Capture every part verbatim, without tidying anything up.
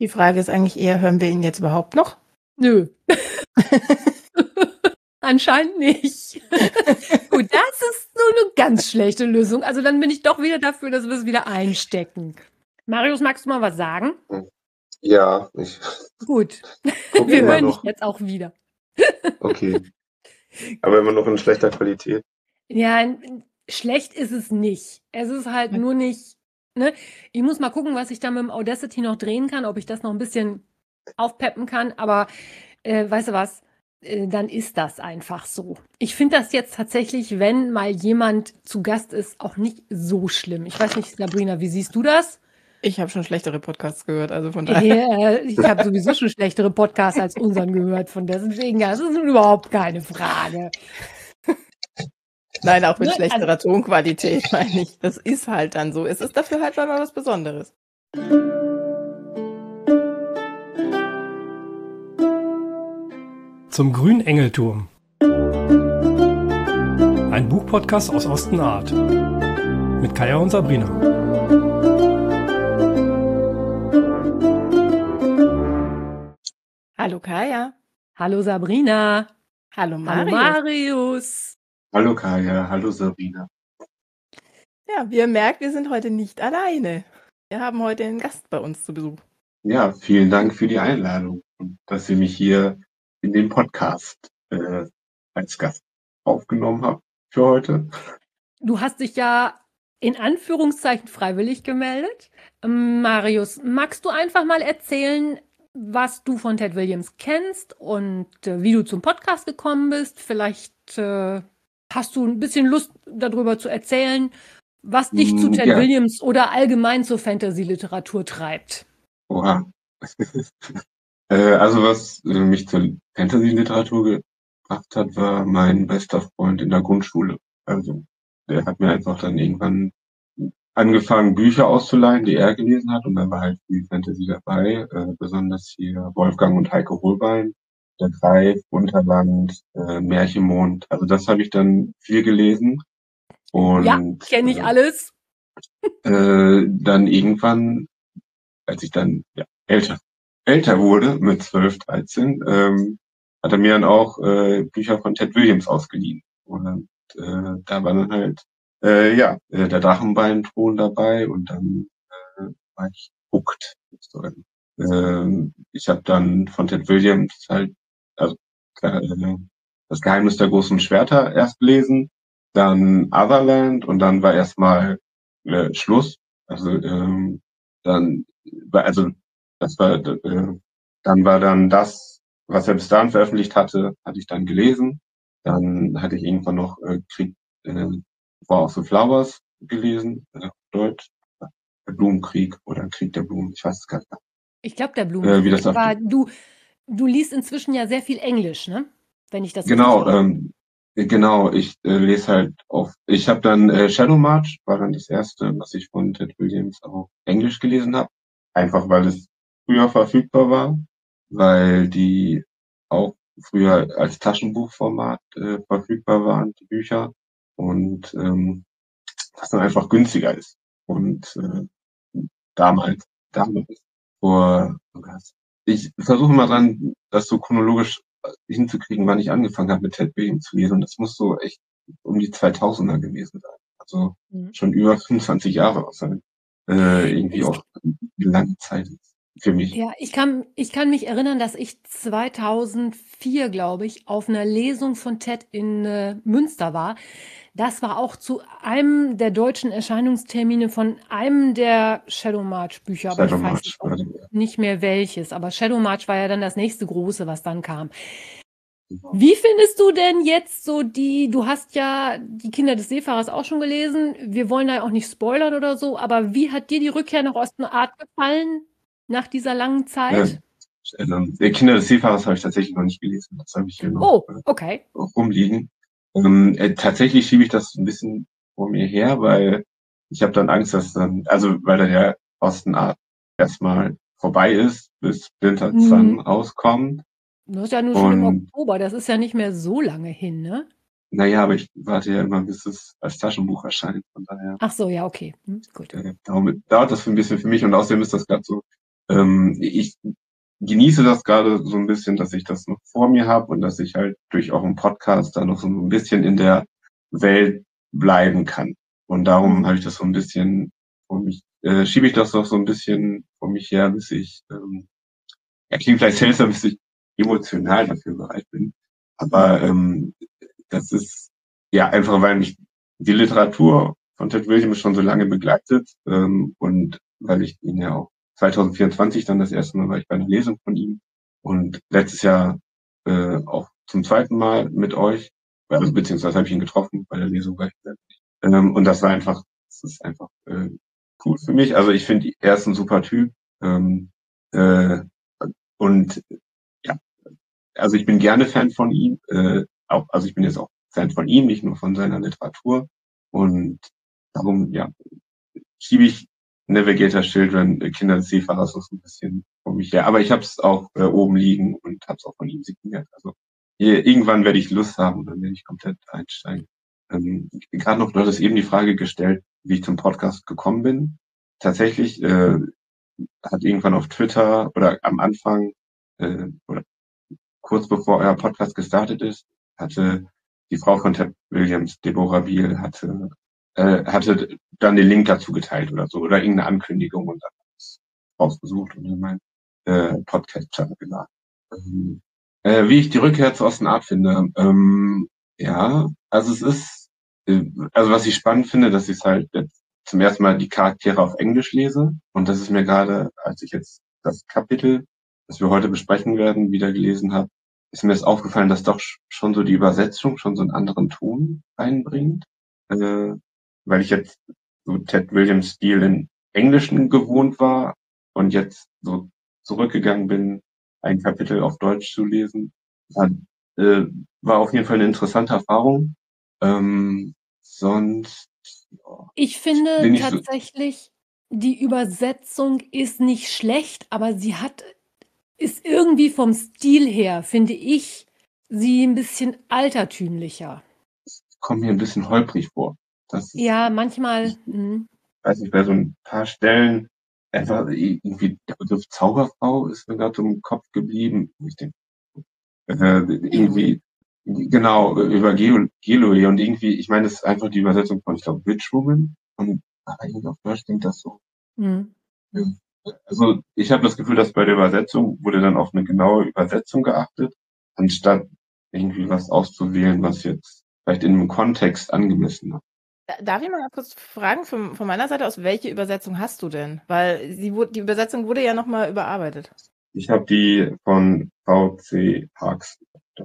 Die Frage ist eigentlich eher, hören wir ihn jetzt überhaupt noch? Nö. Anscheinend nicht. Gut, das ist so eine ganz schlechte Lösung. Also dann bin ich doch wieder dafür, dass wir es wieder einstecken. Marius, magst du mal was sagen? Ja, ich Gut. gucke Wir immer hören dich noch. jetzt auch wieder. Okay. Aber immer noch in schlechter Qualität. Ja, n- schlecht ist es nicht. Es ist halt nur nicht, ne? Ich muss mal gucken, was ich da mit dem Audacity noch drehen kann, ob ich das noch ein bisschen aufpeppen kann. Aber äh, weißt du was? Äh, dann ist das einfach so. Ich finde das jetzt tatsächlich, wenn mal jemand zu Gast ist, auch nicht so schlimm. Ich weiß nicht, Sabrina, wie siehst du das? Ich habe schon schlechtere Podcasts gehört, also von daher. Äh, ich habe sowieso schon schlechtere Podcasts als unseren gehört, von deswegen, das ist überhaupt keine Frage. Nein, auch mit Ne, schlechterer Tonqualität, meine ich. Das ist halt dann so. Es ist dafür halt mal was Besonderes. Zum grünen Engelturm. Ein Buchpodcast aus Ostenart. Mit Kaya und Sabrina. Hallo Kaya. Hallo Sabrina. Hallo Hallo Marius. Marius. Hallo Kaya, hallo Sabrina. Ja, wie ihr merkt, wir sind heute nicht alleine. Wir haben heute einen Gast bei uns zu Besuch. Ja, vielen Dank für die Einladung und dass ihr mich hier in den Podcast äh, als Gast aufgenommen habt für heute. Du hast dich ja in Anführungszeichen freiwillig gemeldet. Ähm, Marius, magst du einfach mal erzählen, was du von Ted Williams kennst und äh, wie du zum Podcast gekommen bist? Vielleicht äh, hast du ein bisschen Lust darüber zu erzählen, was dich zu Mm, Ted ja. Williams oder allgemein zur Fantasy-Literatur treibt. Oha. äh, also was äh, mich zur Fantasy-Literatur gebracht hat, war mein bester Freund in der Grundschule. Also der hat mir einfach dann irgendwann angefangen, Bücher auszuleihen, die er gelesen hat, und da war halt viel Fantasy dabei, äh, besonders hier Wolfgang und Heike Holbein, Der Greif, Unterland, äh, Märchenmond. Also das habe ich dann viel gelesen. Und Ja, kenne ich äh, alles. äh, dann irgendwann, als ich dann ja, älter älter wurde, mit zwölf, dreizehn, ähm, hat er mir dann auch äh, Bücher von Ted Williams ausgeliehen. Und äh, da war dann halt äh, ja äh, der Drachenbeinthron dabei, und dann äh, war ich hooked, sozusagen. Ähm, ich habe dann von Ted Williams halt, also klar, äh, das Geheimnis der großen Schwerter erst gelesen, dann Otherland, und dann war erstmal äh, Schluss. Also ähm, dann war also das war äh, dann war dann das, was er bis dahin veröffentlicht hatte, hatte ich dann gelesen. Dann hatte ich irgendwann noch äh, Krieg äh, War of the Flowers gelesen, äh, auf Deutsch. Der Blumenkrieg oder Krieg der Blumen, ich weiß es gar nicht. Ich glaube, der Äh, wie Blumenkrieg. das auf Aber du, du liest inzwischen ja sehr viel Englisch, ne? Wenn ich das Genau, richtig weiß. ähm, genau, ich äh, lese halt auf, ich habe dann äh, Shadowmarch, war dann das erste, was ich von Ted Williams auf Englisch gelesen habe. Einfach weil es früher verfügbar war, weil die auch früher als Taschenbuchformat äh, verfügbar waren, die Bücher. Und ähm, was dann einfach günstiger ist. Und äh, damals, damals, vor, ich versuche mal dran, das so chronologisch hinzukriegen, wann ich angefangen habe mit Ted Williams zu lesen. Und das muss so echt um die zweitausender gewesen sein. Also Mhm. schon über fünfundzwanzig Jahre auch sein. Äh, irgendwie Ich- auch eine lange Zeit ist für mich. Ja, ich kann, ich kann mich erinnern, dass ich zweitausendvier, glaube ich, auf einer Lesung von Ted in äh, Münster war. Das war auch zu einem der deutschen Erscheinungstermine von einem der Shadowmarch-Bücher, aber ich weiß Shadowmarch jetzt war auch das. nicht mehr welches. Aber Shadowmarch war ja dann das nächste große, was dann kam. Wie findest du denn jetzt so die, du hast ja die Kinder des Seefahrers auch schon gelesen, wir wollen da ja auch nicht spoilern oder so, aber wie hat dir die Rückkehr nach Ostenart gefallen nach dieser langen Zeit? Äh, äh, Kinder des Seefahrers habe ich tatsächlich noch nicht gelesen. Das habe ich hier noch Oh, äh, okay. rumliegen. Ähm, äh, tatsächlich schiebe ich das ein bisschen vor mir her, weil ich habe dann Angst, dass dann, also weil dann der Ostenart erstmal vorbei ist, bis Splinter Sun Mhm. rauskommt. Das ist ja nun schon im Und Oktober, das ist ja nicht mehr so lange hin, ne? naja, aber ich warte ja immer, bis es als Taschenbuch erscheint. Von daher Ach so, ja, okay. Hm, gut. äh, dauert, dauert das für ein bisschen für mich, und außerdem ist das gerade so ähm, ich genieße das gerade so ein bisschen, dass ich das noch vor mir habe und dass ich halt durch auch einen Podcast da noch so ein bisschen in der Welt bleiben kann. Und darum Mhm. habe ich das so ein bisschen vor mich, äh, schiebe ich das noch so ein bisschen vor mich her, bis ich, ähm, ja, klingt vielleicht seltsam, bis ich emotional dafür bereit bin. Aber ähm, das ist ja einfach, weil mich die Literatur von Ted Williams schon so lange begleitet ähm, und weil ich ihn ja auch zwanzig vierundzwanzig dann das erste Mal war ich bei einer Lesung von ihm und letztes Jahr äh, auch zum zweiten Mal mit euch, also beziehungsweise habe ich ihn getroffen bei der Lesung war ich da. Ähm, und das war einfach, das ist einfach äh, cool für mich. Also ich finde, er ist ein super Typ ähm, äh, und ja, also ich bin gerne Fan von ihm, äh, auch, also ich bin jetzt auch Fan von ihm, nicht nur von seiner Literatur. Und darum, ja, schiebe ich Navigator Children, äh, Kinder des Seefahrers, noch so ein bisschen vor mich her. Aber ich habe es auch äh, oben liegen und habe es auch von ihm signiert. Also äh, irgendwann werde ich Lust haben und dann werde ich komplett einsteigen. Ähm, Gerade noch, du hattest eben die Frage gestellt, wie ich zum Podcast gekommen bin. Tatsächlich äh, hat irgendwann auf Twitter oder am Anfang äh, oder kurz bevor euer Podcast gestartet ist, hatte die Frau von Ted Williams, Deborah Biel, hatte, äh, hatte dann den Link dazu geteilt oder so, oder irgendeine Ankündigung und dann hab's rausgesucht und in meinen äh, Podcast-Channel geladen. Ähm, äh, wie ich die Rückkehr zur Osten Art finde, ähm, ja, also es ist, äh, also was ich spannend finde, dass ich halt jetzt zum ersten Mal die Charaktere auf Englisch lese und das ist mir gerade, als ich jetzt das Kapitel, das wir heute besprechen werden, wieder gelesen habe, ist mir das aufgefallen, dass doch schon so die Übersetzung schon so einen anderen Ton einbringt, äh, weil ich jetzt so Ted Williams Stil in Englischen gewohnt war und jetzt so zurückgegangen bin, ein Kapitel auf Deutsch zu lesen. War, äh, war auf jeden Fall eine interessante Erfahrung. Ähm, sonst ja, Ich finde bin ich so, tatsächlich, die Übersetzung ist nicht schlecht, aber sie hat, ist irgendwie vom Stil her, finde ich, sie ein bisschen altertümlicher. kommt mir ein bisschen holprig vor. Das ist, Ja, manchmal. ich Hm. weiß nicht, bei so ein paar Stellen einfach irgendwie der Begriff Zauberfrau ist mir gerade so im Kopf geblieben. Ich denke, äh, irgendwie, genau, über Geo- Geloe und irgendwie, ich meine, das ist einfach die Übersetzung von, ich glaube, Witchwoman und aber irgendwie auf Deutsch klingt das so. Hm. Ja. Also ich habe das Gefühl, dass bei der Übersetzung wurde dann auf eine genaue Übersetzung geachtet, anstatt irgendwie was auszuwählen, was jetzt vielleicht in einem Kontext angemessen ist. Da- Darf ich mal kurz fragen, von, von meiner Seite aus, welche Übersetzung hast du denn? Weil sie, wurde- die Übersetzung wurde ja nochmal überarbeitet. Ich habe die von V C Haags.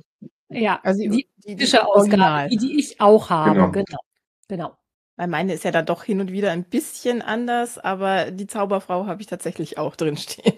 Ja, Also die, die die, die englische Ausgabe, Original. die, die ich auch habe. Genau. Genau. Genau. Weil meine ist ja dann doch hin und wieder ein bisschen anders, aber die Zauberfrau habe ich tatsächlich auch drinstehen.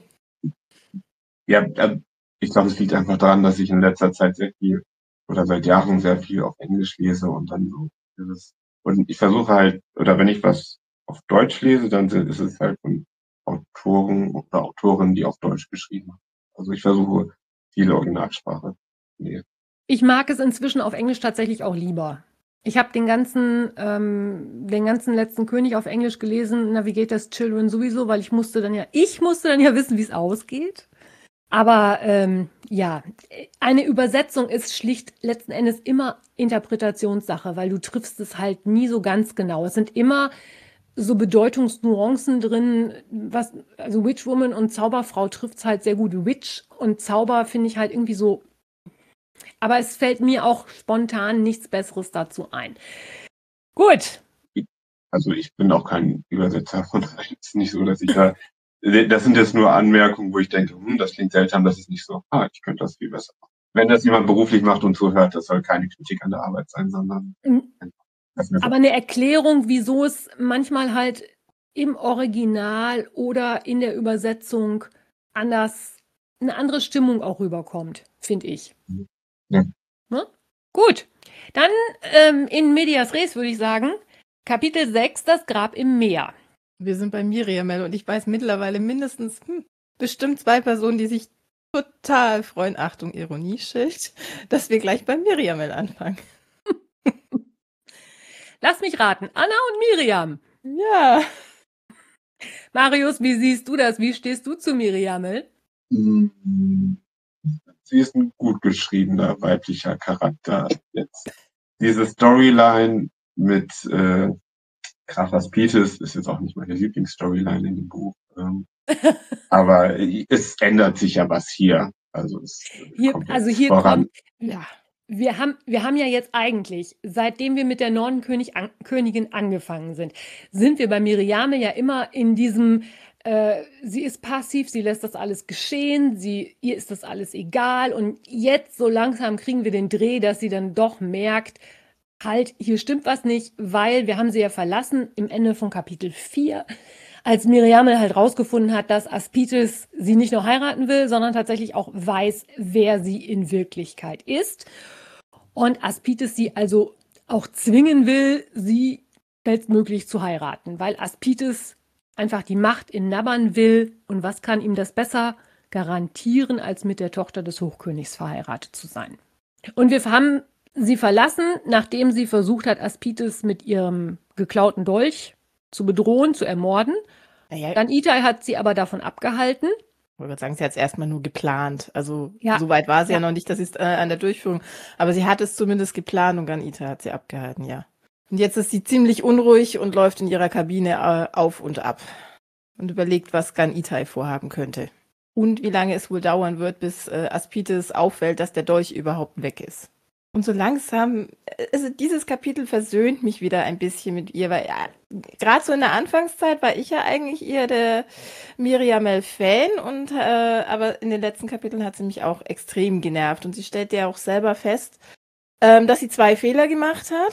Ja, äh, ich glaube, es liegt einfach daran, dass ich in letzter Zeit sehr viel oder seit Jahren sehr viel auf Englisch lese und dann so dieses, und ich versuche halt, oder wenn ich was auf Deutsch lese, dann sind- ist es halt von Autoren oder Autorinnen, die auf Deutsch geschrieben haben. Also ich versuche viele Originalsprache. zu lesen. Ich mag es inzwischen auf Englisch tatsächlich auch lieber. Ich habe den ganzen, ähm, den ganzen letzten König auf Englisch gelesen, Navigator's Children sowieso, weil ich musste dann ja, ich musste dann ja wissen, wie es ausgeht. Aber ähm, ja, eine Übersetzung ist schlicht letzten Endes immer Interpretationssache, weil du triffst es halt nie so ganz genau. Es sind immer so Bedeutungsnuancen drin, was, also Witchwoman und Zauberfrau trifft es halt sehr gut. Witch und Zauber finde ich halt irgendwie so. Aber es fällt mir auch spontan nichts Besseres dazu ein. Gut. Also ich bin auch kein Übersetzer, von daher ist es nicht so, dass ich da, das sind jetzt nur Anmerkungen, wo ich denke, hm, das klingt seltsam, das ist nicht so, ah, ich könnte das viel besser machen. Wenn das jemand beruflich macht und zuhört, das soll keine Kritik an der Arbeit sein, sondern das mir so. Aber eine Erklärung, wieso es manchmal halt im Original oder in der Übersetzung anders, eine andere Stimmung auch rüberkommt, finde ich. Ja. Ne? Gut, dann ähm, in medias res würde ich sagen, Kapitel sechs, das Grab im Meer. Wir sind bei Miriamel und ich weiß mittlerweile mindestens hm, bestimmt zwei Personen, die sich total freuen, Achtung, Ironieschild, dass wir gleich bei Miriamel anfangen. Lass mich raten, Anna und Miriam. Ja. Marius, wie siehst du das? Wie stehst du zu Miriamel? Mm, Sie ist ein gut geschriebener weiblicher Charakter. Jetzt diese Storyline mit äh, Graf Aspietes ist jetzt auch nicht meine Lieblingsstoryline in dem Buch. Ähm, aber es ändert sich ja was hier. Also es Hier, kommt also jetzt hier voran. kommt, ja, wir haben, wir haben ja jetzt eigentlich, seitdem wir mit der Nordenkönig an, Königin angefangen sind, sind wir bei Miriame ja immer in diesem, äh, sie ist passiv, sie lässt das alles geschehen, sie, ihr ist das alles egal. Und jetzt so langsam kriegen wir den Dreh, dass sie dann doch merkt, halt, hier stimmt was nicht, weil wir haben sie ja verlassen im Ende von Kapitel vier, als Miriamel halt rausgefunden hat, dass Aspietes sie nicht nur heiraten will, sondern tatsächlich auch weiß, wer sie in Wirklichkeit ist. Und Aspietes sie also auch zwingen will, sie schnellstmöglich zu heiraten, weil Aspietes einfach die Macht innabbern will. Und was kann ihm das besser garantieren, als mit der Tochter des Hochkönigs verheiratet zu sein? Und wir haben sie verlassen, nachdem sie versucht hat, Aspietes mit ihrem geklauten Dolch zu bedrohen, zu ermorden. Naja, Dann Itai hat sie aber davon abgehalten. ich wollte sagen, sie hat es erstmal nur geplant. Also Ja, so weit war sie ja, ja. noch nicht, das ist äh, an der Durchführung. Aber sie hat es zumindest geplant und Ganita hat sie abgehalten, ja. Und jetzt ist sie ziemlich unruhig und läuft in ihrer Kabine äh, auf und ab und überlegt, was Gan-Itai vorhaben könnte. Und wie lange es wohl dauern wird, bis äh, Aspietes auffällt, dass der Dolch überhaupt weg ist. Und so langsam, also dieses Kapitel versöhnt mich wieder ein bisschen mit ihr, weil ja, gerade so in der Anfangszeit war ich ja eigentlich eher der Miriamel-Fan, und äh, aber in den letzten Kapiteln hat sie mich auch extrem genervt. Und sie stellt ja auch selber fest, ähm, dass sie zwei Fehler gemacht hat.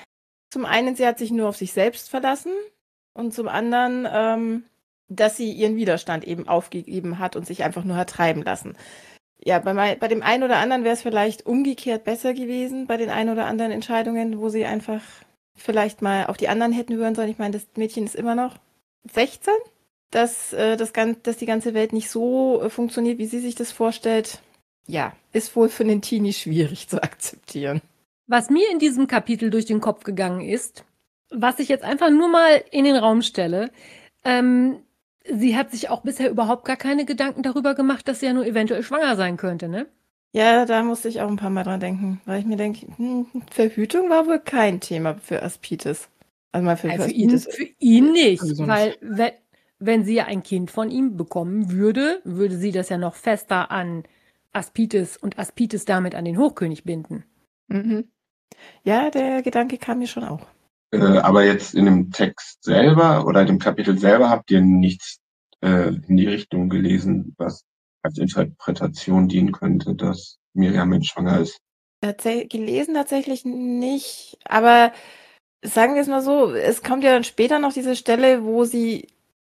Zum einen, sie hat sich nur auf sich selbst verlassen, und zum anderen, ähm, dass sie ihren Widerstand eben aufgegeben hat und sich einfach nur hat treiben lassen. Ja, bei, mein, bei dem einen oder anderen wäre es vielleicht umgekehrt besser gewesen, bei den ein oder anderen Entscheidungen, wo sie einfach vielleicht mal auf die anderen hätten hören sollen. Ich meine, das Mädchen ist immer noch sechzehn, dass, äh, das, dass die ganze Welt nicht so äh, funktioniert, wie sie sich das vorstellt. Ja, ist wohl für einen Teenie schwierig zu akzeptieren. Was mir in diesem Kapitel durch den Kopf gegangen ist, was ich jetzt einfach nur mal in den Raum stelle, ähm, sie hat sich auch bisher überhaupt gar keine Gedanken darüber gemacht, dass sie ja nur eventuell schwanger sein könnte, ne? Ja, da musste ich auch ein paar Mal dran denken, weil ich mir denke, hm, Verhütung war wohl kein Thema für Aspietes. Also mal für, Also für für, ihn, Aspietes. für ihn nicht, Sowieso weil nicht. wenn, wenn sie ja ein Kind von ihm bekommen würde, würde sie das ja noch fester an Aspietes und Aspietes damit an den Hochkönig binden. Mhm. Ja, der Gedanke kam mir schon auch. Äh, aber jetzt in dem Text selber oder in dem Kapitel selber habt ihr nichts äh, in die Richtung gelesen, was als Interpretation dienen könnte, dass Miriam schwanger ist. Tatsä- gelesen tatsächlich nicht, aber sagen wir es mal so, es kommt ja dann später noch diese Stelle, wo sie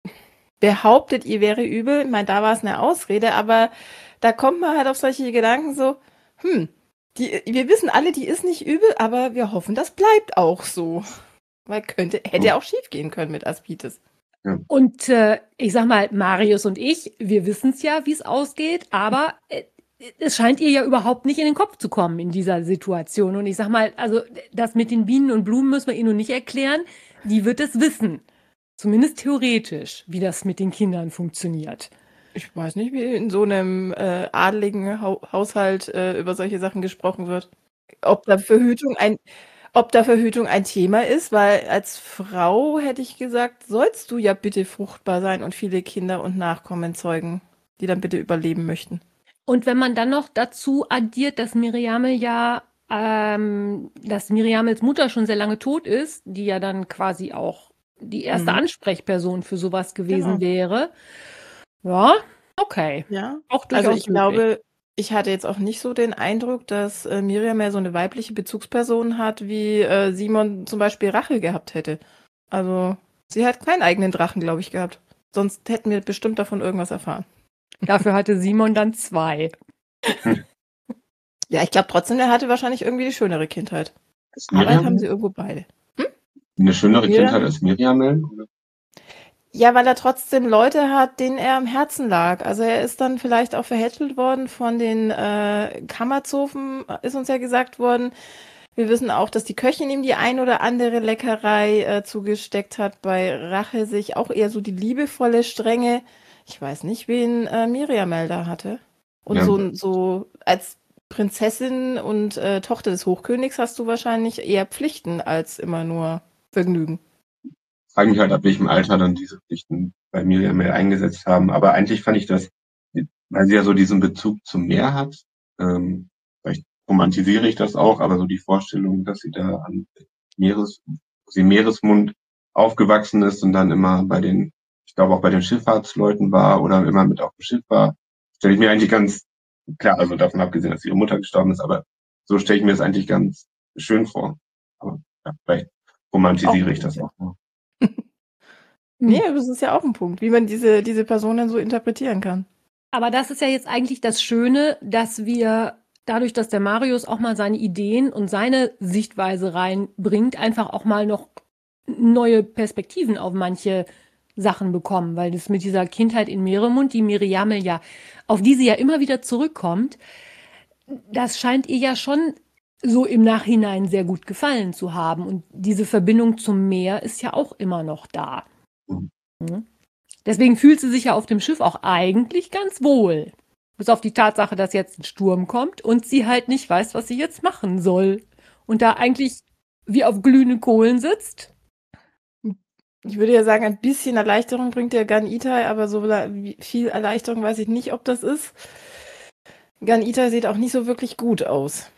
behauptet, ihr wäre übel. Ich meine, da war es eine Ausrede, aber da kommt man halt auf solche Gedanken so, hm, die, wir wissen alle, die ist nicht übel, aber wir hoffen, das bleibt auch so. Weil könnte, hätte auch schief gehen können mit Aspietes. Und äh, ich sag mal, Marius und ich, wir wissen es ja, wie es ausgeht, aber äh, es scheint ihr ja überhaupt nicht in den Kopf zu kommen in dieser Situation. Und ich sag mal, also das mit den Bienen und Blumen müssen wir ihr nun nicht erklären. Die wird es wissen. Zumindest theoretisch, wie das mit den Kindern funktioniert. Ich weiß nicht, wie in so einem äh, adeligen ha Haushalt äh, über solche Sachen gesprochen wird. Ob da Verhütung ein, ob da Verhütung ein Thema ist, weil als Frau hätte ich gesagt, sollst du ja bitte fruchtbar sein und viele Kinder und Nachkommen zeugen, die dann bitte überleben möchten. Und wenn man dann noch dazu addiert, dass Miriamel ja, ähm, dass Miriamels Mutter schon sehr lange tot ist, die ja dann quasi auch die erste Mhm. Ansprechperson für sowas gewesen Genau. wäre. Ja, okay. Ja, Auch durchaus also ich möglich. glaube, ich hatte jetzt auch nicht so den Eindruck, dass äh, Miriam mehr so eine weibliche Bezugsperson hat, wie äh, Simon zum Beispiel Rache gehabt hätte. Also sie hat keinen eigenen Drachen, glaube ich, gehabt. Sonst hätten wir bestimmt davon irgendwas erfahren. Dafür hatte Simon dann zwei. Ja, ich glaube trotzdem, der hatte wahrscheinlich irgendwie die schönere Kindheit. Ist Arbeit haben Miriam sie irgendwo beide. eine schönere Miriam? Kindheit als Miriam? Oder? Ja, weil er trotzdem Leute hat, denen er am Herzen lag. Also er ist dann vielleicht auch verhätschelt worden von den äh, Kammerzofen, ist uns ja gesagt worden. Wir wissen auch, dass die Köchin ihm die ein oder andere Leckerei äh, zugesteckt hat. Bei Rachel sehe ich auch eher so die liebevolle Strenge. Ich weiß nicht, wen äh, Miriamel da hatte. Und Ja. so, so als Prinzessin und äh, Tochter des Hochkönigs hast du wahrscheinlich eher Pflichten als immer nur Vergnügen. Ich frage mich halt, ab welchem Alter dann diese Pflichten bei Miriamel eingesetzt haben. Aber eigentlich fand ich das, weil sie ja so diesen Bezug zum Meer hat, ähm, vielleicht romantisiere ich das auch, aber so die Vorstellung, dass sie da an Meeres, wo sie im Meeresmund aufgewachsen ist und dann immer bei den, ich glaube auch bei den Schifffahrtsleuten war oder immer mit auf dem Schiff war, stelle ich mir eigentlich ganz klar, also davon abgesehen, dass ihre Mutter gestorben ist, aber so stelle ich mir das eigentlich ganz schön vor. Aber ja, vielleicht romantisiere Auch ich das gut, auch noch. Nee, aber das ist ja auch ein Punkt, wie man diese, diese Personen so interpretieren kann. Aber das ist ja jetzt eigentlich das Schöne, dass wir dadurch, dass der Marius auch mal seine Ideen und seine Sichtweise reinbringt, einfach auch mal noch neue Perspektiven auf manche Sachen bekommen, weil das mit dieser Kindheit in Meeremund, die Miriamel ja, auf die sie ja immer wieder zurückkommt, das scheint ihr ja schon so im Nachhinein sehr gut gefallen zu haben. Und diese Verbindung zum Meer ist ja auch immer noch da. Mhm. Deswegen fühlt sie sich ja auf dem Schiff auch eigentlich ganz wohl. Bis auf die Tatsache, dass jetzt ein Sturm kommt und sie halt nicht weiß, was sie jetzt machen soll. Und da eigentlich wie auf glühenden Kohlen sitzt. Ich würde ja sagen, ein bisschen Erleichterung bringt der Gan Itai, aber so viel Erleichterung weiß ich nicht, ob das ist. Gan Itai sieht auch nicht so wirklich gut aus.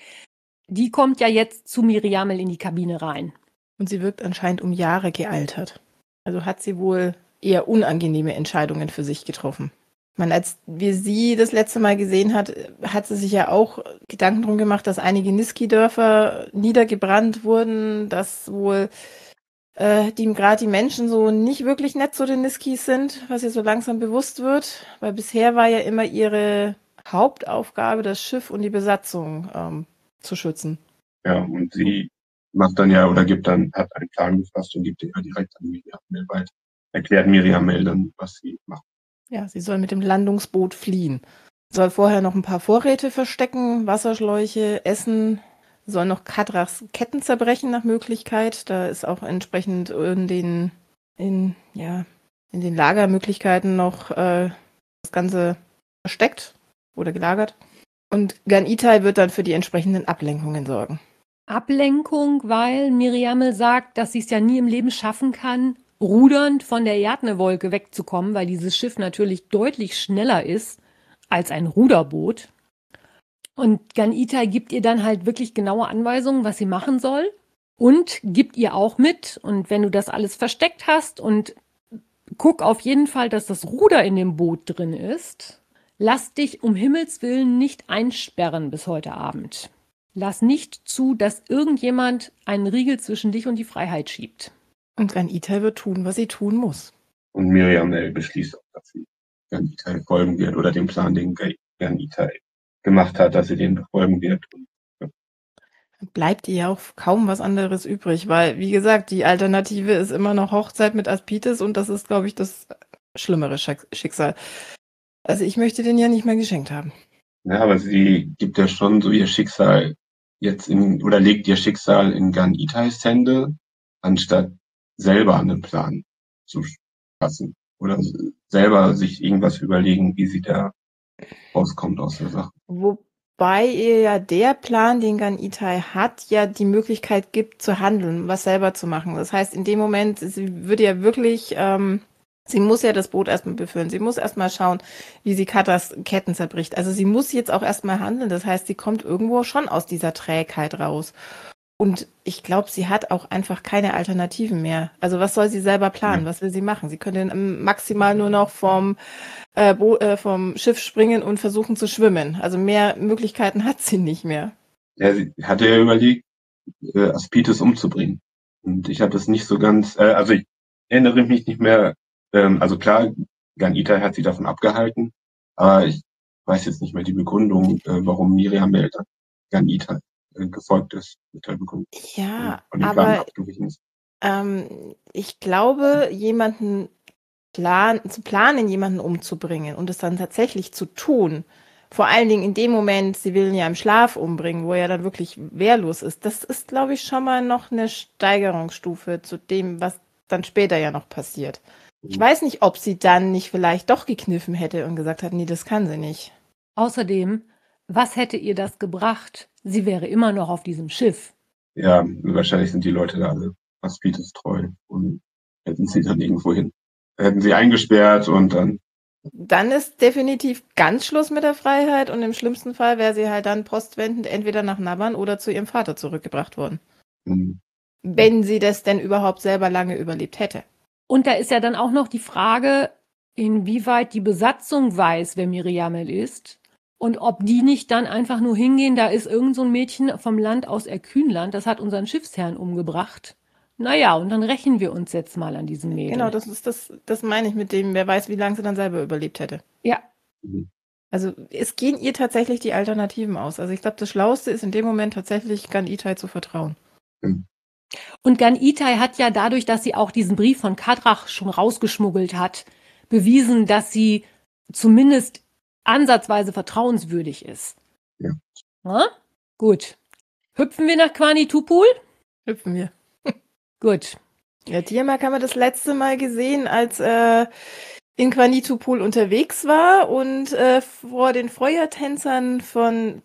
Die kommt ja jetzt zu Miriamel in die Kabine rein. Und sie wirkt anscheinend um Jahre gealtert. Also hat sie wohl eher unangenehme Entscheidungen für sich getroffen. Ich meine, als wir sie das letzte Mal gesehen hat, hat sie sich ja auch Gedanken drum gemacht, dass einige Niski-Dörfer niedergebrannt wurden, dass wohl äh, die gerade die Menschen so nicht wirklich nett zu den Niskis sind, was ihr so langsam bewusst wird. Weil bisher war ja immer ihre Hauptaufgabe, das Schiff und die Besatzung ähm, zu schützen. Ja, und sie macht dann ja oder gibt dann, hat einen Plan gefasst und gibt den ja direkt an Miriamel weiter. Erklärt Miriamel dann, was sie macht. Ja, sie soll mit dem Landungsboot fliehen. Soll vorher noch ein paar Vorräte verstecken, Wasserschläuche, Essen, soll noch Kadrachs Ketten zerbrechen nach Möglichkeit. Da ist auch entsprechend in den, in, ja, in den Lagermöglichkeiten noch äh, das Ganze versteckt oder gelagert. Und Gan Itai wird dann für die entsprechenden Ablenkungen sorgen. Ablenkung, weil Miriamel sagt, dass sie es ja nie im Leben schaffen kann, rudernd von der Erdne-Wolke wegzukommen, weil dieses Schiff natürlich deutlich schneller ist als ein Ruderboot. Und Gan Itai gibt ihr dann halt wirklich genaue Anweisungen, was sie machen soll. Und gibt ihr auch mit, und wenn du das alles versteckt hast und guck auf jeden Fall, dass das Ruder in dem Boot drin ist, lass dich um Himmels Willen nicht einsperren bis heute Abend. Lass nicht zu, dass irgendjemand einen Riegel zwischen dich und die Freiheit schiebt. Und Gan Itai wird tun, was sie tun muss. Und Miriamel beschließt auch, dass sie Gan Itai folgen wird oder dem Plan, den Gan Itai gemacht hat, dass sie den befolgen wird. Und, ja. Bleibt ihr auch kaum was anderes übrig, weil, wie gesagt, die Alternative ist immer noch Hochzeit mit Aspitis und das ist, glaube ich, das schlimmere Schicksal. Also ich möchte den ja nicht mehr geschenkt haben. Ja, aber sie gibt ja schon so ihr Schicksal jetzt in, oder legt ihr Schicksal in Gan Itais Hände, anstatt selber einen Plan zu fassen oder selber sich irgendwas überlegen, wie sie da rauskommt aus der Sache. Wobei ihr ja der Plan, den Gan Itai hat, ja die Möglichkeit gibt zu handeln, was selber zu machen. Das heißt, in dem Moment, sie würde ja wirklich, ähm, sie muss ja das Boot erstmal befüllen. Sie muss erstmal schauen, wie sie Katas Ketten zerbricht. Also sie muss jetzt auch erstmal handeln. Das heißt, sie kommt irgendwo schon aus dieser Trägheit raus. Und ich glaube, sie hat auch einfach keine Alternativen mehr. Also was soll sie selber planen? Was will sie machen? Sie könnte maximal nur noch vom, äh, Bo- äh, vom Schiff springen und versuchen zu schwimmen. Also mehr Möglichkeiten hat sie nicht mehr. Ja, sie hatte ja überlegt, äh, Aspitis umzubringen. Und ich habe das nicht so ganz, äh, also ich erinnere mich nicht mehr, ähm, also klar, Gan Itai hat sie davon abgehalten, aber ich weiß jetzt nicht mehr die Begründung, äh, warum Miriamel dann Gan Itai äh, gefolgt ist mit der Begründung. Ja, von dem Plan aber abgewichen ist. ähm, ich glaube, jemanden plan zu planen, jemanden umzubringen und es dann tatsächlich zu tun, vor allen Dingen in dem Moment, sie will ihn ja im Schlaf umbringen, wo er dann wirklich wehrlos ist, das ist, glaube ich, schon mal noch eine Steigerungsstufe zu dem, was dann später ja noch passiert. Ich weiß nicht, ob sie dann nicht vielleicht doch gekniffen hätte und gesagt hat, nee, das kann sie nicht. Außerdem, was hätte ihr das gebracht? Sie wäre immer noch auf diesem Schiff. Ja, wahrscheinlich sind die Leute da alle Aspides treu und hätten sie dann irgendwo hin. Hätten sie eingesperrt und dann. Dann ist definitiv ganz Schluss mit der Freiheit und im schlimmsten Fall wäre sie halt dann postwendend entweder nach Naban oder zu ihrem Vater zurückgebracht worden. Hm. Wenn sie das denn überhaupt selber lange überlebt hätte. Und da ist ja dann auch noch die Frage, inwieweit die Besatzung weiß, wer Miriamel ist und ob die nicht dann einfach nur hingehen, da ist irgend so ein Mädchen vom Land aus Erkühnland, das hat unseren Schiffsherrn umgebracht. Naja, und dann rächen wir uns jetzt mal an diesem Mädel. Genau, das ist das, das meine ich mit dem, wer weiß, wie lange sie dann selber überlebt hätte. Ja. Also es gehen ihr tatsächlich die Alternativen aus. Also ich glaube, das Schlauste ist in dem Moment tatsächlich Gan Itai zu vertrauen. Hm. Und Gan Itai hat ja dadurch, dass sie auch diesen Brief von Kadrach schon rausgeschmuggelt hat, bewiesen, dass sie zumindest ansatzweise vertrauenswürdig ist. Ja. Na? Gut. Hüpfen wir nach Quani Tupul? Hüpfen wir. Gut. Ja, Tiamak haben wir das letzte Mal gesehen, als äh, in Quani Tupul unterwegs war und äh, vor den Feuertänzern von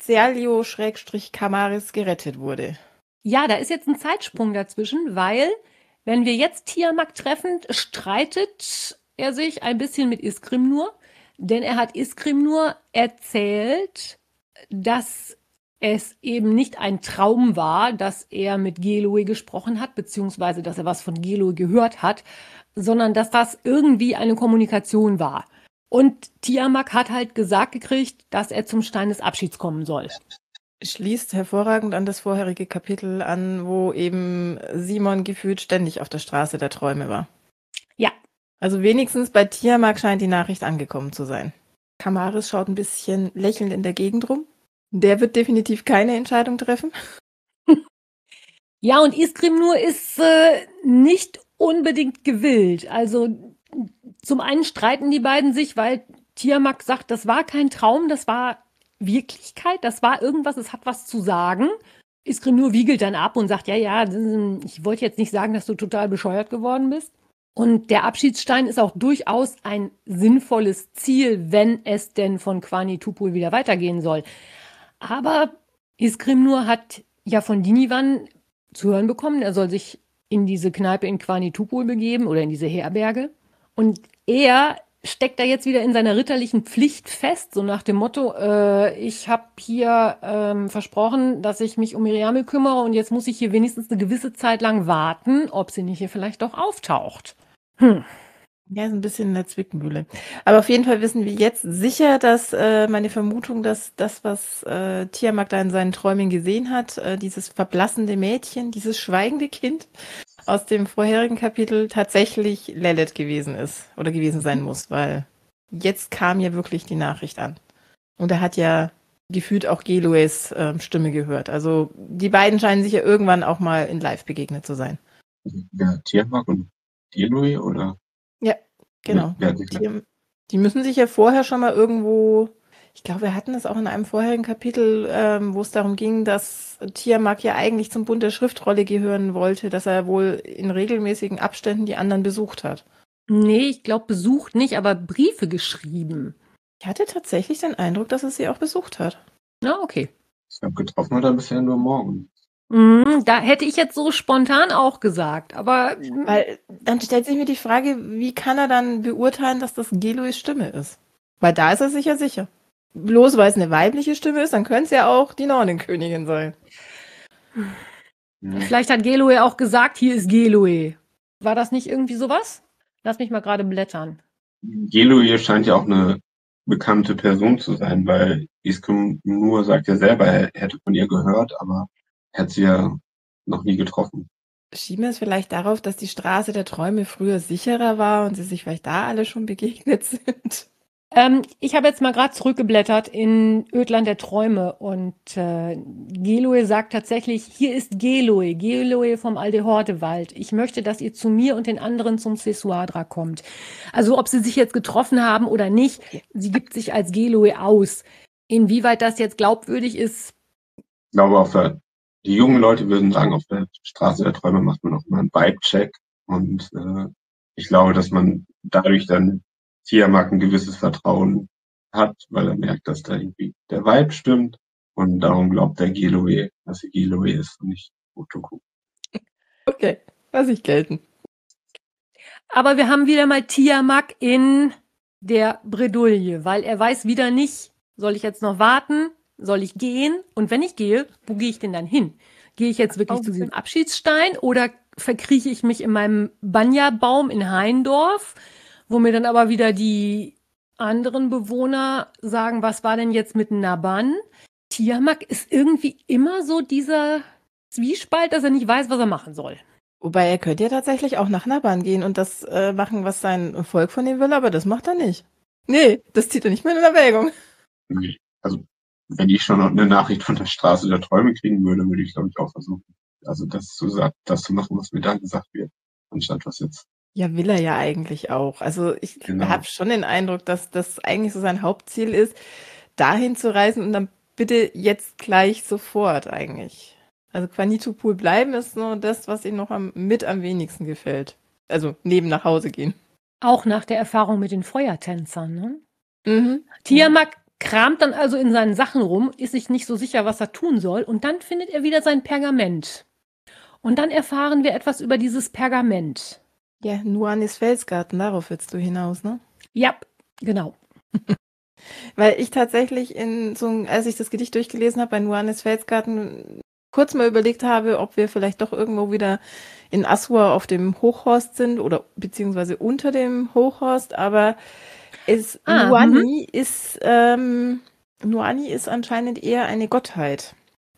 Zealio-Kamaris gerettet wurde. Ja, da ist jetzt ein Zeitsprung dazwischen, weil, wenn wir jetzt Tiamak treffen, streitet er sich ein bisschen mit Iskrimnur, denn er hat Iskrimnur erzählt, dass es eben nicht ein Traum war, dass er mit Gelue gesprochen hat, beziehungsweise dass er was von Gelue gehört hat, sondern dass das irgendwie eine Kommunikation war. Und Tiamak hat halt gesagt gekriegt, dass er zum Stein des Abschieds kommen soll. Schließt hervorragend an das vorherige Kapitel an, wo eben Simon gefühlt ständig auf der Straße der Träume war. Ja. Also wenigstens bei Tiamak scheint die Nachricht angekommen zu sein. Kamaris schaut ein bisschen lächelnd in der Gegend rum. Der wird definitiv keine Entscheidung treffen. Ja, und Iskrimnur ist äh, nicht unbedingt gewillt. Also zum einen streiten die beiden sich, weil Tiamak sagt, das war kein Traum, das war Wirklichkeit, das war irgendwas, es hat was zu sagen. Iskrimnur wiegelt dann ab und sagt, ja, ja, ich wollte jetzt nicht sagen, dass du total bescheuert geworden bist. Und der Abschiedsstein ist auch durchaus ein sinnvolles Ziel, wenn es denn von Quani Tupul wieder weitergehen soll. Aber Iskrimnur hat ja von Dinivan zu hören bekommen, er soll sich in diese Kneipe in Quani Tupul begeben oder in diese Herberge. Und er steckt da jetzt wieder in seiner ritterlichen Pflicht fest, so nach dem Motto, äh, ich habe hier ähm, versprochen, dass ich mich um Miriamel kümmere und jetzt muss ich hier wenigstens eine gewisse Zeit lang warten, ob sie nicht hier vielleicht doch auftaucht. Hm. Ja, ist ein bisschen in der Zwickmühle. Aber auf jeden Fall wissen wir jetzt sicher, dass äh, meine Vermutung, dass das, was äh, Tiamak da in seinen Träumen gesehen hat, äh, dieses verblassende Mädchen, dieses schweigende Kind aus dem vorherigen Kapitel tatsächlich Lilith gewesen ist oder gewesen sein muss, weil jetzt kam ja wirklich die Nachricht an. Und er hat ja gefühlt auch Gelues äh, Stimme gehört. Also die beiden scheinen sich ja irgendwann auch mal in Live begegnet zu sein. Ja, Tiamak und Gelue oder? Ja, genau. Ja, die, die müssen sich ja vorher schon mal irgendwo, ich glaube, wir hatten das auch in einem vorherigen Kapitel, ähm, wo es darum ging, dass Tiamak ja eigentlich zum Bund der Schriftrolle gehören wollte, dass er wohl in regelmäßigen Abständen die anderen besucht hat. Nee, ich glaube besucht nicht, aber Briefe geschrieben. Ich hatte tatsächlich den Eindruck, dass er sie auch besucht hat. Na, okay. Ich glaube, getroffen hat er bisher nur morgen. Mhm, da hätte ich jetzt so spontan auch gesagt, aber Weil dann stellt sich mir die Frage, wie kann er dann beurteilen, dass das Gelues Stimme ist? Weil da ist er sicher sicher. Bloß weil es eine weibliche Stimme ist, dann könnte es ja auch die Nornenkönigin sein. Ja. vielleicht hat Gelue auch gesagt, hier ist Gelue. War das nicht irgendwie sowas? Lass mich mal gerade blättern. Gelue scheint ja auch eine bekannte Person zu sein, weil Iskrimnur sagt ja selber, er hätte von ihr gehört, aber er hat sie ja noch nie getroffen. Schieben wir es vielleicht darauf, dass die Straße der Träume früher sicherer war und sie sich vielleicht da alle schon begegnet sind? Ähm, ich habe jetzt mal gerade zurückgeblättert in Ödland der Träume und äh, Gelue sagt tatsächlich, hier ist Gelue, Gelue vom Aldehordewald. Ich möchte, dass ihr zu mir und den anderen zum Sesuadra kommt. Also ob sie sich jetzt getroffen haben oder nicht, sie gibt sich als Gelue aus. Inwieweit das jetzt glaubwürdig ist, Ich glaube, auf der, die jungen Leute würden sagen, auf der Straße der Träume macht man auch mal einen Vibe-Check. Und äh, ich glaube, dass man dadurch dann Tiamat ein gewisses Vertrauen hat, weil er merkt, dass da irgendwie der Vibe stimmt. Und darum glaubt der Giloe, dass sie Giloe ist und nicht Otoku. Okay, lass ich gelten. aber wir haben wieder mal Tiamat in der Bredouille, weil er weiß wieder nicht, soll ich jetzt noch warten, soll ich gehen? Und wenn ich gehe, wo gehe ich denn dann hin? Gehe ich jetzt wirklich Auf- zu diesem Abschiedsstein oder verkrieche ich mich in meinem Banja-Baum in Haindorf, wo mir dann aber wieder die anderen Bewohner sagen, was war denn jetzt mit Naban? Tiamat ist irgendwie immer so dieser Zwiespalt, dass er nicht weiß, was er machen soll. Wobei er könnte ja tatsächlich auch nach Naban gehen und das äh, machen, was sein Volk von ihm will, aber das macht er nicht. Nee, das zieht er nicht mehr in Erwägung. Nee. Also, wenn ich schon noch eine Nachricht von der Straße der Träume kriegen würde, würde ich, glaube ich, auch versuchen, also das zu, sa- das zu machen, was mir da gesagt wird, anstatt was jetzt. Ja, will er ja eigentlich auch. Also ich Genau. habe schon den Eindruck, dass das eigentlich so sein Hauptziel ist, dahin zu reisen und dann bitte jetzt gleich sofort eigentlich. Also Quanitupul bleiben ist nur das, was ihm noch am, mit am wenigsten gefällt. Also neben nach Hause gehen. Auch nach der Erfahrung mit den Feuertänzern, ne? Mhm. Tiamat kramt dann also in seinen Sachen rum, ist sich nicht so sicher, was er tun soll, und dann findet er wieder sein Pergament. Und dann erfahren wir etwas über dieses Pergament. Ja, Nuanis Felsgarten, darauf willst du hinaus, ne? Ja, genau. Weil ich tatsächlich in so, ein- als ich das Gedicht durchgelesen habe bei Nuanis Felsgarten, kurz mal überlegt habe, ob wir vielleicht doch irgendwo wieder in Assur auf dem Hochhorst sind oder beziehungsweise unter dem Hochhorst, aber es, Ah, Nuani ist ähm, Nuani ist anscheinend eher eine Gottheit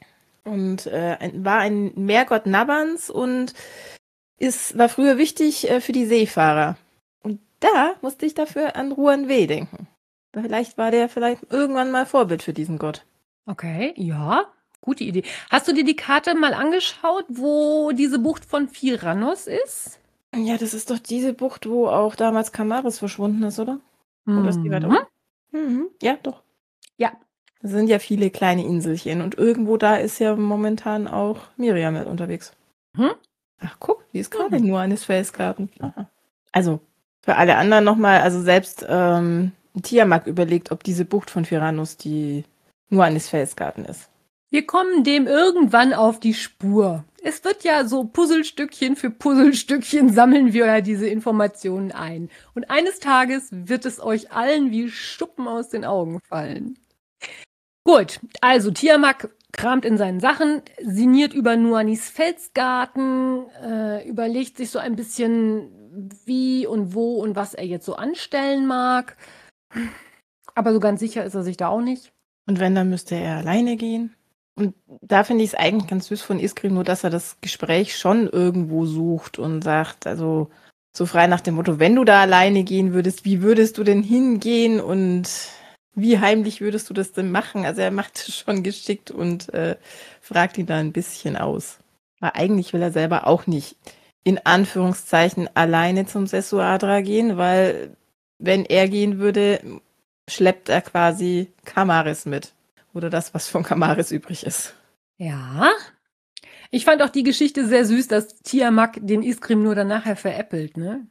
und äh, ein, war ein Meergott Nabans und ist, war früher wichtig äh, für die Seefahrer. Und da musste ich dafür an Ruan We denken. Vielleicht war der vielleicht irgendwann mal Vorbild für diesen Gott. Okay, ja, gute Idee. Hast du dir die Karte mal angeschaut, wo diese Bucht von Firanos ist? Ja, das ist doch diese Bucht, wo auch damals Kamaris verschwunden ist, oder? Oder ist die weiter Mhm. oben? Mhm. Ja, doch. Ja. Das sind ja viele kleine Inselchen und irgendwo da ist ja momentan auch Miriam mit unterwegs. Mhm. Ach, guck, die ist gerade Mhm. nur eines Felsgarten. Aha. Also, für alle anderen nochmal, also selbst ähm, Tiamat überlegt, ob diese Bucht von Firanos die nur eines Felsgarten ist. Wir kommen dem irgendwann auf die Spur. Es wird ja so Puzzlestückchen für Puzzlestückchen sammeln wir ja diese Informationen ein. Und eines Tages wird es euch allen wie Schuppen aus den Augen fallen. Gut, also Tiamat kramt in seinen Sachen, sinniert über Nuanis Felsgarten, äh, überlegt sich so ein bisschen, wie und wo und was er jetzt so anstellen mag. Aber so ganz sicher ist er sich da auch nicht. Und wenn, dann müsste er alleine gehen. Und da finde ich es eigentlich ganz süß von Iskrim, nur dass er das Gespräch schon irgendwo sucht und sagt, also so frei nach dem Motto, wenn du da alleine gehen würdest, wie würdest du denn hingehen und wie heimlich würdest du das denn machen? Also er macht es schon geschickt und äh, fragt ihn da ein bisschen aus. Aber eigentlich will er selber auch nicht in Anführungszeichen alleine zum Sessuadra gehen, weil wenn er gehen würde, schleppt er quasi Kamaris mit. Oder das, was von Kamaris übrig ist. Ja. Ich fand auch die Geschichte sehr süß, dass Tiamat den Iskrim nur dann nachher veräppelt, ne?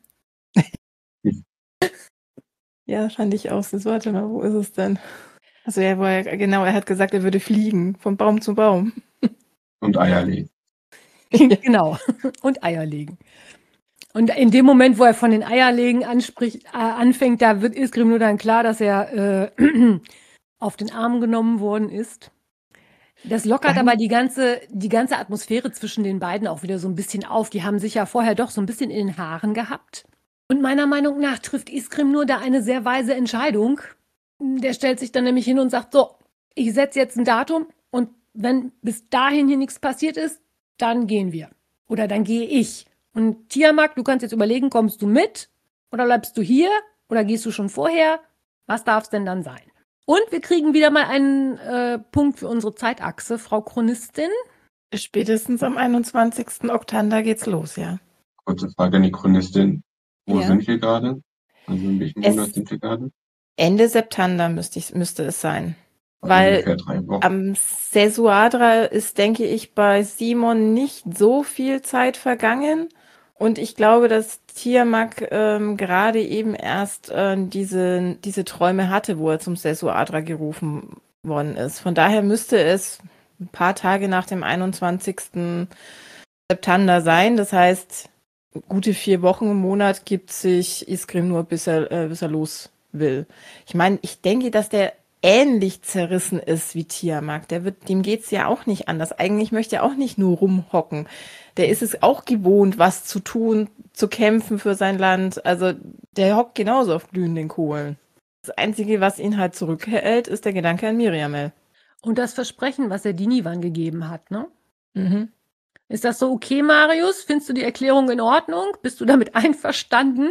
Ja, fand ich auch süß. Warte mal, wo ist es denn? Also ja, wo er, genau, er hat gesagt, er würde fliegen, von Baum zu Baum. Und Eier legen. Genau. Und Eier legen. Und in dem Moment, wo er von den Eierlegen anspricht, äh, anfängt, da wird Iskrim nur dann klar, dass er äh, auf den Arm genommen worden ist. Das lockert Dann- aber die ganze, die ganze Atmosphäre zwischen den beiden auch wieder so ein bisschen auf. Die haben sich ja vorher doch so ein bisschen in den Haaren gehabt. Und meiner Meinung nach trifft Iskrim nur da eine sehr weise Entscheidung. Der stellt sich dann nämlich hin und sagt, so, ich setze jetzt ein Datum und wenn bis dahin hier nichts passiert ist, dann gehen wir. Oder dann gehe ich. Und Tiamat, du kannst jetzt überlegen, kommst du mit oder bleibst du hier oder gehst du schon vorher? Was darf es denn dann sein? Und wir kriegen wieder mal einen äh, Punkt für unsere Zeitachse, Frau Chronistin. Spätestens am einundzwanzigsten Oktober geht's los, ja. Kurze Frage an die Chronistin. Wo Ja. sind wir gerade? Also in welchem Es- Monat sind wir gerade? Ende September müsste, ich, müsste es sein. Weil ungefähr drei Wochen. am Sesuadra ist, denke ich, bei Simon nicht so viel Zeit vergangen. Und ich glaube, dass Tiamat ähm, gerade eben erst äh, diese, diese Träume hatte, wo er zum Sesuadra gerufen worden ist. Von daher müsste es ein paar Tage nach dem einundzwanzigsten September sein. Das heißt, gute vier Wochen im Monat gibt sich Iskrim nur, bis er, äh, bis er los will. Ich meine, ich denke, dass der ähnlich zerrissen ist wie Tiamat. Der wird, dem geht's ja auch nicht anders. Eigentlich möchte er auch nicht nur rumhocken. Der ist es auch gewohnt, was zu tun, zu kämpfen für sein Land. Also der hockt genauso auf glühenden Kohlen. Das Einzige, was ihn halt zurückhält, ist der Gedanke an Miriamel. Und das Versprechen, was er Dinivan gegeben hat, ne? Mhm. Ist das so okay, Marius? Findest du die Erklärung in Ordnung? Bist du damit einverstanden?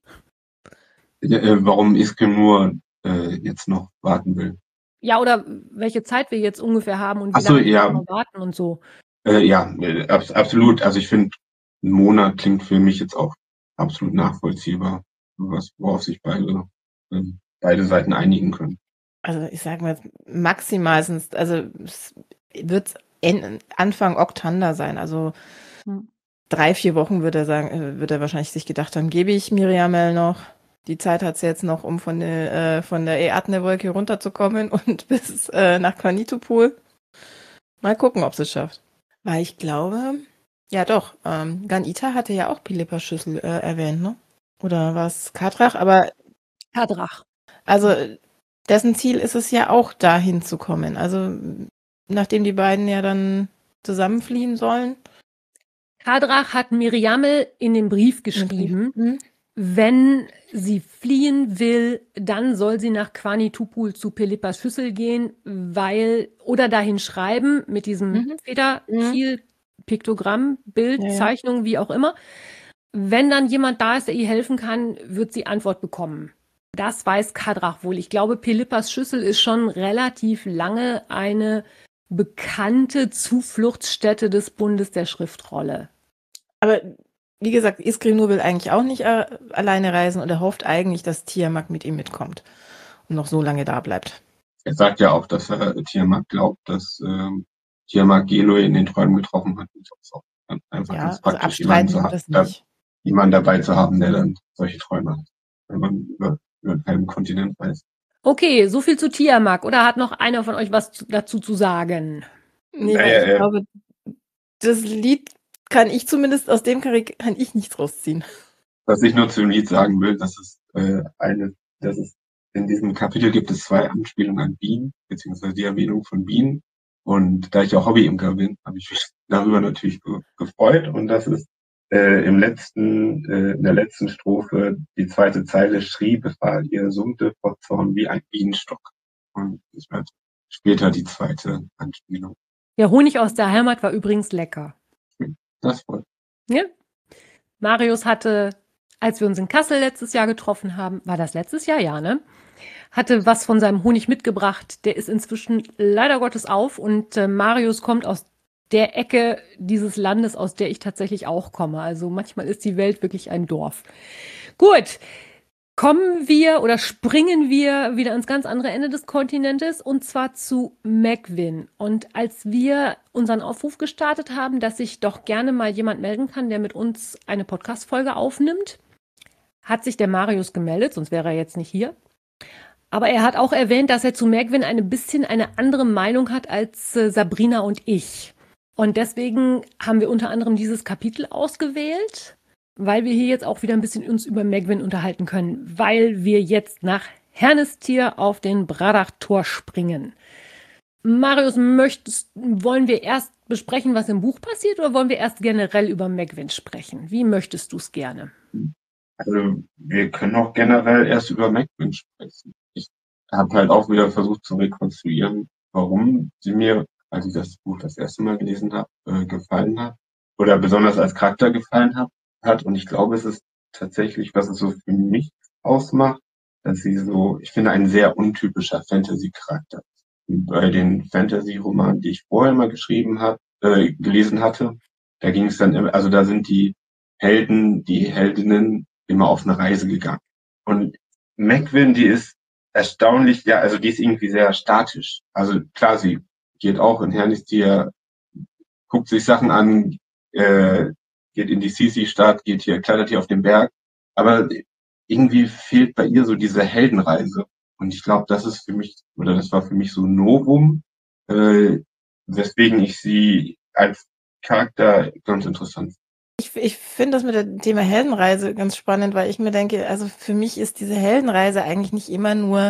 Ja, äh, warum Iskrim nur äh, jetzt noch warten will. Ja, oder welche Zeit wir jetzt ungefähr haben und wie Ach so, lange wir ja. noch warten und so. Äh, ja, äh, abs absolut. Also ich finde, ein Monat klingt für mich jetzt auch absolut nachvollziehbar, was, worauf sich beide, äh, beide Seiten einigen können. Also ich sage mal, maximal sind also es wird Anfang Oktober sein. Also Hm. drei, vier Wochen wird er sagen, äh, wird er wahrscheinlich sich gedacht haben, gebe ich Miriamel noch. Die Zeit hat sie jetzt noch, um von der, äh, von der Eatne-Wolke runterzukommen und bis äh, nach Qanitupul. Mal gucken, ob sie es schafft. Weil ich glaube, ja doch, ähm, Gan-Ita hatte ja auch Pilipas Schüssel äh, erwähnt, ne? Oder war es Kadrach? Aber Kadrach. also dessen Ziel ist es ja auch, dahin zu kommen. Also nachdem die beiden ja dann zusammenfliehen sollen. Kadrach hat Miriamel in den Brief geschrieben, Mhm. wenn sie fliehen will, dann soll sie nach Qanitupul zu Pilipas Schüssel gehen, weil, oder dahin schreiben mit diesem Mhm. Federkiel, Piktogramm, Bild, Ja, ja. Zeichnung, wie auch immer. Wenn dann jemand da ist, der ihr helfen kann, wird sie Antwort bekommen. Das weiß Kadrach wohl. Ich glaube, Pilipas Schüssel ist schon relativ lange eine bekannte Zufluchtsstätte des Bundes der Schriftrolle. Aber wie gesagt, Iskrim nur will eigentlich auch nicht äh, alleine reisen und er hofft eigentlich, dass Tiamat mit ihm mitkommt und noch so lange da bleibt. Er sagt ja auch, dass er Tiamat glaubt, dass ähm, Tiamat Geloi in den Träumen getroffen hat. Und das ist auch einfach Ja, ganz also praktisch, jemanden, abstreiten zu tut ha das da, nicht. jemanden dabei zu haben, der dann solche Träume hat, wenn man über, über einen halben Kontinent reist. Okay, so viel zu Tiamat. Oder hat noch einer von euch was zu, dazu zu sagen? Nee, Naja, weil ich äh, glaube, das Lied kann ich zumindest aus dem Karik kann ich nichts rausziehen. Was ich nur zu dem Lied sagen will, das ist äh, eine, das ist in diesem Kapitel gibt es zwei Anspielungen an Bienen, beziehungsweise die Erwähnung von Bienen. Und da ich auch Hobbyimker bin, habe ich mich darüber natürlich ge gefreut. Und das ist äh, im letzten, äh, in der letzten Strophe die zweite Zeile schrie, befahl ihr, summte vor Zorn wie ein Bienenstock. Und das wird später die zweite Anspielung. Der Honig aus der Heimat war übrigens lecker. Das freut Ja? Marius hatte, als wir uns in Kassel letztes Jahr getroffen haben, war das letztes Jahr? Ja, ne? Hatte was von seinem Honig mitgebracht. Der ist inzwischen leider Gottes auf und äh, Marius kommt aus der Ecke dieses Landes, aus der ich tatsächlich auch komme. Also manchmal ist die Welt wirklich ein Dorf. Gut. Kommen wir oder springen wir wieder ans ganz andere Ende des Kontinentes und zwar zu Megwin. Und als wir unseren Aufruf gestartet haben, dass sich doch gerne mal jemand melden kann, der mit uns eine Podcast-Folge aufnimmt, hat sich der Marius gemeldet, sonst wäre er jetzt nicht hier. Aber er hat auch erwähnt, dass er zu Megwin ein bisschen eine andere Meinung hat als äh, Sabrina und ich. Und deswegen haben wir unter anderem dieses Kapitel ausgewählt, weil wir hier jetzt auch wieder ein bisschen uns über Megwin unterhalten können, weil wir jetzt nach Hernestir auf den Bradach-Tor springen. Marius, möchtest, wollen wir erst besprechen, was im Buch passiert, oder wollen wir erst generell über Megwin sprechen? Wie möchtest du es gerne? Also wir können auch generell erst über Megwin sprechen. Ich habe halt auch wieder versucht zu rekonstruieren, warum sie mir, als ich das Buch das erste Mal gelesen habe, äh, gefallen hat oder besonders als Charakter gefallen hat. hat. Und ich glaube, es ist tatsächlich, was es so für mich ausmacht, dass sie so, ich finde, ein sehr untypischer Fantasy-Charakter ist. Bei den Fantasy-Romanen, die ich vorher mal geschrieben habe, äh, gelesen hatte, da ging es dann immer, also da sind die Helden, die Heldinnen immer auf eine Reise gegangen. Und Megwin, die ist, erstaunlich, ja, also die ist irgendwie sehr statisch. Also klar, sie geht auch in Hernistier, guckt sich Sachen an, äh, geht in die Sisi-Stadt, geht hier, klettert hier auf den Berg. Aber irgendwie fehlt bei ihr so diese Heldenreise. Und ich glaube, das ist für mich, oder das war für mich so ein Novum, äh, weswegen ich sie als Charakter ganz interessant finde. Ich, ich finde das mit dem Thema Heldenreise ganz spannend, weil ich mir denke, also für mich ist diese Heldenreise eigentlich nicht immer nur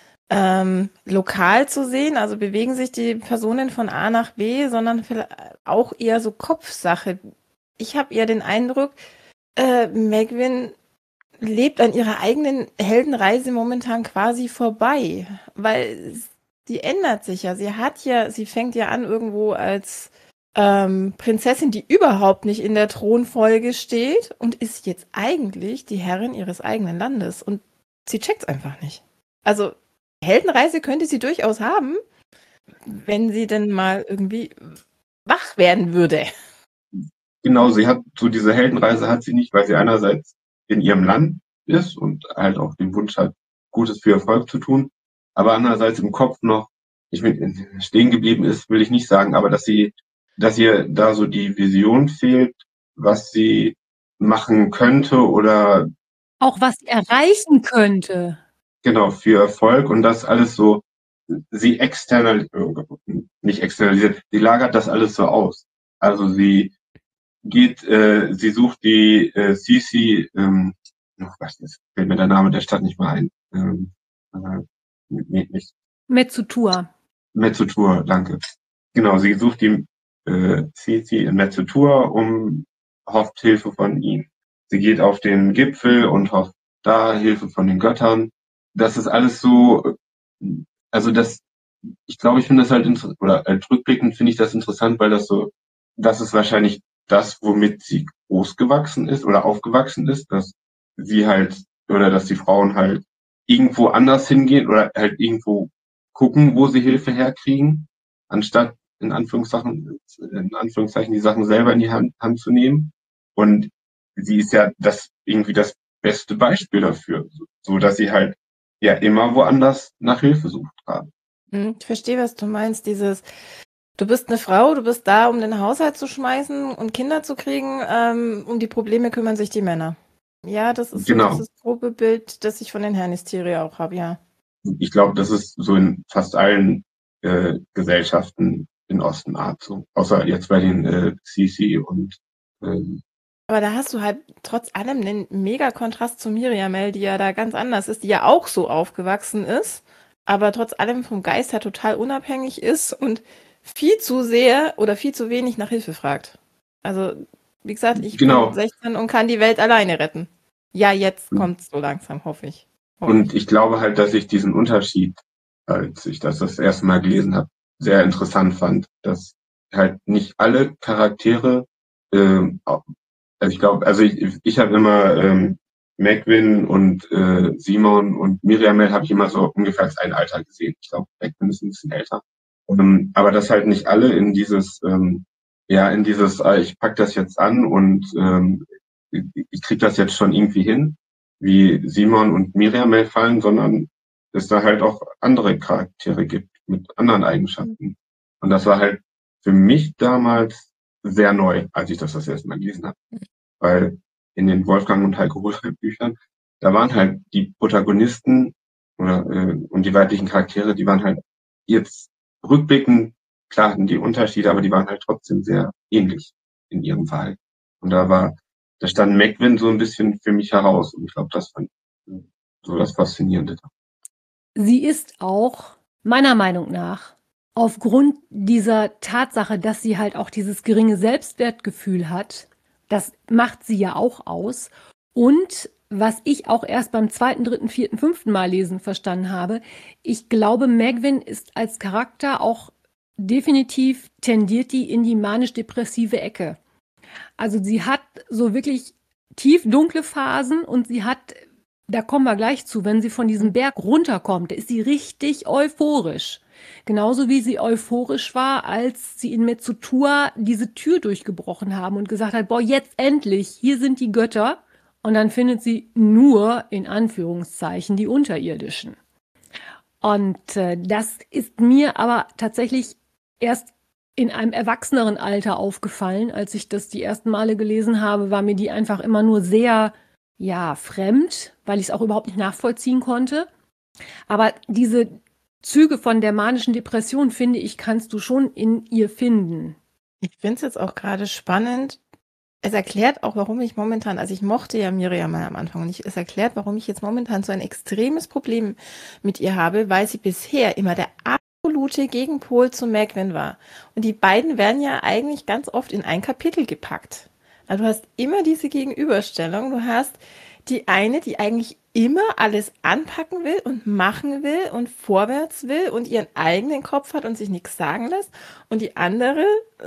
ähm, lokal zu sehen, also bewegen sich die Personen von A nach B, sondern vielleicht auch eher so Kopfsache. Ich habe eher den Eindruck, äh, Megwin lebt an ihrer eigenen Heldenreise momentan quasi vorbei, weil sie ändert sich ja. Sie hat ja, sie fängt ja an irgendwo als ähm, Prinzessin, die überhaupt nicht in der Thronfolge steht und ist jetzt eigentlich die Herrin ihres eigenen Landes und sie checkt's einfach nicht. Also Heldenreise könnte sie durchaus haben, wenn sie denn mal irgendwie wach werden würde. Genau, sie hat so diese Heldenreise hat sie nicht, weil sie einerseits in ihrem Land ist und halt auch den Wunsch hat, Gutes für ihr Volk zu tun, aber andererseits im Kopf noch, ich bin stehen geblieben ist, will ich nicht sagen, aber dass sie, dass ihr da so die Vision fehlt, was sie machen könnte oder Auch was sie erreichen könnte. genau für Erfolg und das alles so, sie external, nicht externalisiert, sie lagert das alles so aus. Also sie geht, äh, sie sucht die äh, Sisi, ähm, ach, was ist, fällt mir der Name der Stadt nicht mehr ein. Ähm, äh, nee, nicht. Metzutur. Metzutur, danke. Genau, sie sucht die äh, Sisi in Metzutur, um hofft Hilfe von ihm. Sie geht auf den Gipfel und hofft da Hilfe von den Göttern. Das ist alles so, also das, ich glaube, ich finde das halt, inter- oder äh, rückblickend finde ich das interessant, weil das so, das ist wahrscheinlich das, womit sie großgewachsen ist oder aufgewachsen ist, dass sie halt, oder dass die Frauen halt irgendwo anders hingehen oder halt irgendwo gucken, wo sie Hilfe herkriegen, anstatt in Anführungszeichen, in Anführungszeichen die Sachen selber in die Hand, Hand zu nehmen. Und sie ist ja das irgendwie das beste Beispiel dafür, so so dass sie halt ja immer woanders nach Hilfe sucht gerade. Hm, Ich verstehe, was du meinst. Dieses, du bist eine Frau, du bist da, um den Haushalt zu schmeißen und Kinder zu kriegen. Ähm, um die Probleme kümmern sich die Männer. Ja, das ist so Genau. dieses grobe Bild, das ich von den Hernistiere auch habe, ja. Ich glaube, das ist so in fast allen äh, Gesellschaften in Ostenart so. Außer jetzt bei den äh, Sisi und ähm, Aber da hast du halt trotz allem einen mega Kontrast zu Miriamel, die ja da ganz anders ist, die ja auch so aufgewachsen ist, aber trotz allem vom Geist her total unabhängig ist und viel zu sehr oder viel zu wenig nach Hilfe fragt. Also, wie gesagt, ich Genau. bin sechzehn und kann die Welt alleine retten. Ja, jetzt Mhm. kommt's so langsam, hoffe ich. Hoffe Und ich glaube halt, dass ich diesen Unterschied, als ich das das erste Mal gelesen habe, sehr interessant fand, dass halt nicht alle Charaktere, ähm, au- also ich glaube, also ich, ich habe immer ähm, Megwin und äh, Simon und Miriamel habe ich immer so ungefähr als ein Alter gesehen. Ich glaube, Megwin ist ein bisschen älter. Ähm, aber dass halt nicht alle in dieses, ähm, ja, in dieses, ah, ich pack das jetzt an und ähm, ich, ich krieg das jetzt schon irgendwie hin, wie Simon und Miriamel fallen, sondern es da halt auch andere Charaktere gibt mit anderen Eigenschaften. Und das war halt für mich damals sehr neu, als ich das das erste Mal gelesen habe. Weil in den Wolfgang und Heiko Hohlfeld Büchern, da waren halt die Protagonisten oder, äh, und die weiblichen Charaktere, die waren halt jetzt rückblickend, klar hatten die Unterschiede, aber die waren halt trotzdem sehr ähnlich in ihrem Verhalten. Und da war, da stand Megwin so ein bisschen für mich heraus. Und ich glaube, das fand ich äh, so das Faszinierende. Sie ist auch, meiner Meinung nach, aufgrund dieser Tatsache, dass sie halt auch dieses geringe Selbstwertgefühl hat, das macht sie ja auch aus. Und was ich auch erst beim zweiten, dritten, vierten, fünften Mal lesen verstanden habe, ich glaube, Megwin ist als Charakter auch definitiv tendiert die in die manisch-depressive Ecke. Also sie hat so wirklich tief dunkle Phasen und sie hat, da kommen wir gleich zu, wenn sie von diesem Berg runterkommt, da ist sie richtig euphorisch. Genauso wie sie euphorisch war, als sie in Metzutur diese Tür durchgebrochen haben und gesagt hat, boah, jetzt endlich, hier sind die Götter. Und dann findet sie nur, in Anführungszeichen, die Unterirdischen. Und äh, das ist mir aber tatsächlich erst in einem erwachseneren Alter aufgefallen. Als ich das die ersten Male gelesen habe, war mir die einfach immer nur sehr, ja, fremd, weil ich es auch überhaupt nicht nachvollziehen konnte. Aber diese Züge von der manischen Depression, finde ich, kannst du schon in ihr finden. Ich finde es jetzt auch gerade spannend. Es erklärt auch, warum ich momentan, also ich mochte ja Miriam mal am Anfang und ich, es erklärt, warum ich jetzt momentan so ein extremes Problem mit ihr habe, weil sie bisher immer der absolute Gegenpol zu Megwin war. Und die beiden werden ja eigentlich ganz oft in ein Kapitel gepackt. Also du hast immer diese Gegenüberstellung. Du hast die eine, die eigentlich immer alles anpacken will und machen will und vorwärts will und ihren eigenen Kopf hat und sich nichts sagen lässt. Und die andere,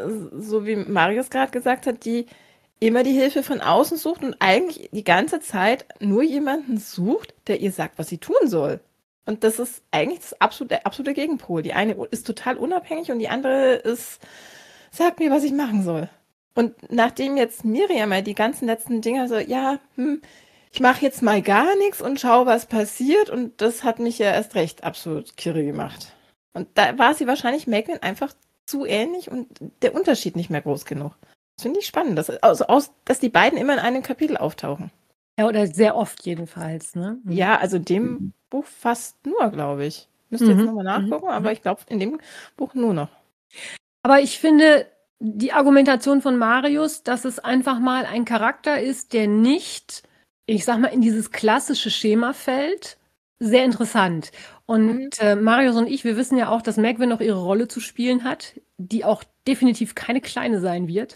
so wie Marius gerade gesagt hat, die immer die Hilfe von außen sucht und eigentlich die ganze Zeit nur jemanden sucht, der ihr sagt, was sie tun soll. Und das ist eigentlich das absolute, der absolute Gegenpol. Die eine ist total unabhängig und die andere ist, sagt mir, was ich machen soll. Und nachdem jetzt Miriam mal die ganzen letzten Dinger so, ja, hm, ich mache jetzt mal gar nichts und schau, was passiert. Und das hat mich ja erst recht absolut kirre gemacht. Und da war sie wahrscheinlich Megwin einfach zu ähnlich und der Unterschied nicht mehr groß genug. Das finde ich spannend, dass, also aus, dass die beiden immer in einem Kapitel auftauchen. Ja, oder sehr oft jedenfalls, ne? Mhm. Ja, also dem Buch fast nur, glaube ich. Müsste Mhm. jetzt nochmal nachgucken, Mhm. aber ich glaube, in dem Buch nur noch. Aber ich finde die Argumentation von Marius, dass es einfach mal ein Charakter ist, der nicht, ich sag mal, in dieses klassische Schema fällt, sehr interessant. Und Mhm. äh, Marius und ich, wir wissen ja auch, dass Megwin noch ihre Rolle zu spielen hat, die auch definitiv keine kleine sein wird.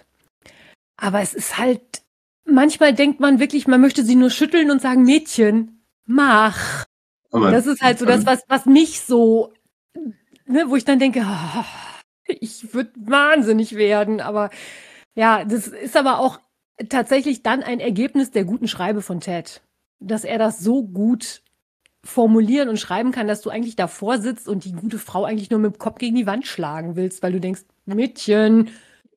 Aber es ist halt, manchmal denkt man wirklich, man möchte sie nur schütteln und sagen, Mädchen, mach. Aber Das ist halt so das, was, was mich so, ne, wo ich dann denke, oh, ich würde wahnsinnig werden. Aber ja, das ist aber auch tatsächlich dann ein Ergebnis der guten Schreibe von Ted. Dass er das so gut formulieren und schreiben kann, dass du eigentlich davor sitzt und die gute Frau eigentlich nur mit dem Kopf gegen die Wand schlagen willst, weil du denkst, Mädchen.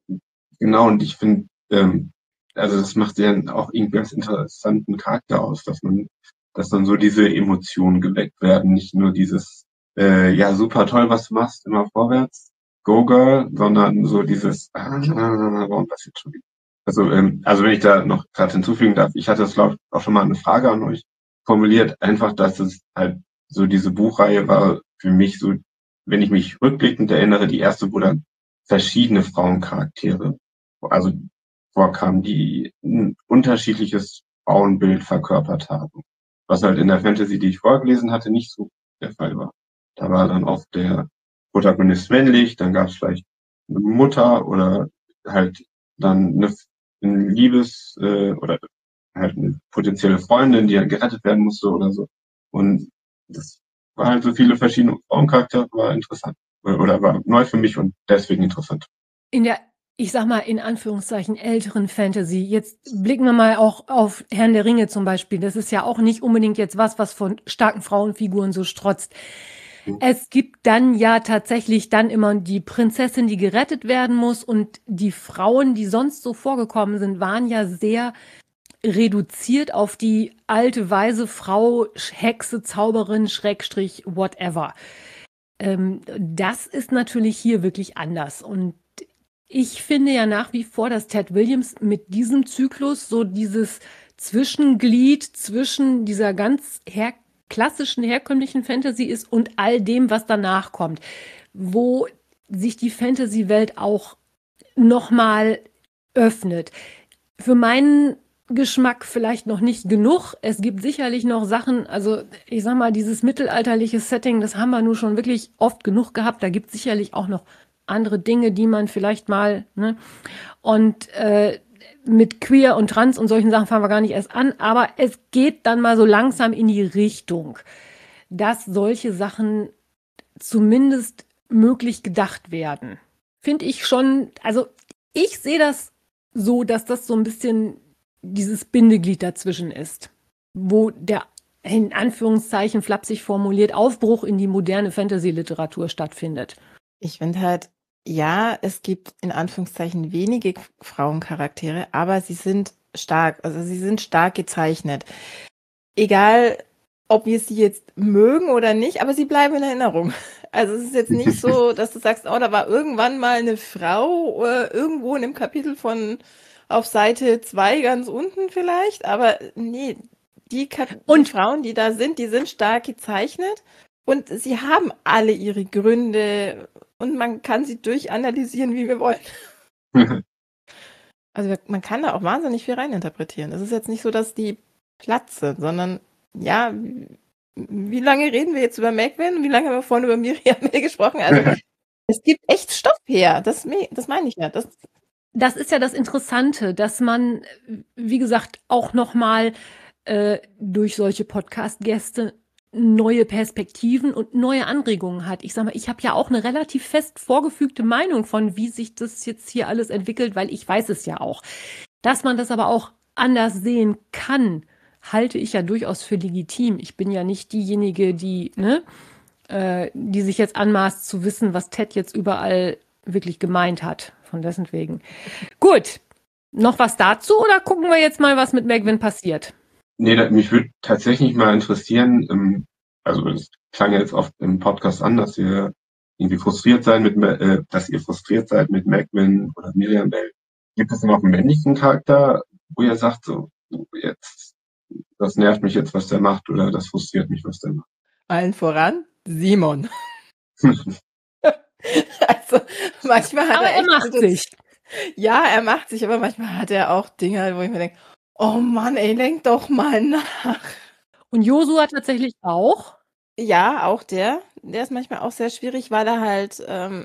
Genau, und ich finde, ähm, also das macht ja auch irgendwie ganz interessanten Charakter aus, dass man, dass dann so diese Emotionen geweckt werden, nicht nur dieses, äh, ja, super toll, was du machst, immer vorwärts, go girl, sondern so dieses, ah, warum passiert schon wieder? Also, ähm, also wenn ich da noch gerade hinzufügen darf, ich hatte das, glaube ich, auch schon mal eine Frage an euch formuliert, einfach, dass es halt so diese Buchreihe war für mich so, wenn ich mich rückblickend erinnere, die erste, wo dann verschiedene Frauencharaktere also vorkamen, die ein unterschiedliches Frauenbild verkörpert haben. Was halt in der Fantasy, die ich vorgelesen hatte, nicht so der Fall war. Da war dann oft der Protagonist männlich, dann gab es vielleicht eine Mutter oder halt dann eine, eine Liebes- äh, oder halt eine potenzielle Freundin, die halt gerettet werden musste oder so. Und das war halt so viele verschiedene Frauencharaktere, war interessant. Oder war neu für mich und deswegen interessant. In der, ich sag mal, in Anführungszeichen älteren Fantasy. Jetzt blicken wir mal auch auf Herrn der Ringe zum Beispiel. Das ist ja auch nicht unbedingt jetzt was, was von starken Frauenfiguren so strotzt. Es gibt dann ja tatsächlich dann immer die Prinzessin, die gerettet werden muss, und die Frauen, die sonst so vorgekommen sind, waren ja sehr reduziert auf die alte, weise Frau, Hexe, Zauberin, Schrägstrich, whatever. Ähm, das ist natürlich hier wirklich anders. Und ich finde ja nach wie vor, dass Ted Williams mit diesem Zyklus so dieses Zwischenglied zwischen dieser ganz her klassischen, herkömmlichen Fantasy ist und all dem, was danach kommt, wo sich die Fantasy-Welt auch nochmal öffnet. Für meinen Geschmack vielleicht noch nicht genug. Es gibt sicherlich noch Sachen, also ich sag mal, dieses mittelalterliche Setting, das haben wir nun schon wirklich oft genug gehabt. Da gibt es sicherlich auch noch andere Dinge, die man vielleicht mal, ne? Und äh, mit Queer und Trans und solchen Sachen fangen wir gar nicht erst an, aber es geht dann mal so langsam in die Richtung, dass solche Sachen zumindest möglich gedacht werden. Finde ich schon, also ich sehe das so, dass das so ein bisschen dieses Bindeglied dazwischen ist, wo der in Anführungszeichen flapsig formuliert Aufbruch in die moderne Fantasy-Literatur stattfindet. Ich finde halt, ja, es gibt in Anführungszeichen wenige Frauencharaktere, aber sie sind stark, also sie sind stark gezeichnet. Egal, ob wir sie jetzt mögen oder nicht, aber sie bleiben in Erinnerung. Also es ist jetzt nicht so, dass du sagst, oh, da war irgendwann mal eine Frau äh, irgendwo in einem Kapitel von auf Seite zwei ganz unten vielleicht, aber nee, die, Kap Und- die Frauen, die da sind, die sind stark gezeichnet und sie haben alle ihre Gründe und man kann sie durchanalysieren, wie wir wollen. Also man kann da auch wahnsinnig viel reininterpretieren. Es ist jetzt nicht so, dass die platt sind, sondern ja, wie, wie lange reden wir jetzt über Megwin? Wie lange haben wir vorhin über Miriam gesprochen? Also es gibt echt Stoff her. Das, me- das meine ich ja. Das, Das ist ja das Interessante, dass man, wie gesagt, auch nochmal äh, durch solche Podcast-Gäste neue Perspektiven und neue Anregungen hat. Ich sag mal, ich habe ja auch eine relativ fest vorgefügte Meinung von, wie sich das jetzt hier alles entwickelt, weil ich weiß es ja auch. Dass man das aber auch anders sehen kann, halte ich ja durchaus für legitim. Ich bin ja nicht diejenige, die, ne, äh, die sich jetzt anmaßt zu wissen, was Ted jetzt überall wirklich gemeint hat. Von dessen wegen. Gut. Noch was dazu oder gucken wir jetzt mal, was mit Megwin passiert? Nee, da, mich würde tatsächlich mal interessieren, ähm, also es klang ja jetzt oft im Podcast an, dass ihr irgendwie frustriert seid mit, Ma- äh, dass ihr frustriert seid mit Megwin oder Miriam Bell. Gibt es noch einen männlichen Charakter, wo ihr sagt, so, jetzt, das nervt mich jetzt, was der macht, oder das frustriert mich, was der macht? allen voran Simon. Also manchmal hat Aber er er echt macht so- sich. Ja, er macht sich, aber manchmal hat er auch Dinge, wo ich mir denke, oh Mann, ey, lenk doch mal nach. Und Josua tatsächlich auch. Ja, auch der. Der ist manchmal auch sehr schwierig, weil er halt ähm,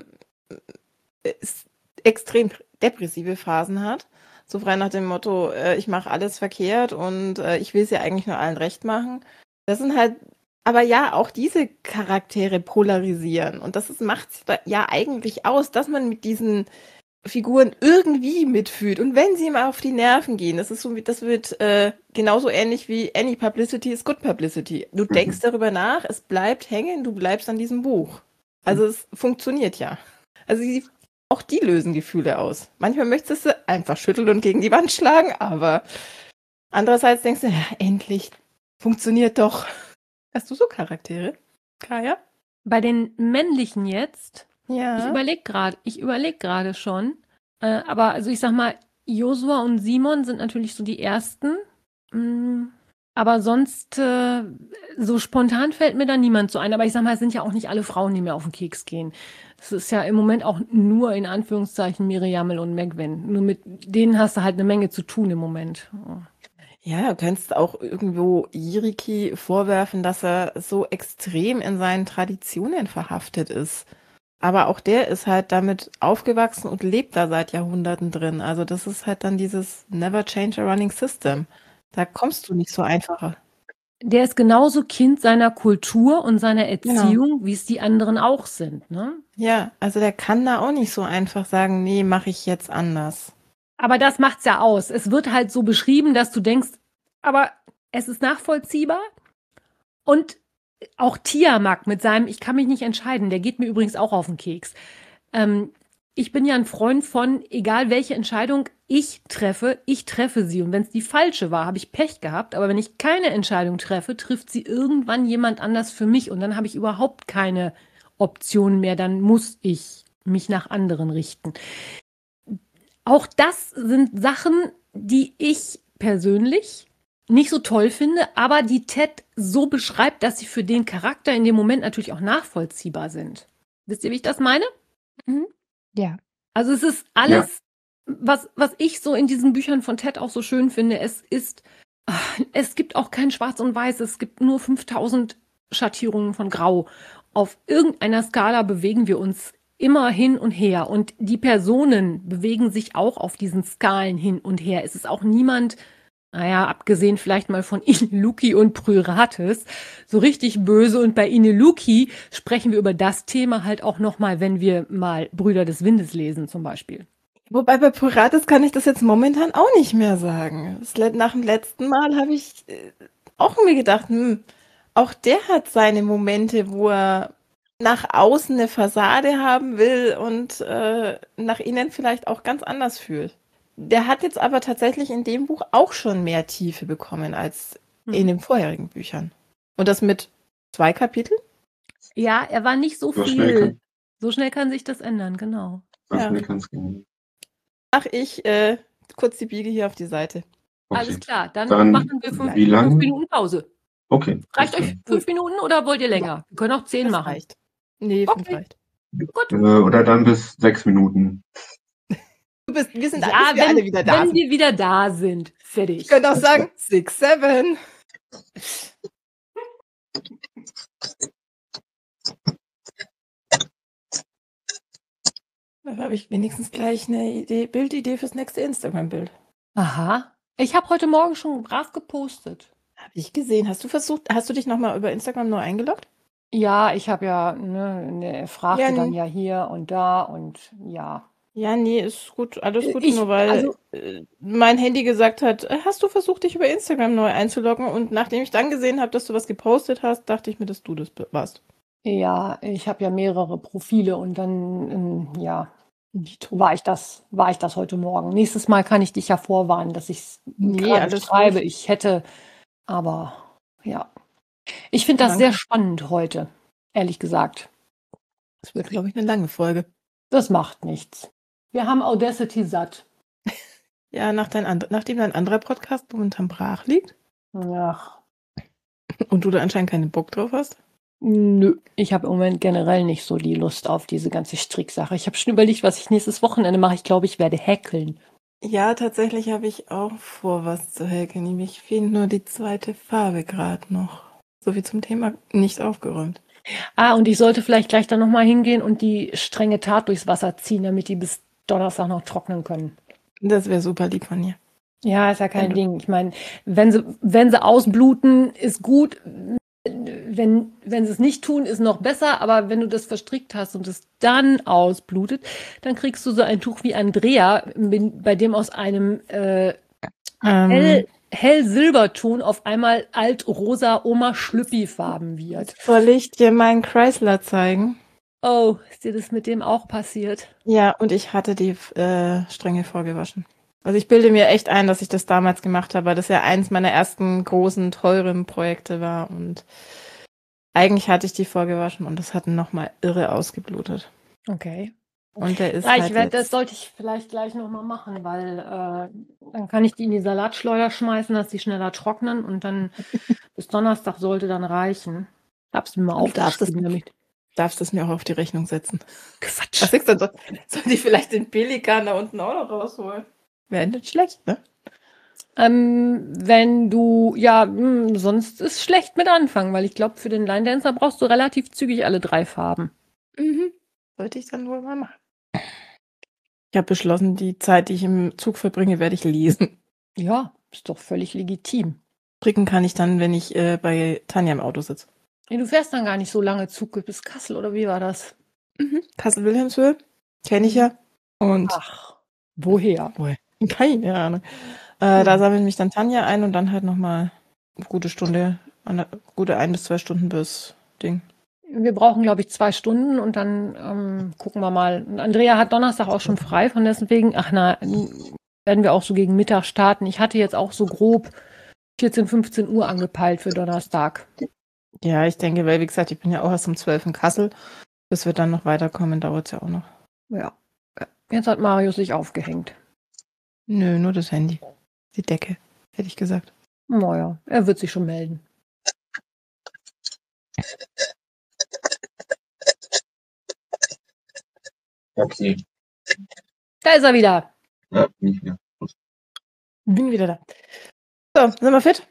ist extrem depressive Phasen hat. So frei nach dem Motto, äh, ich mache alles verkehrt und äh, ich will es ja eigentlich nur allen recht machen. Das sind halt, aber ja, auch diese Charaktere polarisieren. Und das macht es ja eigentlich aus, dass man mit diesen Figuren irgendwie mitfühlt. Und wenn sie ihm auf die Nerven gehen, das ist so, wie- das wird äh, genauso ähnlich wie Any Publicity is good publicity. Du denkst darüber nach, es bleibt hängen, du bleibst an diesem Buch. Also es funktioniert ja. Also sie, auch die lösen Gefühle aus. Manchmal möchtest du einfach schütteln und gegen die Wand schlagen, aber andererseits denkst du, ja, endlich funktioniert doch. Hast du so Charaktere, Kaya? Bei den männlichen jetzt, ich Ja. überlege gerade, ich überlege gerade schon. Äh, aber also ich sag mal, Josua und Simon sind natürlich so die ersten. Mm, aber sonst, äh, so spontan fällt mir da niemand so ein. Aber ich sag mal, es sind ja auch nicht alle Frauen, die mir auf den Keks gehen. Es ist ja im Moment auch nur in Anführungszeichen Miriamel und Megwin. Nur mit denen hast du halt eine Menge zu tun im Moment. Oh. Ja, du kannst auch irgendwo Jiriki vorwerfen, dass er so extrem in seinen Traditionen verhaftet ist. Aber auch der ist halt damit aufgewachsen und lebt da seit Jahrhunderten drin. Also das ist halt dann dieses Never change a running system. Da kommst du nicht so einfach. Der ist genauso Kind seiner Kultur und seiner Erziehung, wie es die anderen auch sind, ne? Ja, also der kann da auch nicht so einfach sagen, nee, mache ich jetzt anders. Aber das macht's ja aus. Es wird halt so beschrieben, dass du denkst, aber es ist nachvollziehbar. Und auch Tiamak mit seinem, ich kann mich nicht entscheiden, der geht mir übrigens auch auf den Keks. Ähm, ich bin ja ein Freund von, egal welche Entscheidung ich treffe, ich treffe sie. Und wenn es die falsche war, habe ich Pech gehabt. Aber wenn ich keine Entscheidung treffe, trifft sie irgendwann jemand anders für mich. Und dann habe ich überhaupt keine Option mehr. Dann muss ich mich nach anderen richten. Auch das sind Sachen, die ich persönlich nicht so toll finde, aber die Ted so beschreibt, dass sie für den Charakter in dem Moment natürlich auch nachvollziehbar sind. Wisst ihr, wie ich das meine? Ja. Also es ist alles, was, was ich so in diesen Büchern von Ted auch so schön finde. Es ist, ach, es gibt auch kein Schwarz und Weiß, es gibt nur fünftausend Schattierungen von Grau. Auf irgendeiner Skala bewegen wir uns immer hin und her und die Personen bewegen sich auch auf diesen Skalen hin und her. Es ist auch niemand, naja, abgesehen vielleicht mal von Ineluki und Pryrates, so richtig böse. Und bei Ineluki sprechen wir über das Thema halt auch nochmal, wenn wir mal Brüder des Windes lesen zum Beispiel. Wobei bei Purates kann ich das jetzt momentan auch nicht mehr sagen. Das, le- nach dem letzten Mal habe ich äh, auch mir gedacht, hm, auch der hat seine Momente, wo er nach außen eine Fassade haben will und äh, nach innen vielleicht auch ganz anders fühlt. Der hat jetzt aber tatsächlich in dem Buch auch schon mehr Tiefe bekommen als in Mhm. den vorherigen Büchern. Und das mit zwei Kapiteln? Ja, er war nicht so, So viel. schnell kann- So schnell kann sich das ändern, genau. Was Ja. mir kann's gehen. Ach, ich äh, kurz die Biege hier auf die Seite. Okay. Alles klar, dann, Dann machen wir fünf, wie lang? fünf Minuten Pause. Okay. Reicht alles euch fünf Minuten oder wollt ihr länger? Wir können auch zehn Das machen. reicht. Nee, fünf Okay. reicht. Gut. klar. Äh, oder dann bis sechs Minuten. Du bist, wir sind Ja, bis wir wenn, alle wieder da wenn sind. wir wieder da sind. Fertig. Ich könnte auch sagen, six, seven. Da habe ich wenigstens gleich eine Idee, Bildidee fürs nächste Instagram-Bild. Aha. Ich habe heute Morgen schon brav gepostet. Habe ich gesehen. Hast du versucht, hast du dich nochmal über Instagram neu eingeloggt? Ja, ich habe ja, ne, ne, er fragte Ja, dann n- ja hier und da und ja. Ja, nee, ist gut, alles gut, Ich, nur weil also, äh, mein Handy gesagt hat, äh, hast du versucht, dich über Instagram neu einzuloggen? Und nachdem ich dann gesehen habe, dass du was gepostet hast, dachte ich mir, dass du das b- warst. ja, ich habe ja mehrere Profile und dann, ähm, ja, Dito. war ich das, war ich das heute Morgen. Nächstes Mal kann ich dich ja vorwarnen, dass ich es Nee, gerade alles schreibe. gut. Ich hätte, aber ja. Ich finde das Danke. sehr spannend heute, ehrlich gesagt. Das wird, glaube ich, eine lange Folge. Das macht nichts. Wir haben Audacity satt. Ja, nach dein and nachdem dein anderer Podcast momentan brach liegt Ach, und du da anscheinend keinen Bock drauf hast. nö. Ich habe im Moment generell nicht so die Lust auf diese ganze Stricksache. Ich habe schon überlegt, was ich nächstes Wochenende mache. Ich glaube, ich werde häkeln. Ja, tatsächlich habe ich auch vor, was zu häkeln. Mich fehlt nur die zweite Farbe gerade noch. So viel zum Thema nicht aufgeräumt. Ah, und ich sollte vielleicht gleich dann nochmal hingehen und die strenge Tat durchs Wasser ziehen, damit die bis Donnerstag noch trocknen können. Das wäre super lieb von dir. Ja, ist ja kein Wenn du- Ding. Ich meine, wenn sie, wenn sie ausbluten, ist gut. Wenn, wenn sie es nicht tun, ist noch besser. Aber wenn du das verstrickt hast und es dann ausblutet, dann kriegst du so ein Tuch wie Andrea, bei dem aus einem äh, Ähm, hell, hell Silberton auf einmal alt-rosa Oma-Schlüppi-Farben wird. soll ich dir meinen Chrysler zeigen? Oh, ist dir das mit dem auch passiert? Ja, und ich hatte die äh, Stränge vorgewaschen. Also ich bilde mir echt ein, dass ich das damals gemacht habe, weil das ja eins meiner ersten großen, teuren Projekte war. Und eigentlich hatte ich die vorgewaschen und das hat nochmal irre ausgeblutet. Okay. Und der ist Ja, ich halt werd, das jetzt... sollte ich vielleicht gleich nochmal machen, weil äh, dann kann ich die in die Salatschleuder schmeißen, dass die schneller trocknen und dann bis Donnerstag sollte dann reichen. Ich hab's mir mal Du darfst es aufgeschrieben, damit. darfst es mir auch auf die Rechnung setzen. Quatsch. Was ist denn so? Soll die vielleicht den Pelikan da unten auch noch rausholen? Wäre nicht schlecht, ne? Ähm, wenn du, ja, mh, sonst ist schlecht mit anfangen, weil ich glaube, für den Line Dancer brauchst du relativ zügig alle drei Farben. Mhm. Sollte ich dann wohl mal machen. Ich habe beschlossen, die Zeit, die ich im Zug verbringe, werde ich lesen. Ja, ist doch völlig legitim. Stricken kann ich dann, wenn ich äh, bei Tanja im Auto sitze. Nee, du fährst dann gar nicht so lange Zug bis Kassel, oder wie war das? Mhm. Kassel-Wilhelmshöhe. Kenne ich ja. Und Ach, woher? keine Ahnung. Äh, Hm. Da sammelt mich dann Tanja ein und dann halt nochmal eine gute Stunde, eine gute ein bis zwei Stunden bis Ding. Wir brauchen, glaube ich, zwei Stunden und dann ähm, gucken wir mal. Und Andrea hat Donnerstag auch schon frei, von deswegen, ach na, werden wir auch so gegen Mittag starten. Ich hatte jetzt auch so grob vierzehn, fünfzehn Uhr angepeilt für Donnerstag. Ja, ich denke, weil wie gesagt, ich bin ja auch erst um zwölf in Kassel. Bis wir dann noch weiterkommen, dauert es ja auch noch. Ja. Jetzt hat Marius sich aufgehängt. Nö, nur das Handy. Die Decke, hätte ich gesagt. Naja, er wird sich schon melden. Okay. Da ist er wieder. Ja, nicht mehr. Bin wieder da. So, sind wir fit?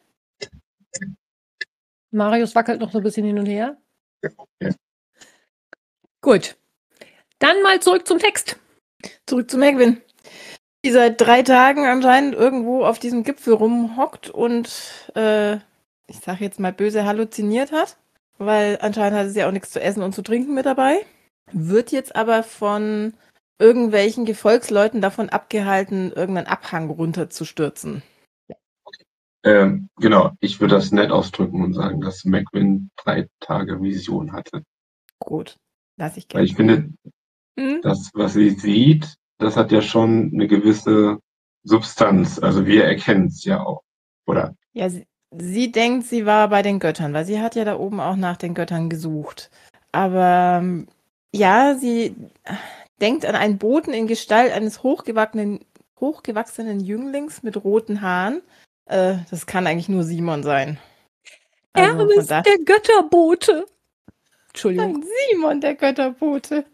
Marius wackelt noch so ein bisschen hin und her. Ja. Gut. Dann mal zurück zum Text. Zurück zu Megwin. Die seit drei Tagen anscheinend irgendwo auf diesem Gipfel rumhockt und, äh, ich sag jetzt mal böse, halluziniert hat. Weil anscheinend hatte sie ja auch nichts zu essen und zu trinken mit dabei. Wird jetzt aber von irgendwelchen Gefolgsleuten davon abgehalten, irgendeinen Abhang runterzustürzen. Ähm, genau, ich würde das nett ausdrücken und sagen, dass Megwin drei Tage Vision hatte. Gut, lass ich Weil gerne. ich finde, Hm? das, was sie sieht, das hat ja schon eine gewisse Substanz. Also wir erkennen es ja auch. Oder? Ja, sie, sie denkt, sie war bei den Göttern, weil sie hat ja da oben auch nach den Göttern gesucht. Aber ähm, ja, sie denkt an einen Boten in Gestalt eines hochgewachsenen, hochgewachsenen Jünglings mit roten Haaren. Äh, das kann eigentlich nur Simon sein. Also von Hermes, da der Götterbote. Entschuldigung. Nein, Simon, der Götterbote.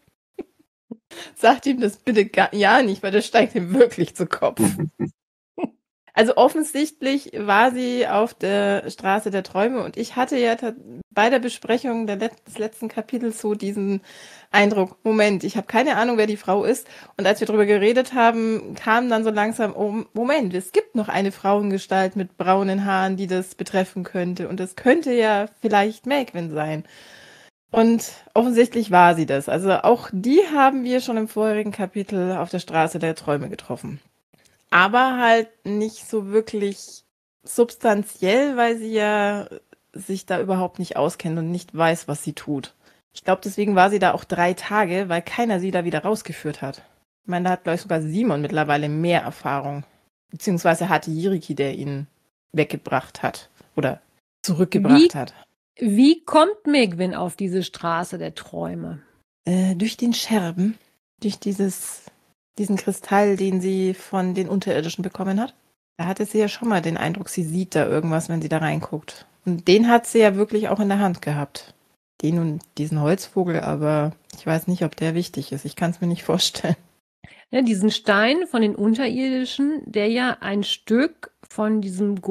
Sagt ihm das bitte gar ja nicht, weil das steigt ihm wirklich zu Kopf. Also offensichtlich war sie auf der Straße der Träume und ich hatte ja ta- bei der Besprechung der Let des letzten Kapitels so diesen Eindruck, Moment, ich habe keine Ahnung, wer die Frau ist. Und als wir darüber geredet haben, kam dann so langsam, oh, Moment, es gibt noch eine Frauengestalt mit braunen Haaren, die das betreffen könnte. Und das könnte ja vielleicht Megwin sein. Und offensichtlich war sie das. Also auch die haben wir schon im vorherigen Kapitel auf der Straße der Träume getroffen. Aber halt nicht so wirklich substanziell, weil sie ja sich da überhaupt nicht auskennt und nicht weiß, was sie tut. Ich glaube, deswegen war sie da auch drei Tage, weil keiner sie da wieder rausgeführt hat. Ich meine, da hat, glaube ich, sogar Simon mittlerweile mehr Erfahrung. Beziehungsweise hatte Jiriki, der ihn weggebracht hat oder zurückgebracht Wie, hat. wie kommt Megwin auf diese Straße der Träume? Äh, durch den Scherben, durch dieses, diesen Kristall, den sie von den Unterirdischen bekommen hat. Da hatte sie ja schon mal den Eindruck, sie sieht da irgendwas, wenn sie da reinguckt. Und den hat sie ja wirklich auch in der Hand gehabt. Den und diesen Holzvogel, aber ich weiß nicht, ob der wichtig ist. Ich kann es mir nicht vorstellen. Ja, diesen Stein von den Unterirdischen, der ja ein Stück von diesem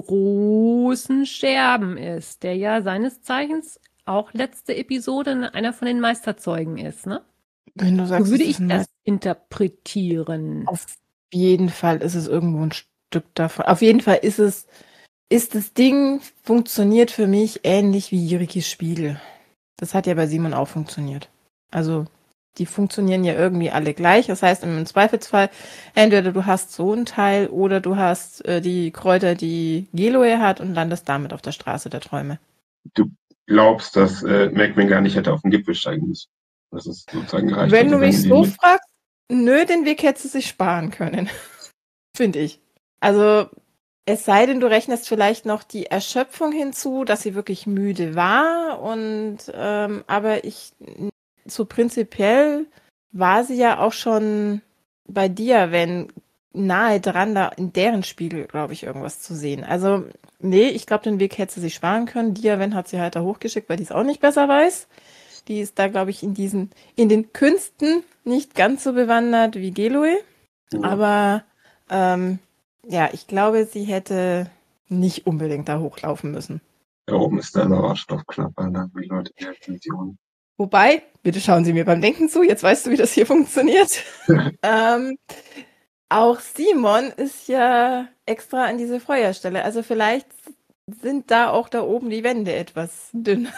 großen Scherben ist, der ja seines Zeichens auch letzte Episode einer von den Meisterzeugen ist, ne? Wenn du sagst, So würde es ich ist ein das interpretieren. Auf jeden Fall ist es irgendwo ein Stück davon. Auf jeden Fall ist es, ist das Ding, funktioniert für mich ähnlich wie Jirikis Spiegel. Das hat ja bei Simon auch funktioniert. Also, die funktionieren ja irgendwie alle gleich. Das heißt, im Zweifelsfall, entweder du hast so einen Teil oder du hast äh, die Kräuter, die Geloe hat und landest damit auf der Straße der Träume. Du glaubst, dass äh, Megwin gar nicht hätte auf den Gipfel steigen müssen. Das ist sozusagen reicht. Wenn also, du mich sie so nicht- fragst, nö, den Weg hätte sie sich sparen können. Finde ich. Also, es sei denn, du rechnest vielleicht noch die Erschöpfung hinzu, dass sie wirklich müde war. Und ähm, aber ich, so prinzipiell war sie ja auch schon bei dir, wenn nahe dran da in deren Spiegel, glaube ich, irgendwas zu sehen. Also, nee, ich glaube, den Weg hätte sie sich sparen können. Diaven hat sie halt da hochgeschickt, weil die es auch nicht besser weiß. Die ist da, glaube ich, in diesen, in den Künsten nicht ganz so bewandert wie Geloe. Ja. Aber ähm, ja, ich glaube, sie hätte nicht unbedingt da hochlaufen müssen. Da oben ist der Sauerstoffknapper, da haben die Leute in der Dimension. Wobei, bitte schauen Sie mir beim Denken zu, jetzt weißt du, wie das hier funktioniert. ähm, auch Simon ist ja extra an diese Feuerstelle. Also vielleicht sind da auch da oben die Wände etwas dünner.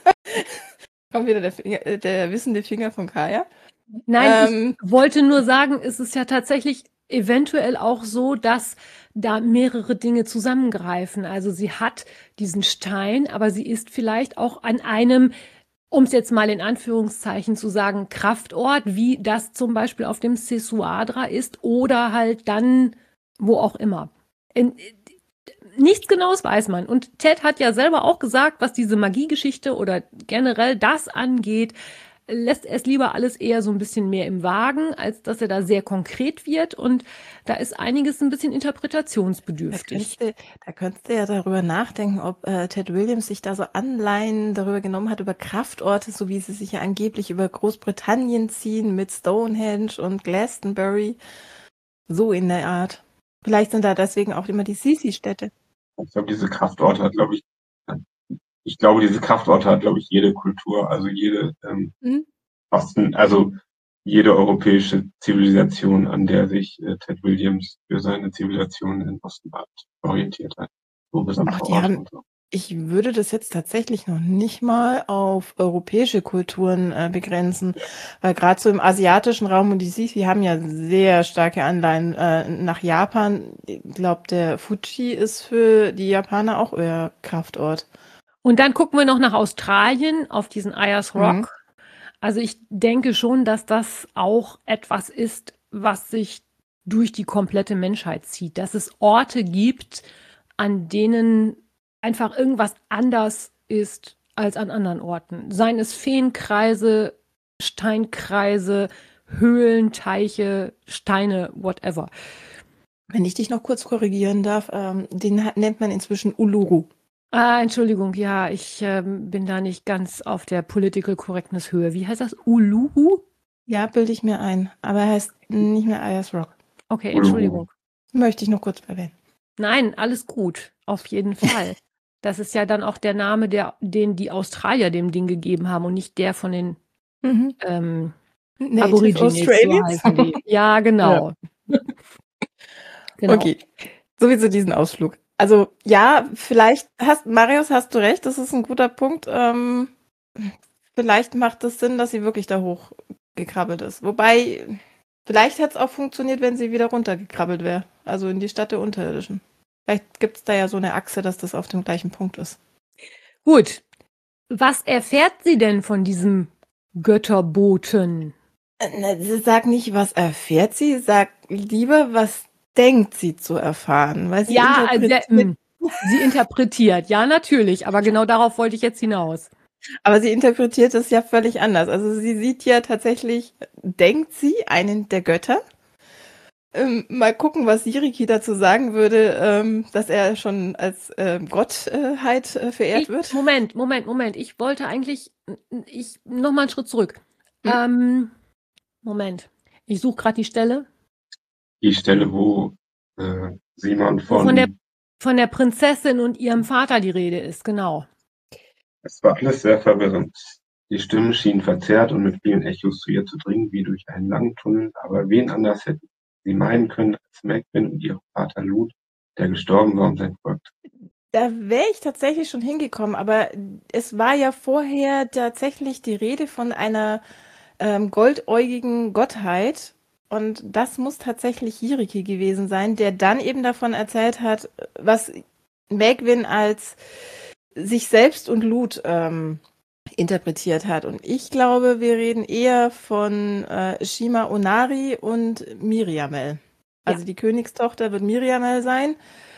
Kommt wieder der, Finger, äh, der wissende Finger von Kaya. Nein, Ähm, ich wollte nur sagen, es ist ja tatsächlich eventuell auch so, dass da mehrere Dinge zusammengreifen. Also sie hat diesen Stein, aber sie ist vielleicht auch an einem, um es jetzt mal in Anführungszeichen zu sagen, Kraftort, wie das zum Beispiel auf dem Sesuadra ist oder halt dann wo auch immer. In, nichts Genaues weiß man. Und Ted hat ja selber auch gesagt, was diese Magiegeschichte oder generell das angeht, lässt es lieber alles eher so ein bisschen mehr im Wagen, als dass er da sehr konkret wird. Und da ist einiges ein bisschen Da interpretationsbedürftig. könntest, du, da könntest du ja darüber nachdenken, ob äh, Ted Williams sich da so Anleihen darüber genommen hat, über Kraftorte, so wie sie sich ja angeblich über Großbritannien ziehen, mit Stonehenge und Glastonbury. So in der Art. Vielleicht sind da deswegen auch immer die Sisi-Städte. Ich glaube, diese Kraftorte hat, glaube ich, ich glaube, diese Kraftorte hat, glaube ich, jede Kultur, also jede ähm, Hm? Osten, also jede europäische Zivilisation, an der sich äh, Ted Williams für seine Zivilisation in Ostenbad orientiert hat. So besondere Ach, die Orte haben, und so. ich würde das jetzt tatsächlich noch nicht mal auf europäische Kulturen äh, begrenzen, weil gerade so im asiatischen Raum und die Sisi haben ja sehr starke Anleihen äh, nach Japan. Ich glaube, der Fuji ist für die Japaner auch euer Kraftort. Und dann gucken wir noch nach Australien auf diesen Ayers Rock. Mhm. Also ich denke schon, dass das auch etwas ist, was sich durch die komplette Menschheit zieht. Dass es Orte gibt, an denen einfach irgendwas anders ist als an anderen Orten. Seien es Feenkreise, Steinkreise, Höhlen, Teiche, Steine, whatever. Wenn ich dich noch kurz korrigieren darf, ähm, den hat, nennt man inzwischen Uluru. Ah, Entschuldigung, ja, ich ähm, bin da nicht ganz auf der Political Correctness Höhe. Wie heißt das? Uluru? Ja, bilde ich mir ein. Aber er heißt nicht mehr Ayers Rock. Okay, Uluru. Entschuldigung. Möchte ich noch kurz erwähnen. Nein, alles gut, auf jeden Fall. Das ist ja dann auch der Name, der, den die Australier dem Ding gegeben haben und nicht der von den Mhm. ähm, Native Aborigines, so Australians. heißen die. Ja, genau. Genau. Okay, sowieso diesen Ausflug. Also ja, vielleicht hast, Marius, hast du recht, das ist ein guter Punkt. Ähm, vielleicht macht es Sinn, dass sie wirklich da hochgekrabbelt ist. Wobei, vielleicht hätte es auch funktioniert, wenn sie wieder runtergekrabbelt wäre. Also in die Stadt der Unterirdischen. Vielleicht gibt es da ja so eine Achse, dass das auf dem gleichen Punkt ist. Gut. Was erfährt sie denn von diesem Götterboten? Äh, na, Sag nicht, was erfährt sie, sag lieber, was denkt sie zu erfahren. Weil sie Ja, also, interpretiert, mh, sie interpretiert. Ja, natürlich. Aber genau darauf wollte ich jetzt hinaus. aber sie interpretiert es ja völlig anders. Also sie sieht ja tatsächlich, denkt sie, einen der Götter. Ähm, mal gucken, was Siriki dazu sagen würde, ähm, dass er schon als ähm, Gottheit äh, verehrt Ich, wird. Moment, Moment, Moment. Ich wollte eigentlich ich noch mal einen Schritt zurück. Hm? Ähm, Moment. Ich suche gerade die Stelle. Die Stelle, wo äh, Simon Wo von, von der, von der Prinzessin und ihrem Vater die Rede ist, genau. es war alles sehr verwirrend. Die Stimmen schienen verzerrt und mit vielen Echos zu ihr zu dringen, wie durch einen langen Tunnel, aber wen anders hätten sie meinen können als Macbeth und ihren Vater Lud, der gestorben war und sein Volk. Da wäre ich tatsächlich schon hingekommen, aber es war ja vorher tatsächlich die Rede von einer ähm, goldäugigen Gottheit. Und das muss tatsächlich Jiriki gewesen sein, der dann eben davon erzählt hat, was Megwin als sich selbst und Lud ähm, interpretiert hat. Und ich glaube, wir reden eher von äh, Shima Onari und Miriamel. Also Ja. die Königstochter wird Miriamel sein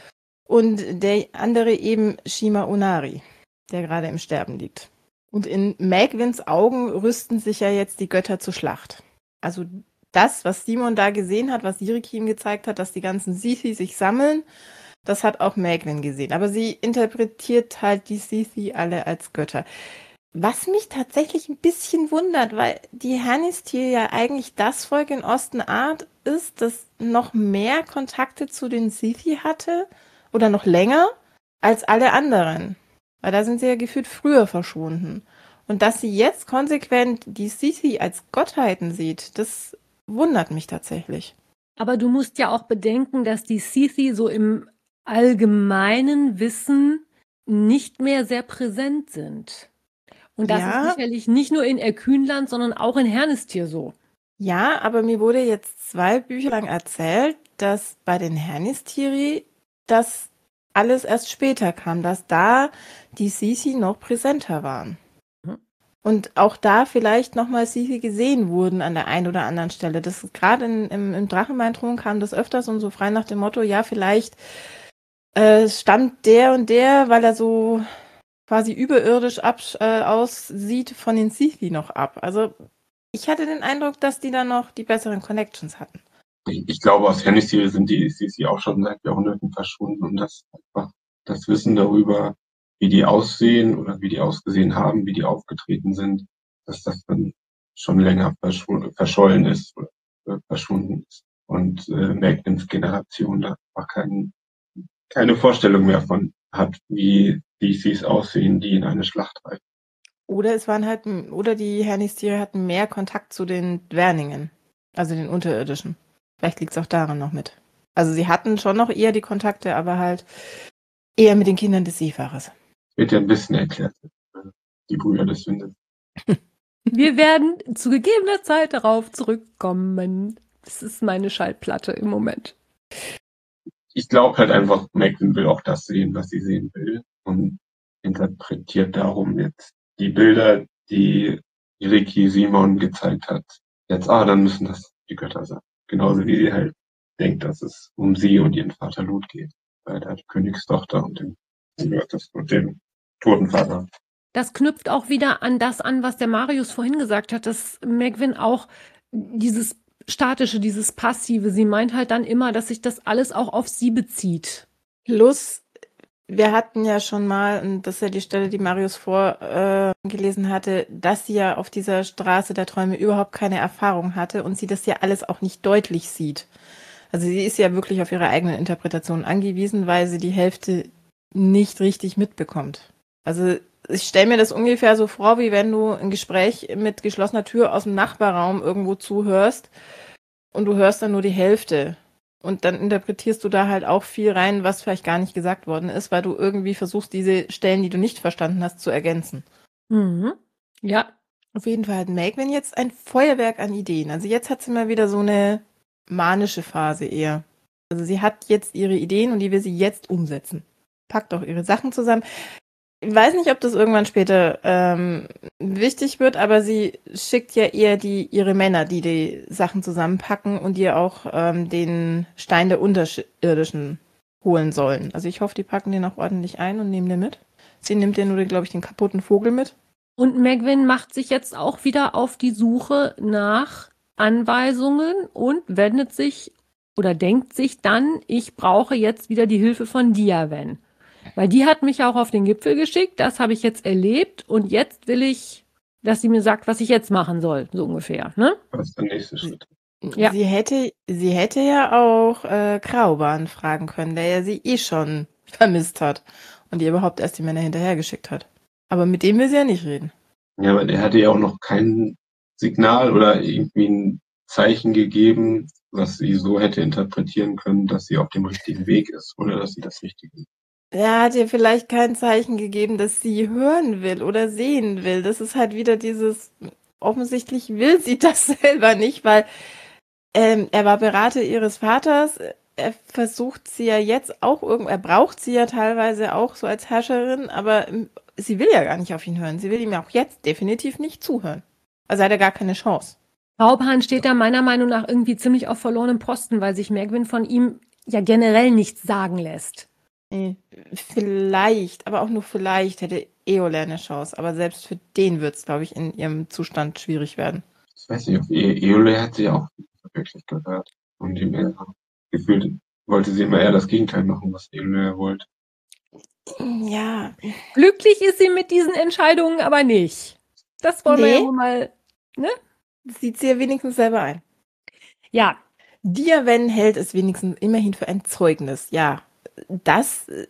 und der andere eben Shima Onari, der gerade im Sterben liegt. Und in Megwins Augen rüsten sich ja jetzt die Götter zur Schlacht. Also das, was Simon da gesehen hat, was Siriki ihm gezeigt hat, dass die ganzen Sithi sich sammeln, das hat auch Megwin gesehen. Aber sie interpretiert halt die Sithi alle als Götter. Was mich tatsächlich ein bisschen wundert, weil die Hernistir ja eigentlich das Volk in Ostenart ist, das noch mehr Kontakte zu den Sithi hatte oder noch länger als alle anderen. Weil da sind sie ja gefühlt früher verschwunden. Und dass sie jetzt konsequent die Sithi als Gottheiten sieht, das wundert mich tatsächlich. Aber du musst ja auch bedenken, dass die Sithi so im allgemeinen Wissen nicht mehr sehr präsent sind. Und das Ja. ist sicherlich nicht nur in Erkünland, sondern auch in Hernistir so. Ja, aber mir wurde jetzt zwei Bücher lang erzählt, dass bei den Hernistiri das alles erst später kam, dass da die Sithi noch präsenter waren. Mhm. Und auch da vielleicht nochmal Sithi gesehen wurden an der einen oder anderen Stelle. Das gerade in, im, im Drachenmeinthron kam das öfters und so frei nach dem Motto, ja, vielleicht äh, stammt der und der, weil er so quasi überirdisch ab, äh, aussieht, von den Sithi noch ab. Also ich hatte den Eindruck, dass die da noch die besseren Connections hatten. Ich, ich glaube, aus Hernistil sind die Sithi auch schon seit Jahrhunderten verschwunden und das einfach das Wissen darüber, wie die aussehen oder wie die ausgesehen haben, wie die aufgetreten sind, dass das dann schon länger verschw- verschollen ist oder äh, verschwunden ist. Und äh, Magnums Generation da einfach kein, keine Vorstellung mehr von hat, wie die Siths aussehen, die in eine Schlacht reiten. Oder es waren halt, oder die Hernistiri hatten mehr Kontakt zu den Dwerningen, also den Unterirdischen. Vielleicht liegt es auch daran noch mit. Also sie hatten schon noch eher die Kontakte, aber halt eher mit den Kindern des Seefahrers. Wird ja ein bisschen erklärt, äh, die Brüder des Windes. Wir werden zu gegebener Zeit darauf zurückkommen. Das ist meine Schallplatte im Moment. Ich glaube halt einfach, Macklin will auch das sehen, was sie sehen will und interpretiert darum jetzt die Bilder, die Ricky Simon gezeigt hat. Jetzt, ah, dann müssen das die Götter sein. Genauso wie sie halt denkt, dass es um sie und ihren Vater Lud geht. Bei der Königstochter und dem Ja, das mit dem toten Vater. Das knüpft auch wieder an das an, was der Marius vorhin gesagt hat, dass Megwin auch dieses Statische, dieses Passive, sie meint halt dann immer, dass sich das alles auch auf sie bezieht. Plus, wir hatten ja schon mal, und das ist ja die Stelle, die Marius vorgelesen äh, gelesen hatte, dass sie ja auf dieser Straße der Träume überhaupt keine Erfahrung hatte und sie das ja alles auch nicht deutlich sieht. Also sie ist ja wirklich auf ihre eigenen Interpretationen angewiesen, weil sie die Hälfte nicht richtig mitbekommt. Also ich stelle mir das ungefähr so vor, wie wenn du ein Gespräch mit geschlossener Tür aus dem Nachbarraum irgendwo zuhörst und du hörst dann nur die Hälfte. Und dann interpretierst du da halt auch viel rein, was vielleicht gar nicht gesagt worden ist, weil du irgendwie versuchst, diese Stellen, die du nicht verstanden hast, zu ergänzen. Mhm. Ja. Auf jeden Fall hat Megwin jetzt ein Feuerwerk an Ideen. Also jetzt hat sie mal wieder so eine manische Phase eher. Also sie hat jetzt ihre Ideen und die will sie jetzt umsetzen. Packt auch ihre Sachen zusammen. Ich weiß nicht, ob das irgendwann später ähm, wichtig wird, aber sie schickt ja eher die ihre Männer, die die Sachen zusammenpacken und ihr auch ähm, den Stein der Unterirdischen holen sollen. Also ich hoffe, die packen den auch ordentlich ein und nehmen den mit. Sie nimmt ja nur, glaube ich, den kaputten Vogel mit. Und Megwin macht sich jetzt auch wieder auf die Suche nach Anweisungen und wendet sich oder denkt sich dann, ich brauche jetzt wieder die Hilfe von Diaven. Weil die hat mich auch auf den Gipfel geschickt, das habe ich jetzt erlebt und jetzt will ich, dass sie mir sagt, was ich jetzt machen soll, so ungefähr, ne? Was ist der nächste Schritt? Ja. Sie hätte, sie hätte ja auch äh, Grauban fragen können, der ja sie eh schon vermisst hat und ihr überhaupt erst die Männer hinterhergeschickt hat. Aber mit dem will sie ja nicht reden. Ja, aber der hatte ja auch noch kein Signal oder irgendwie ein Zeichen gegeben, was sie so hätte interpretieren können, dass sie auf dem richtigen Weg ist oder dass sie das Richtige. Er hat ihr vielleicht kein Zeichen gegeben, dass sie hören will oder sehen will. Das ist halt wieder dieses, offensichtlich will sie das selber nicht, weil ähm, er war Berater ihres Vaters. Er versucht sie ja jetzt auch irgendwie, er braucht sie ja teilweise auch so als Herrscherin, aber ähm, sie will ja gar nicht auf ihn hören. Sie will ihm ja auch jetzt definitiv nicht zuhören. Also hat er gar keine Chance. Grauban steht da meiner Meinung nach irgendwie ziemlich auf verlorenem Posten, weil sich Megwin von ihm ja generell nichts sagen lässt. Nee, vielleicht, aber auch nur vielleicht hätte Eola eine Chance. Aber selbst für den wird es, glaube ich, in ihrem Zustand schwierig werden. Ich weiß nicht, auf Eole hat sie auch nicht wirklich gehört. Und ihm eher gefühlt wollte sie immer eher das Gegenteil machen, was Eole wollte. Ja, Glücklich ist sie mit diesen Entscheidungen aber nicht. Das wollen wir Nee. ja wohl mal, ne? sieht sie ja wenigstens selber ein. Ja, Diaven hält es wenigstens immerhin für ein Zeugnis. Ja, das äh,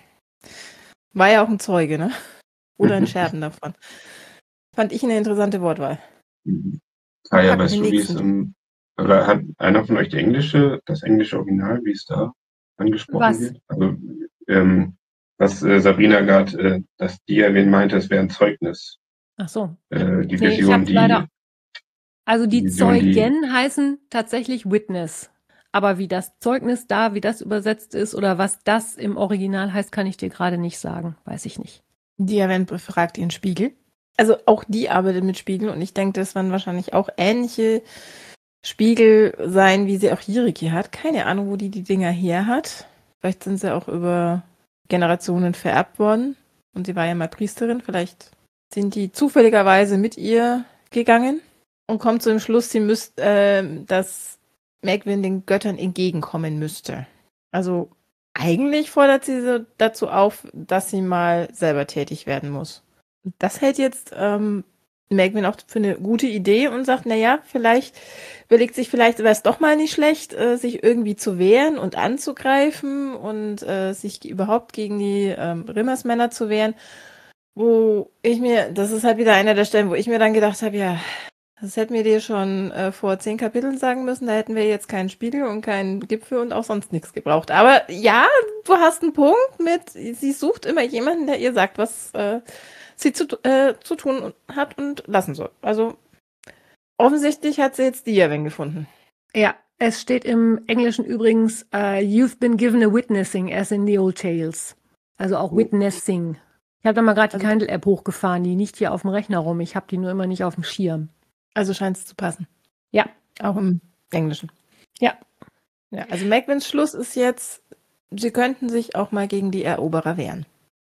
war ja auch ein Zeuge, ne? Oder ein Scherben davon. Fand ich eine interessante Wortwahl. Mhm. Ah ja, Packen weißt wir du, wie es nächsten. im, oder hat einer von euch die englische, das englische Original, wie es da angesprochen Was? wird? Also, ähm, was äh, Sabrina gerade, äh, dass Diaven meinte, es wäre ein Zeugnis. ach so. Äh, die Nee, ich Vision, hab's die, leider. Also die die Vision, die, Zeugen heißen tatsächlich Witness. Aber wie das Zeugnis da, wie das übersetzt ist oder was das im Original heißt, kann ich dir gerade nicht sagen. Weiß ich nicht. Diaven befragt ihren Spiegel. Also auch die arbeitet mit Spiegel und ich denke, das werden wahrscheinlich auch ähnliche Spiegel sein, wie sie auch Jiriki hat. Keine Ahnung, wo die die Dinger her hat. Vielleicht sind sie auch über Generationen vererbt worden und sie war ja mal Priesterin. Vielleicht sind die zufälligerweise mit ihr gegangen und kommt zu dem Schluss, sie müsste, äh, dass Megwin den Göttern entgegenkommen müsste. Also eigentlich fordert sie so dazu auf, dass sie mal selber tätig werden muss. Das hält jetzt ähm, Megwin auch für eine gute Idee und sagt, naja, vielleicht überlegt sich, vielleicht wäre es doch mal nicht schlecht, äh, sich irgendwie zu wehren und anzugreifen und äh, sich überhaupt gegen die ähm, Rimmersmänner zu wehren. Wo ich mir, das ist halt wieder einer der Stellen, wo ich mir dann gedacht habe, ja, das hätten wir dir schon äh, vor zehn Kapiteln sagen müssen, da hätten wir jetzt keinen Spiegel und keinen Gipfel und auch sonst nichts gebraucht. Aber ja, du hast einen Punkt mit, sie sucht immer jemanden, der ihr sagt, was äh, sie zu, äh, zu tun hat und lassen soll. Also offensichtlich hat sie jetzt Diaven gefunden. Ja, es steht im Englischen übrigens, uh, you've been given a witnessing as in the old tales. Also auch Oh. Witnessing. Ich habe da mal gerade die Also- Kindle-App hochgefahren, die nicht hier auf dem Rechner rum. Ich habe die nur immer nicht auf dem Schirm. Also scheint es zu passen. Ja. Auch im Englischen. Ja. Ja, also Megwins Schluss ist jetzt, sie könnten sich auch mal gegen die Eroberer wehren.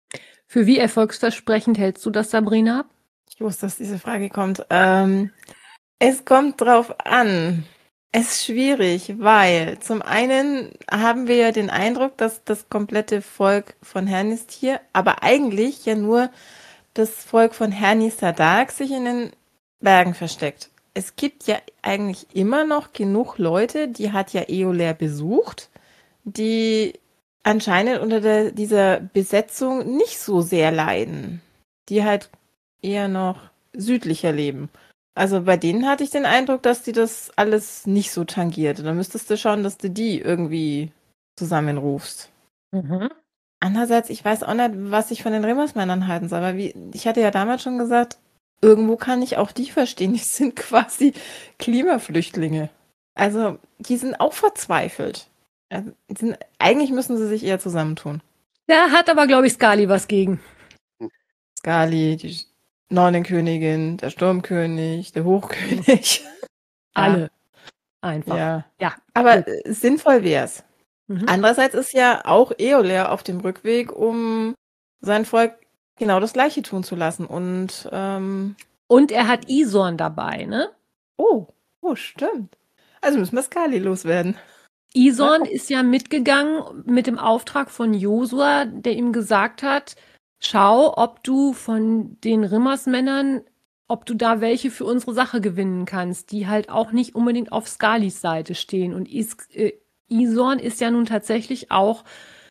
Für wie erfolgsversprechend hältst du das, Sabrina? Ich wusste, dass diese Frage kommt. Ähm, es kommt drauf an. Es ist schwierig, weil zum einen haben wir ja den Eindruck, dass das komplette Volk von Hernistir, aber eigentlich ja nur das Volk von Hernisterdark sich in den Bergen versteckt. Es gibt ja eigentlich immer noch genug Leute, die hat ja Eoler besucht, die anscheinend unter der, dieser Besetzung nicht so sehr leiden. Die halt eher noch südlicher leben. Also bei denen hatte ich den Eindruck, dass die das alles nicht so tangiert. Da müsstest du schauen, dass du die irgendwie zusammenrufst. Mhm. Andererseits, ich weiß auch nicht, was ich von den Rimmersmännern halten soll. Aber wie, ich hatte ja damals schon gesagt, irgendwo kann ich auch die verstehen. Die sind quasi Klimaflüchtlinge. Also die sind auch verzweifelt. Also, die sind, eigentlich müssen sie sich eher zusammentun. Da hat aber, glaube ich, Skali was gegen. Skali, die Nornenkönigin, der Sturmkönig, der Hochkönig. Alle. Einfach. Ja. Ja. Aber gut. äh, sinnvoll wär's. Mhm. Andererseits ist ja auch Eoler auf dem Rückweg, um sein Volk genau das Gleiche tun zu lassen. Und, ähm, Und er hat Isorn dabei, ne? oh, oh, stimmt. Also müssen wir Skali loswerden. Isorn Ja. ist ja mitgegangen mit dem Auftrag von Josua, der ihm gesagt hat, schau, ob du von den Rimmersmännern, ob du da welche für unsere Sache gewinnen kannst, die halt auch nicht unbedingt auf Skalis Seite stehen. Und Is äh, Isorn ist ja nun tatsächlich auch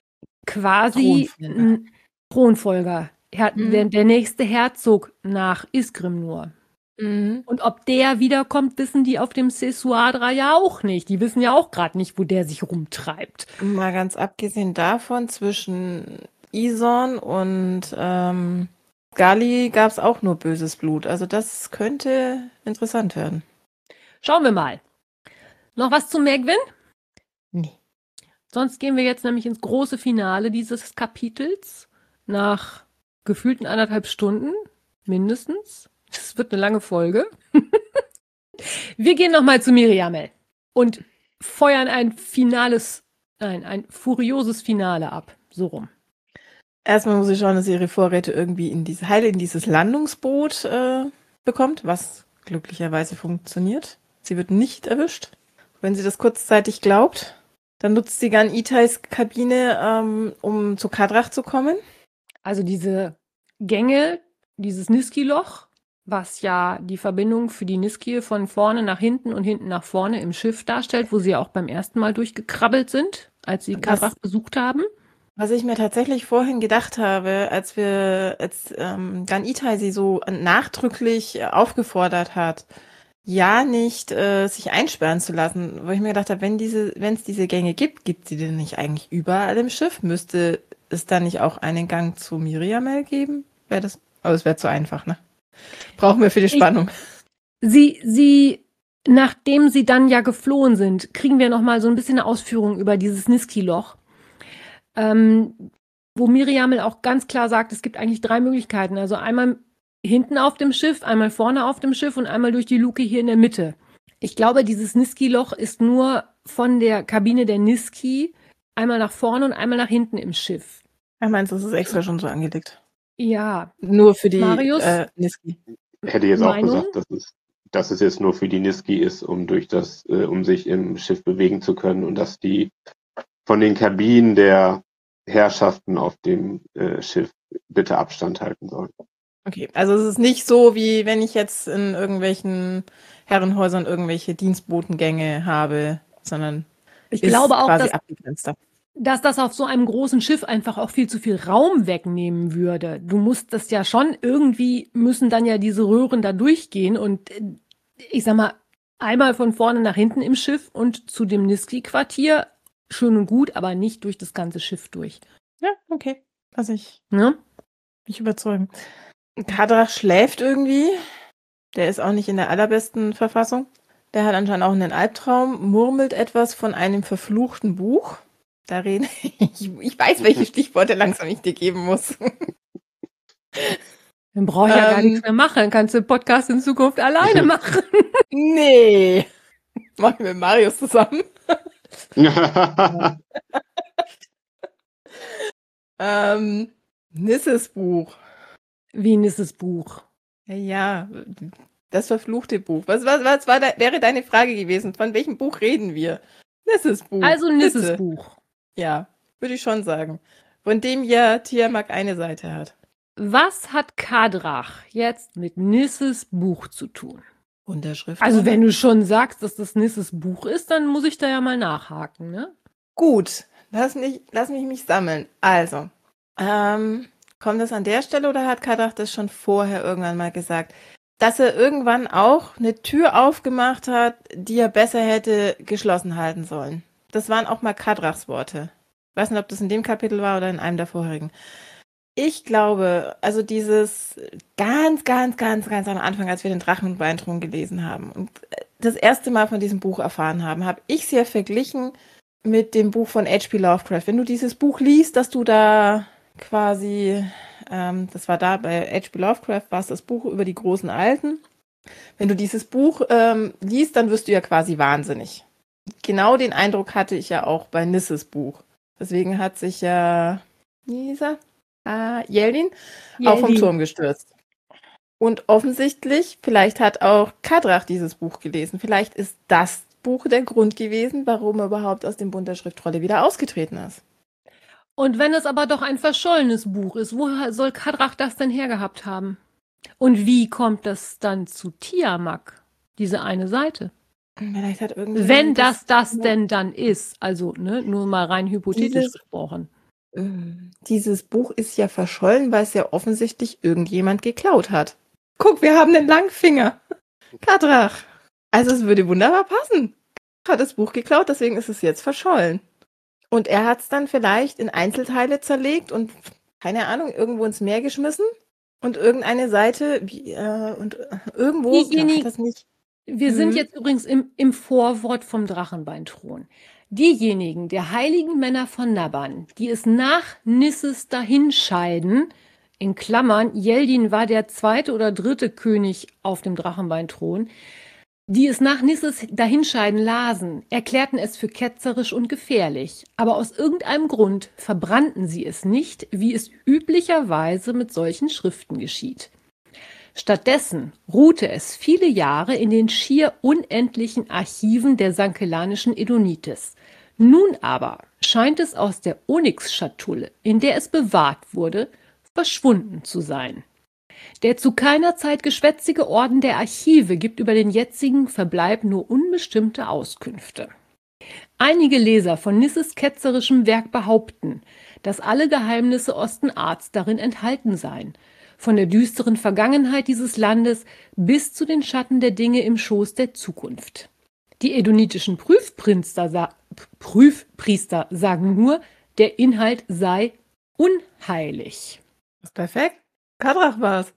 quasi Thronfolger. ein Thronfolger. Her Mhm. der, der nächste Herzog nach Isgrimnur. Mhm. Und ob der wiederkommt, wissen die auf dem Sesuadra ja auch nicht. Die wissen ja auch gerade nicht, wo der sich rumtreibt. Mal ganz abgesehen davon, zwischen Isorn und ähm, Skali gab es auch nur böses Blut. Also das könnte interessant werden. Schauen wir mal. Noch was zu Megwin? Nee. Sonst gehen wir jetzt nämlich ins große Finale dieses Kapitels. Nach gefühlten anderthalb Stunden, mindestens. Es wird eine lange Folge. Wir gehen nochmal zu Miriamel und feuern ein finales, nein, ein furioses Finale ab. So rum. Erstmal muss ich schauen, dass sie ihre Vorräte irgendwie in diese Heile, in dieses Landungsboot äh, bekommt, was glücklicherweise funktioniert. Sie wird nicht erwischt. Wenn sie das kurzzeitig glaubt, dann nutzt sie Gan Itais Kabine, ähm, um zu Kadrach zu kommen. Also diese Gänge, dieses Niski-Loch, was ja die Verbindung für die Niskie von vorne nach hinten und hinten nach vorne im Schiff darstellt, wo sie ja auch beim ersten Mal durchgekrabbelt sind, als sie Kadrach Was, besucht haben. was ich mir tatsächlich vorhin gedacht habe, als wir, als ähm, Gan Itai sie so nachdrücklich aufgefordert hat, ja nicht äh, sich einsperren zu lassen, wo ich mir gedacht habe, wenn diese, wenn es diese Gänge gibt, gibt sie denn nicht eigentlich überall im Schiff? Müsste es dann nicht auch einen Gang zu Miriamel geben? Wäre das? Aber es wäre zu einfach, ne? Brauchen wir für die Spannung. Sie, sie, nachdem sie dann ja geflohen sind, kriegen wir noch mal so ein bisschen eine Ausführung über dieses Niski-Loch, ähm, wo Miriamel auch ganz klar sagt, es gibt eigentlich drei Möglichkeiten. Also einmal hinten auf dem Schiff, einmal vorne auf dem Schiff und einmal durch die Luke hier in der Mitte. Ich glaube, dieses Niski-Loch ist nur von der Kabine der Niski einmal nach vorne und einmal nach hinten im Schiff. Ich meinst, das ist extra schon so angelegt. Ja, Nur für die Marius? äh, Niski. Hätte jetzt Meinung? auch gesagt, dass es, dass es jetzt nur für die Niski ist, um durch das, äh, um sich im Schiff bewegen zu können und dass die von den Kabinen der Herrschaften auf dem äh, Schiff bitte Abstand halten sollen. Okay, also es ist nicht so, wie wenn ich jetzt in irgendwelchen Herrenhäusern irgendwelche Dienstbotengänge habe, sondern Ich ist glaube auch, quasi dass, abgegrenzter. dass das auf so einem großen Schiff einfach auch viel zu viel Raum wegnehmen würde. Du musst das ja schon irgendwie, müssen dann ja diese Röhren da durchgehen und äh, ich sag mal, einmal von vorne nach hinten im Schiff und zu dem Niski-Quartier, schön und gut, aber nicht durch das ganze Schiff durch. Ja, okay. Lass ich Ne? mich überzeugen. Kadrach schläft irgendwie. Der ist auch nicht in der allerbesten Verfassung. Der hat anscheinend auch einen Albtraum, murmelt etwas von einem verfluchten Buch. Da reden ich, ich weiß, welche Stichworte langsam ich dir geben muss. Dann brauche ich ja gar Ähm. nichts mehr machen. Dann kannst du den Podcast in Zukunft alleine machen. Nee. Machen wir mit Marius zusammen. ähm, Nisses Buch. Wie Nisses Buch. Ja, ja, das verfluchte Buch. Was, was, was war da, wäre deine Frage gewesen? Von welchem Buch reden wir? Nisses Buch. Also Nisses bitte. Buch. Ja, würde ich schon sagen. Von dem ja Tiamat eine Seite hat. Was hat Kadrach jetzt mit Nisses Buch zu tun? Unterschrift. Also wenn du schon sagst, dass das Nisses Buch ist, dann muss ich da ja mal nachhaken, ne? Gut, lass mich, lass mich mich sammeln. Also, ähm, kommt das an der Stelle oder hat Kadrach das schon vorher irgendwann mal gesagt? Dass er irgendwann auch eine Tür aufgemacht hat, die er besser hätte geschlossen halten sollen. Das waren auch mal Kadrachs Worte. Ich weiß nicht, ob das in dem Kapitel war oder in einem der vorherigen. Ich glaube, also dieses ganz, ganz, ganz, ganz am Anfang, als wir den Drachen und Weinthron gelesen haben und das erste Mal von diesem Buch erfahren haben, habe ich es ja verglichen mit dem Buch von H P Lovecraft. Wenn du dieses Buch liest, dass du da quasi, ähm, das war da bei H P Lovecraft, war es das Buch über die großen Alten. Wenn du dieses Buch ähm, liest, dann wirst du ja quasi wahnsinnig. Genau den Eindruck hatte ich ja auch bei Nisses Buch. Deswegen hat sich ja, wie hieß er? Uh, Yeldin, auch vom Turm gestürzt. Und offensichtlich, vielleicht hat auch Kadrach dieses Buch gelesen. Vielleicht ist das Buch der Grund gewesen, warum er überhaupt aus dem Bund der Schriftrolle wieder ausgetreten ist. Und wenn es aber doch ein verschollenes Buch ist, woher soll Kadrach das denn hergehabt haben? Und wie kommt das dann zu Tiamat, diese eine Seite? Vielleicht hat irgendwie wenn das das ja. denn dann ist, also ne, nur mal rein hypothetisch Dieses, gesprochen. Dieses Buch ist ja verschollen, weil es ja offensichtlich irgendjemand geklaut hat. Guck, wir haben einen Langfinger. Kadrach. Also es würde wunderbar passen. Kadrach hat das Buch geklaut, deswegen ist es jetzt verschollen. Und er hat es dann vielleicht in Einzelteile zerlegt und, keine Ahnung, irgendwo ins Meer geschmissen. Und irgendeine Seite, wie, äh, und irgendwo Diejenigen, hat das nicht. Wir mhm. sind jetzt übrigens im, im Vorwort vom Drachenbeinthron. Diejenigen der heiligen Männer von Nabban, die es nach Nisses dahinscheiden, in Klammern, Yeldin war der zweite oder dritte König auf dem Drachenbeinthron, die es nach Nisses dahinscheiden lasen, erklärten es für ketzerisch und gefährlich, aber aus irgendeinem Grund verbrannten sie es nicht, wie es üblicherweise mit solchen Schriften geschieht. Stattdessen ruhte es viele Jahre in den schier unendlichen Archiven der sankellanischen Edonites. Nun aber scheint es aus der Onyx-Schatulle, in der es bewahrt wurde, verschwunden zu sein. Der zu keiner Zeit geschwätzige Orden der Archive gibt über den jetzigen Verbleib nur unbestimmte Auskünfte. Einige Leser von Nisses ketzerischem Werk behaupten, dass alle Geheimnisse Ostenarts darin enthalten seien, von der düsteren Vergangenheit dieses Landes bis zu den Schatten der Dinge im Schoß der Zukunft. Die edonitischen Prüfpriester, sa- Prüfpriester sagen nur, der Inhalt sei unheilig. Das ist perfekt. Kadrach war's.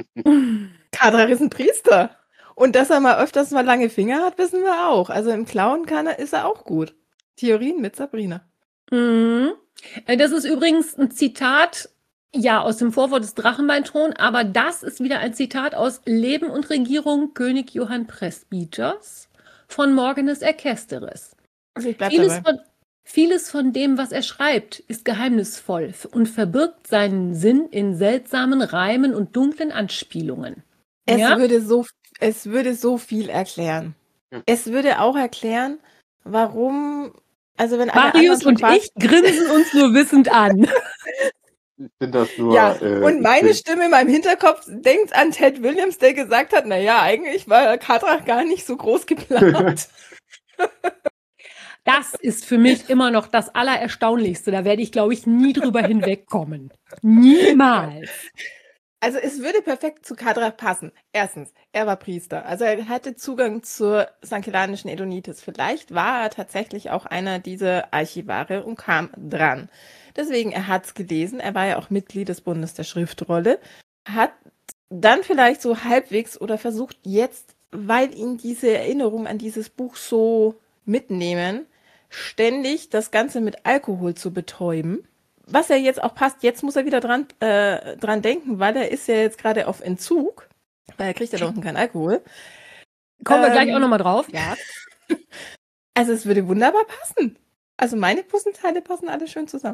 Kadrach ist ein Priester. Und dass er mal öfters mal lange Finger hat, wissen wir auch. Also im Klauen kann er, ist er auch gut. Theorien mit Sabrina. Mhm. Das ist übrigens ein Zitat, ja, aus dem Vorwort des Drachenbeinthron, aber das ist wieder ein Zitat aus Leben und Regierung König Johann Presbyters von Morgenes Erkesteres. Also ich bleib Vieles dabei. von, vieles von dem, was er schreibt, ist geheimnisvoll und verbirgt seinen Sinn in seltsamen Reimen und dunklen Anspielungen. Es, Ja? würde so, es würde so viel erklären. Ja. Es würde auch erklären, warum, also wenn alle Marius anderen und schon ich grinsen uns nur wissend an. Ich finde das nur. Ja, äh, und ich meine find- Stimme in meinem Hinterkopf denkt an Ted Williams, der gesagt hat, naja, eigentlich war Kadrach gar nicht so groß geplant. Das ist für mich immer noch das Allererstaunlichste. Da werde ich, glaube ich, nie drüber hinwegkommen. Niemals. Also es würde perfekt zu Kadrach passen. Erstens, er war Priester, also er hatte Zugang zur sankellanischen Edonitis. Vielleicht war er tatsächlich auch einer dieser Archivare und kam dran. Deswegen, er hat es gelesen, er war ja auch Mitglied des Bundes der Schriftrolle, hat dann vielleicht so halbwegs oder versucht jetzt, weil ihn diese Erinnerung an dieses Buch so mitnehmen, ständig das Ganze mit Alkohol zu betäuben. Was ja jetzt auch passt, jetzt muss er wieder dran, äh, dran denken, weil er ist ja jetzt gerade auf Entzug, weil er kriegt ja da unten keinen Alkohol. Kommen wir Ähm, gleich auch nochmal drauf. Ja. Also es würde wunderbar passen. Also meine Puzzleteile passen alle schön zusammen.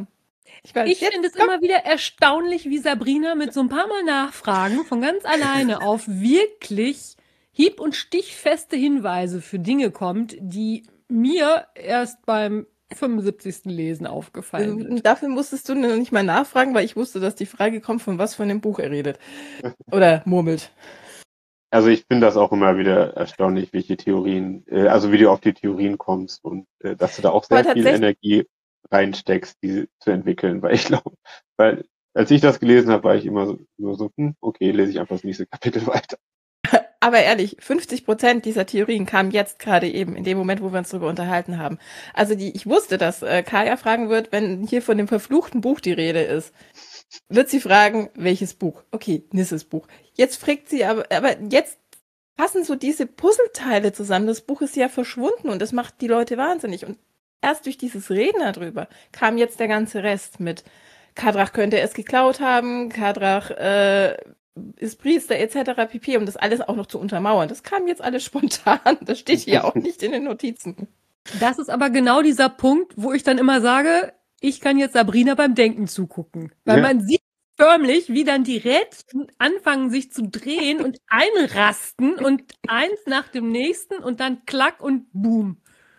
Ich, weiß, Ich jetzt finde es kommt- immer wieder erstaunlich, wie Sabrina mit so ein paar Mal Nachfragen von ganz alleine auf wirklich hieb- und stichfeste Hinweise für Dinge kommt, die mir erst beim fünfundsiebzigsten Lesen aufgefallen sind. Ähm, Dafür musstest du noch nicht mal nachfragen, weil ich wusste, dass die Frage kommt, von was von dem Buch er redet. Oder murmelt. Also ich finde das auch immer wieder erstaunlich, welche Theorien, äh, also wie du auf die Theorien kommst und äh, dass du da auch sehr Aber viel tatsächlich- Energie reinsteckst, diese zu entwickeln, weil ich glaube, weil als ich das gelesen habe, war ich immer so, nur so hm, okay, lese ich einfach das nächste Kapitel weiter. Aber ehrlich, fünfzig Prozent dieser Theorien kamen jetzt gerade eben, in dem Moment, wo wir uns darüber unterhalten haben. Also die, ich wusste, dass äh, Kaya fragen wird, wenn hier von dem verfluchten Buch die Rede ist, wird sie fragen, welches Buch? Okay, Nisses Buch. Jetzt fragt sie aber, aber jetzt passen so diese Puzzleteile zusammen. Das Buch ist ja verschwunden und das macht die Leute wahnsinnig. Und erst durch dieses Reden darüber kam jetzt der ganze Rest mit Kadrach könnte es geklaut haben, Kadrach äh, ist Priester et cetera pp, um das alles auch noch zu untermauern. Das kam jetzt alles spontan. Das steht hier auch nicht in den Notizen. Das ist aber genau dieser Punkt, wo ich dann immer sage, ich kann jetzt Sabrina beim Denken zugucken. Weil Ja. man sieht förmlich, wie dann die Rädchen anfangen sich zu drehen und einrasten und eins nach dem nächsten und dann klack und boom.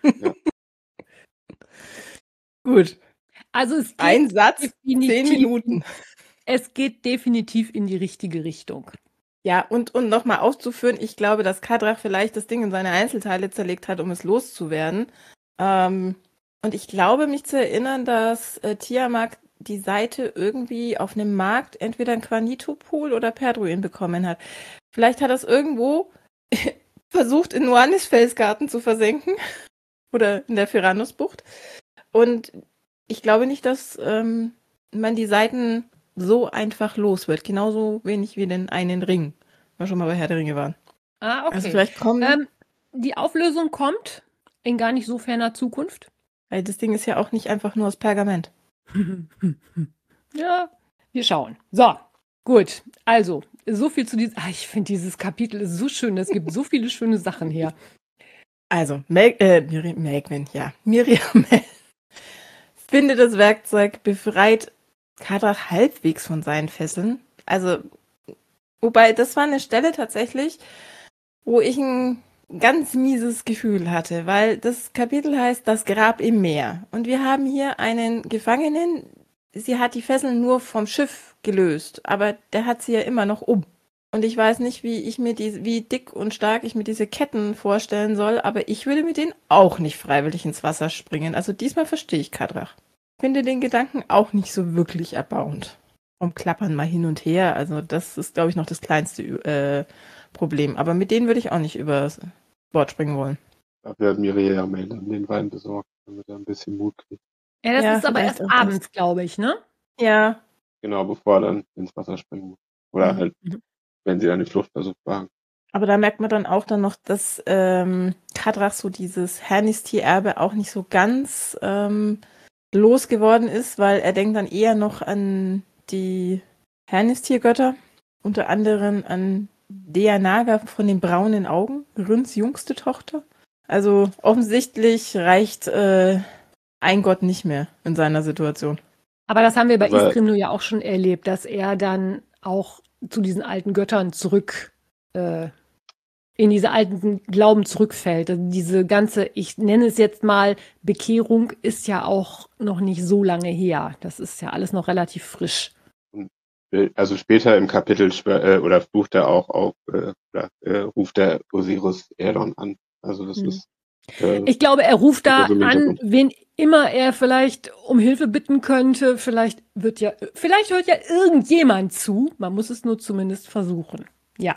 Gut, Also es geht ein Satz, definitiv, zehn Minuten. Es geht definitiv in die richtige Richtung. Ja, und, und nochmal auszuführen, ich glaube, dass Kadrach vielleicht das Ding in seine Einzelteile zerlegt hat, um es loszuwerden. Ähm, und ich glaube, mich zu erinnern, dass äh, Tiamat die Seite irgendwie auf einem Markt entweder ein Quanito-Pool oder Perdruin bekommen hat. Vielleicht hat er es irgendwo versucht, in Noanis Felsgarten zu versenken. Oder in der Ferranus-Bucht. Und ich glaube nicht, dass ähm, man die Seiten so einfach los wird. Genauso wenig wie den einen Ring. Wir schon mal bei Herr der Ringe waren. Ah, okay. Also vielleicht kommen, ähm, die Auflösung kommt in gar nicht so ferner Zukunft. weil das Ding ist ja auch nicht einfach nur aus Pergament. Ja, wir schauen. So, gut. Also, so viel zu diesem. Ah, ich finde, dieses Kapitel ist so schön. Es gibt so viele schöne Sachen hier. Also, Meg, äh, Miri- Megwin, ja. Miriam findet das Werkzeug, befreit Kadrach halbwegs von seinen Fesseln. Also, wobei, das war eine Stelle tatsächlich, wo ich ein ganz mieses Gefühl hatte, weil das Kapitel heißt Das Grab im Meer. Und wir haben hier einen Gefangenen, sie hat die Fesseln nur vom Schiff gelöst, aber der hat sie ja immer noch um. Und ich weiß nicht, wie ich mir die, wie dick und stark ich mir diese Ketten vorstellen soll, aber ich würde mit denen auch nicht freiwillig ins Wasser springen. Also diesmal verstehe ich Kadrach. Ich finde den Gedanken auch nicht so wirklich erbauend. Um Klappern mal hin und her. Also das ist, glaube ich, noch das kleinste äh, Problem. Aber mit denen würde ich auch nicht übers Bord springen wollen. Dafür hat Miriam dann den Wein besorgt, damit er ein bisschen Mut kriegt. Ja, das Ja, ist aber vielleicht erst auch das. abends, glaube ich, ne? Ja, Genau, bevor er dann ins Wasser springen muss. Oder Mhm. halt, wenn sie eine Fluchtversuch wagen. aber da merkt man dann auch dann noch, dass ähm, Kadrach so dieses Hernistier-Erbe auch nicht so ganz ähm, losgeworden ist, weil er denkt dann eher noch an die Hernistier-Götter, unter anderem an Deanaga von den braunen Augen, Ründs jüngste Tochter. Also offensichtlich reicht äh, ein Gott nicht mehr in seiner Situation. Aber das haben wir bei Aber- Isgrimnur ja auch schon erlebt, dass er dann auch zu diesen alten Göttern zurück, äh, in diese alten Glauben zurückfällt. Also diese ganze, ich nenne es jetzt mal, Bekehrung ist ja auch noch nicht so lange her. Das ist ja alles noch relativ frisch. Also später im Kapitel schwör- äh, oder flucht er auch auf, äh, oder äh, ruft der Osiris Erdon an. Also das Mhm. ist äh, Ich glaube, er ruft da Also im an, Hintergrund. wen immer er vielleicht um Hilfe bitten könnte. Vielleicht wird ja, vielleicht hört ja irgendjemand zu. Man muss es nur zumindest versuchen. Ja.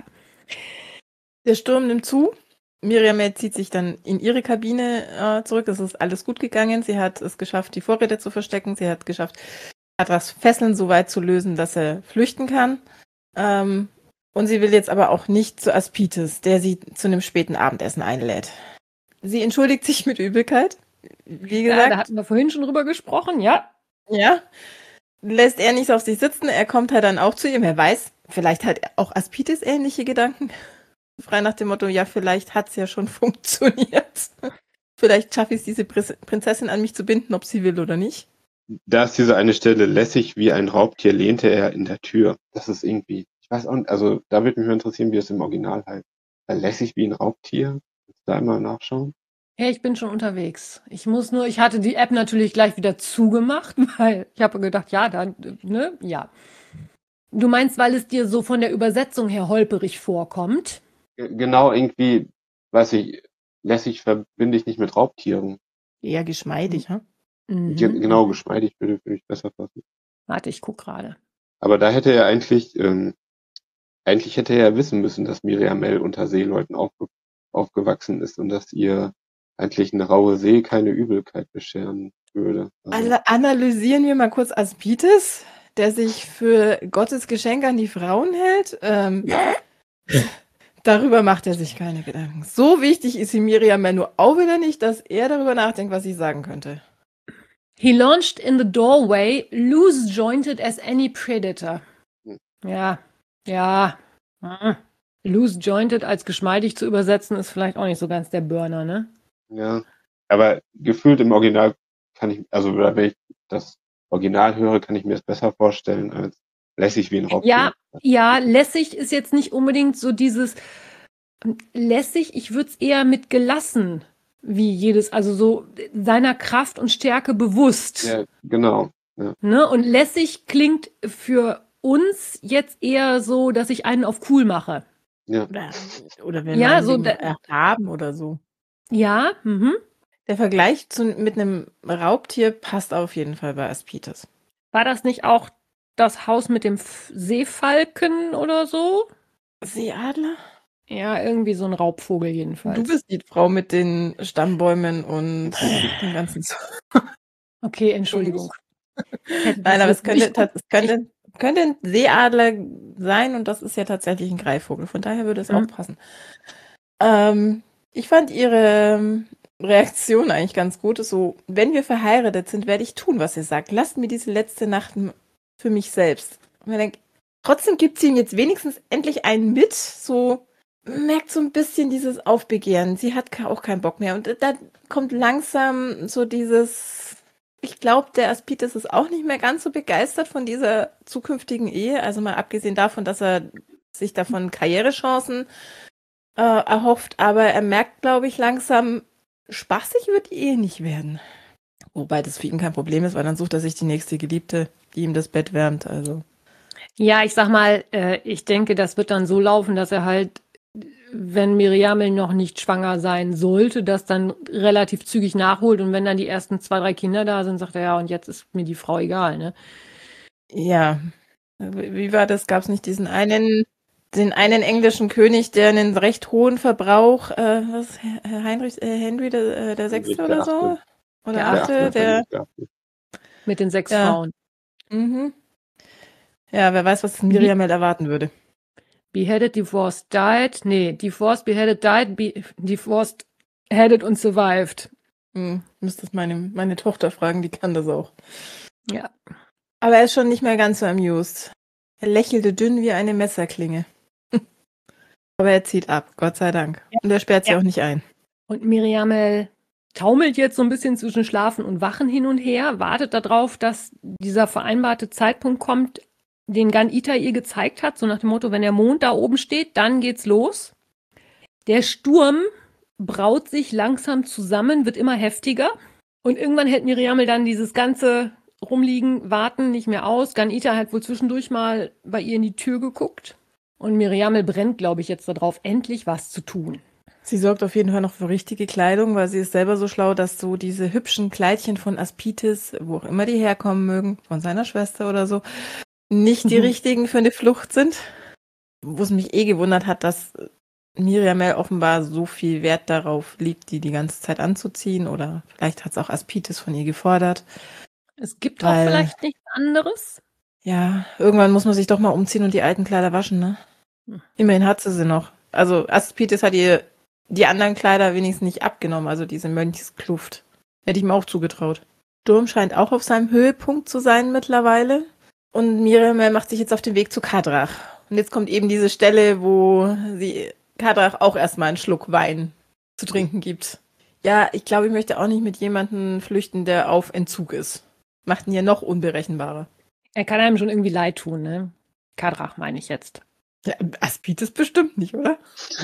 Der Sturm nimmt zu. Miriam zieht sich dann in ihre Kabine äh, zurück. Es ist alles gut gegangen. Sie hat es geschafft, die Vorräte zu verstecken. Sie hat geschafft, Kadrachs Fesseln so weit zu lösen, dass er flüchten kann. Ähm, und sie will jetzt aber auch nicht zu Aspitis, der sie zu einem späten Abendessen einlädt. Sie entschuldigt sich mit Übelkeit. Wie ja, gesagt, da hatten wir vorhin schon drüber gesprochen, ja. ja, lässt er nicht auf sich sitzen. Er kommt halt dann auch zu ihm. Wer weiß, vielleicht hat auch Aspitis ähnliche Gedanken. Frei nach dem Motto, ja, vielleicht hat es ja schon funktioniert. Vielleicht schaffe ich es, diese Prinzessin an mich zu binden, ob sie will oder nicht. da ist diese eine Stelle, lässig wie ein Raubtier lehnte er in der Tür. Das ist irgendwie, ich weiß auch nicht, also da würde mich mal interessieren, wie es im Original heißt. Weil lässig wie ein Raubtier? Kannst du da einmal nachschauen? Hey, ich bin schon unterwegs. Ich muss nur, ich hatte die App natürlich gleich wieder zugemacht, weil ich habe gedacht, ja, dann, ne, ja. Du meinst, weil es dir so von der Übersetzung her holperig vorkommt? G- Genau, irgendwie, weiß ich, lässig verbinde ich nicht mit Raubtieren. Eher geschmeidig, hm? Ge- Mhm. Genau, geschmeidig würde, würde ich besser passen. Warte, ich guck gerade. Aber da hätte er eigentlich, ähm, eigentlich hätte er ja wissen müssen, dass Miriamel unter Seeleuten aufge aufgewachsen ist und dass ihr eigentlich eine raue See keine Übelkeit bescheren würde. Also, Also analysieren wir mal kurz Aspites, der sich für Gottes Geschenk an die Frauen hält. Ähm, darüber macht er sich keine Gedanken. So wichtig ist ihm Miriam ja nur auch wieder nicht, dass er darüber nachdenkt, was sie sagen könnte. He launched in the doorway, loose jointed as any predator. Hm. Ja, ja. Hm. Loose jointed als geschmeidig zu übersetzen, ist vielleicht auch nicht so ganz der Burner, ne? ja. Aber gefühlt im Original kann ich, also wenn ich das Original höre, kann ich mir es besser vorstellen als lässig wie ein Raubtier. Ja, ja, lässig ist jetzt nicht unbedingt so dieses lässig, ich würde es eher mit gelassen wie jedes, also so seiner Kraft und Stärke bewusst. Ja, genau. Ja. Ne? Und lässig klingt für uns jetzt eher so, dass ich einen auf cool mache. Ja. Oder, oder wenn Ja, wir so so da- haben oder so. Ja, mhm. Der Vergleich zu, mit einem Raubtier passt auf jeden Fall bei Aspites. War das nicht auch das Haus mit dem F- Seefalken oder so? Seeadler? Ja, irgendwie so ein Raubvogel jedenfalls. Du bist die Frau mit den Stammbäumen und dem ganzen Zeug. Okay, Entschuldigung. Hätte Nein, das aber es jetzt könnte, nicht- tats- es könnte, könnte ein Seeadler sein und das ist ja tatsächlich ein Greifvogel. Von daher würde es Mhm. auch passen. Ähm, ich fand ihre ähm, Reaktion eigentlich ganz gut. Ist so, wenn wir verheiratet sind, werde ich tun, was ihr sagt. Lasst mir diese letzte Nacht m- für mich selbst. Und man denkt, trotzdem gibt sie ihm jetzt wenigstens endlich einen mit. So merkt so ein bisschen dieses Aufbegehren. Sie hat ka- auch keinen Bock mehr. Und da kommt langsam so dieses. Ich glaube, der Aspites ist auch nicht mehr ganz so begeistert von dieser zukünftigen Ehe. Also mal abgesehen davon, dass er sich davon Karrierechancen äh, erhofft. Aber er merkt, glaube ich, langsam, spaßig wird die Ehe nicht werden. Wobei das für ihn kein Problem ist, weil dann sucht er sich die nächste Geliebte, die ihm das Bett wärmt. Also Ja, ich sag mal, äh, ich denke, das wird dann so laufen, dass er halt, wenn Miriamel noch nicht schwanger sein sollte, das dann relativ zügig nachholt und wenn dann die ersten zwei, drei Kinder da sind, sagt er, ja, und jetzt ist mir die Frau egal, ne? ja, wie war das? Gab es nicht diesen einen, den einen englischen König, der einen recht hohen Verbrauch, äh, was, Herr Heinrich, äh, Henry der, äh, der Sechste der oder so? Achte. Oder Der Achte, Achte, der, der Achte. Mit den sechs Ja. Frauen. mhm. Ja, wer weiß, was Miriam halt erwarten würde. Beheaded, divorced, died. Nee, divorced, beheaded, died, be divorced, headed und survived. Hm, müsstest meine, meine Tochter fragen, die kann das auch. Ja. Aber er ist schon nicht mehr ganz so amused. Er lächelte dünn wie eine Messerklinge. Aber er zieht ab, Gott sei Dank. Ja. Und er sperrt sie Ja. auch nicht ein. Und Miriamel taumelt jetzt so ein bisschen zwischen Schlafen und Wachen hin und her, wartet darauf, dass dieser vereinbarte Zeitpunkt kommt, den Gan-Ita ihr gezeigt hat, so nach dem Motto, wenn der Mond da oben steht, dann geht's los. Der Sturm braut sich langsam zusammen, wird immer heftiger. Und irgendwann hält Miriamel dann dieses ganze Rumliegen, Warten nicht mehr aus. Gan-Ita hat wohl zwischendurch mal bei ihr in die Tür geguckt. Und Miriamel brennt, glaube ich, jetzt darauf, endlich was zu tun. Sie sorgt auf jeden Fall noch für richtige Kleidung, weil sie ist selber so schlau, dass so diese hübschen Kleidchen von Aspites, wo auch immer die herkommen mögen, von seiner Schwester oder so, nicht die Mhm. richtigen für eine Flucht sind. Wo es mich eh gewundert hat, dass Miriamel offenbar so viel Wert darauf liegt, die die ganze Zeit anzuziehen. Oder vielleicht hat es auch Aspites von ihr gefordert. Es gibt auch Weil- vielleicht nichts anderes. Ja, irgendwann muss man sich doch mal umziehen und die alten Kleider waschen, ne? Hm. Immerhin hat sie sie noch. Also Aspites hat ihr die anderen Kleider wenigstens nicht abgenommen, also diese Mönchskluft. Hätte ich ihm auch zugetraut. Sturm scheint auch auf seinem Höhepunkt zu sein mittlerweile. Und Miriam macht sich jetzt auf den Weg zu Kadrach. Und jetzt kommt eben diese Stelle, wo sie Kadrach auch erstmal einen Schluck Wein zu trinken gibt. Ja, ich glaube, ich möchte auch nicht mit jemandem flüchten, der auf Entzug ist. Macht ihn ja noch unberechenbarer. Er kann einem schon irgendwie leid tun, ne? Kadrach meine ich jetzt. Ja, Aspid ist bestimmt nicht, oder?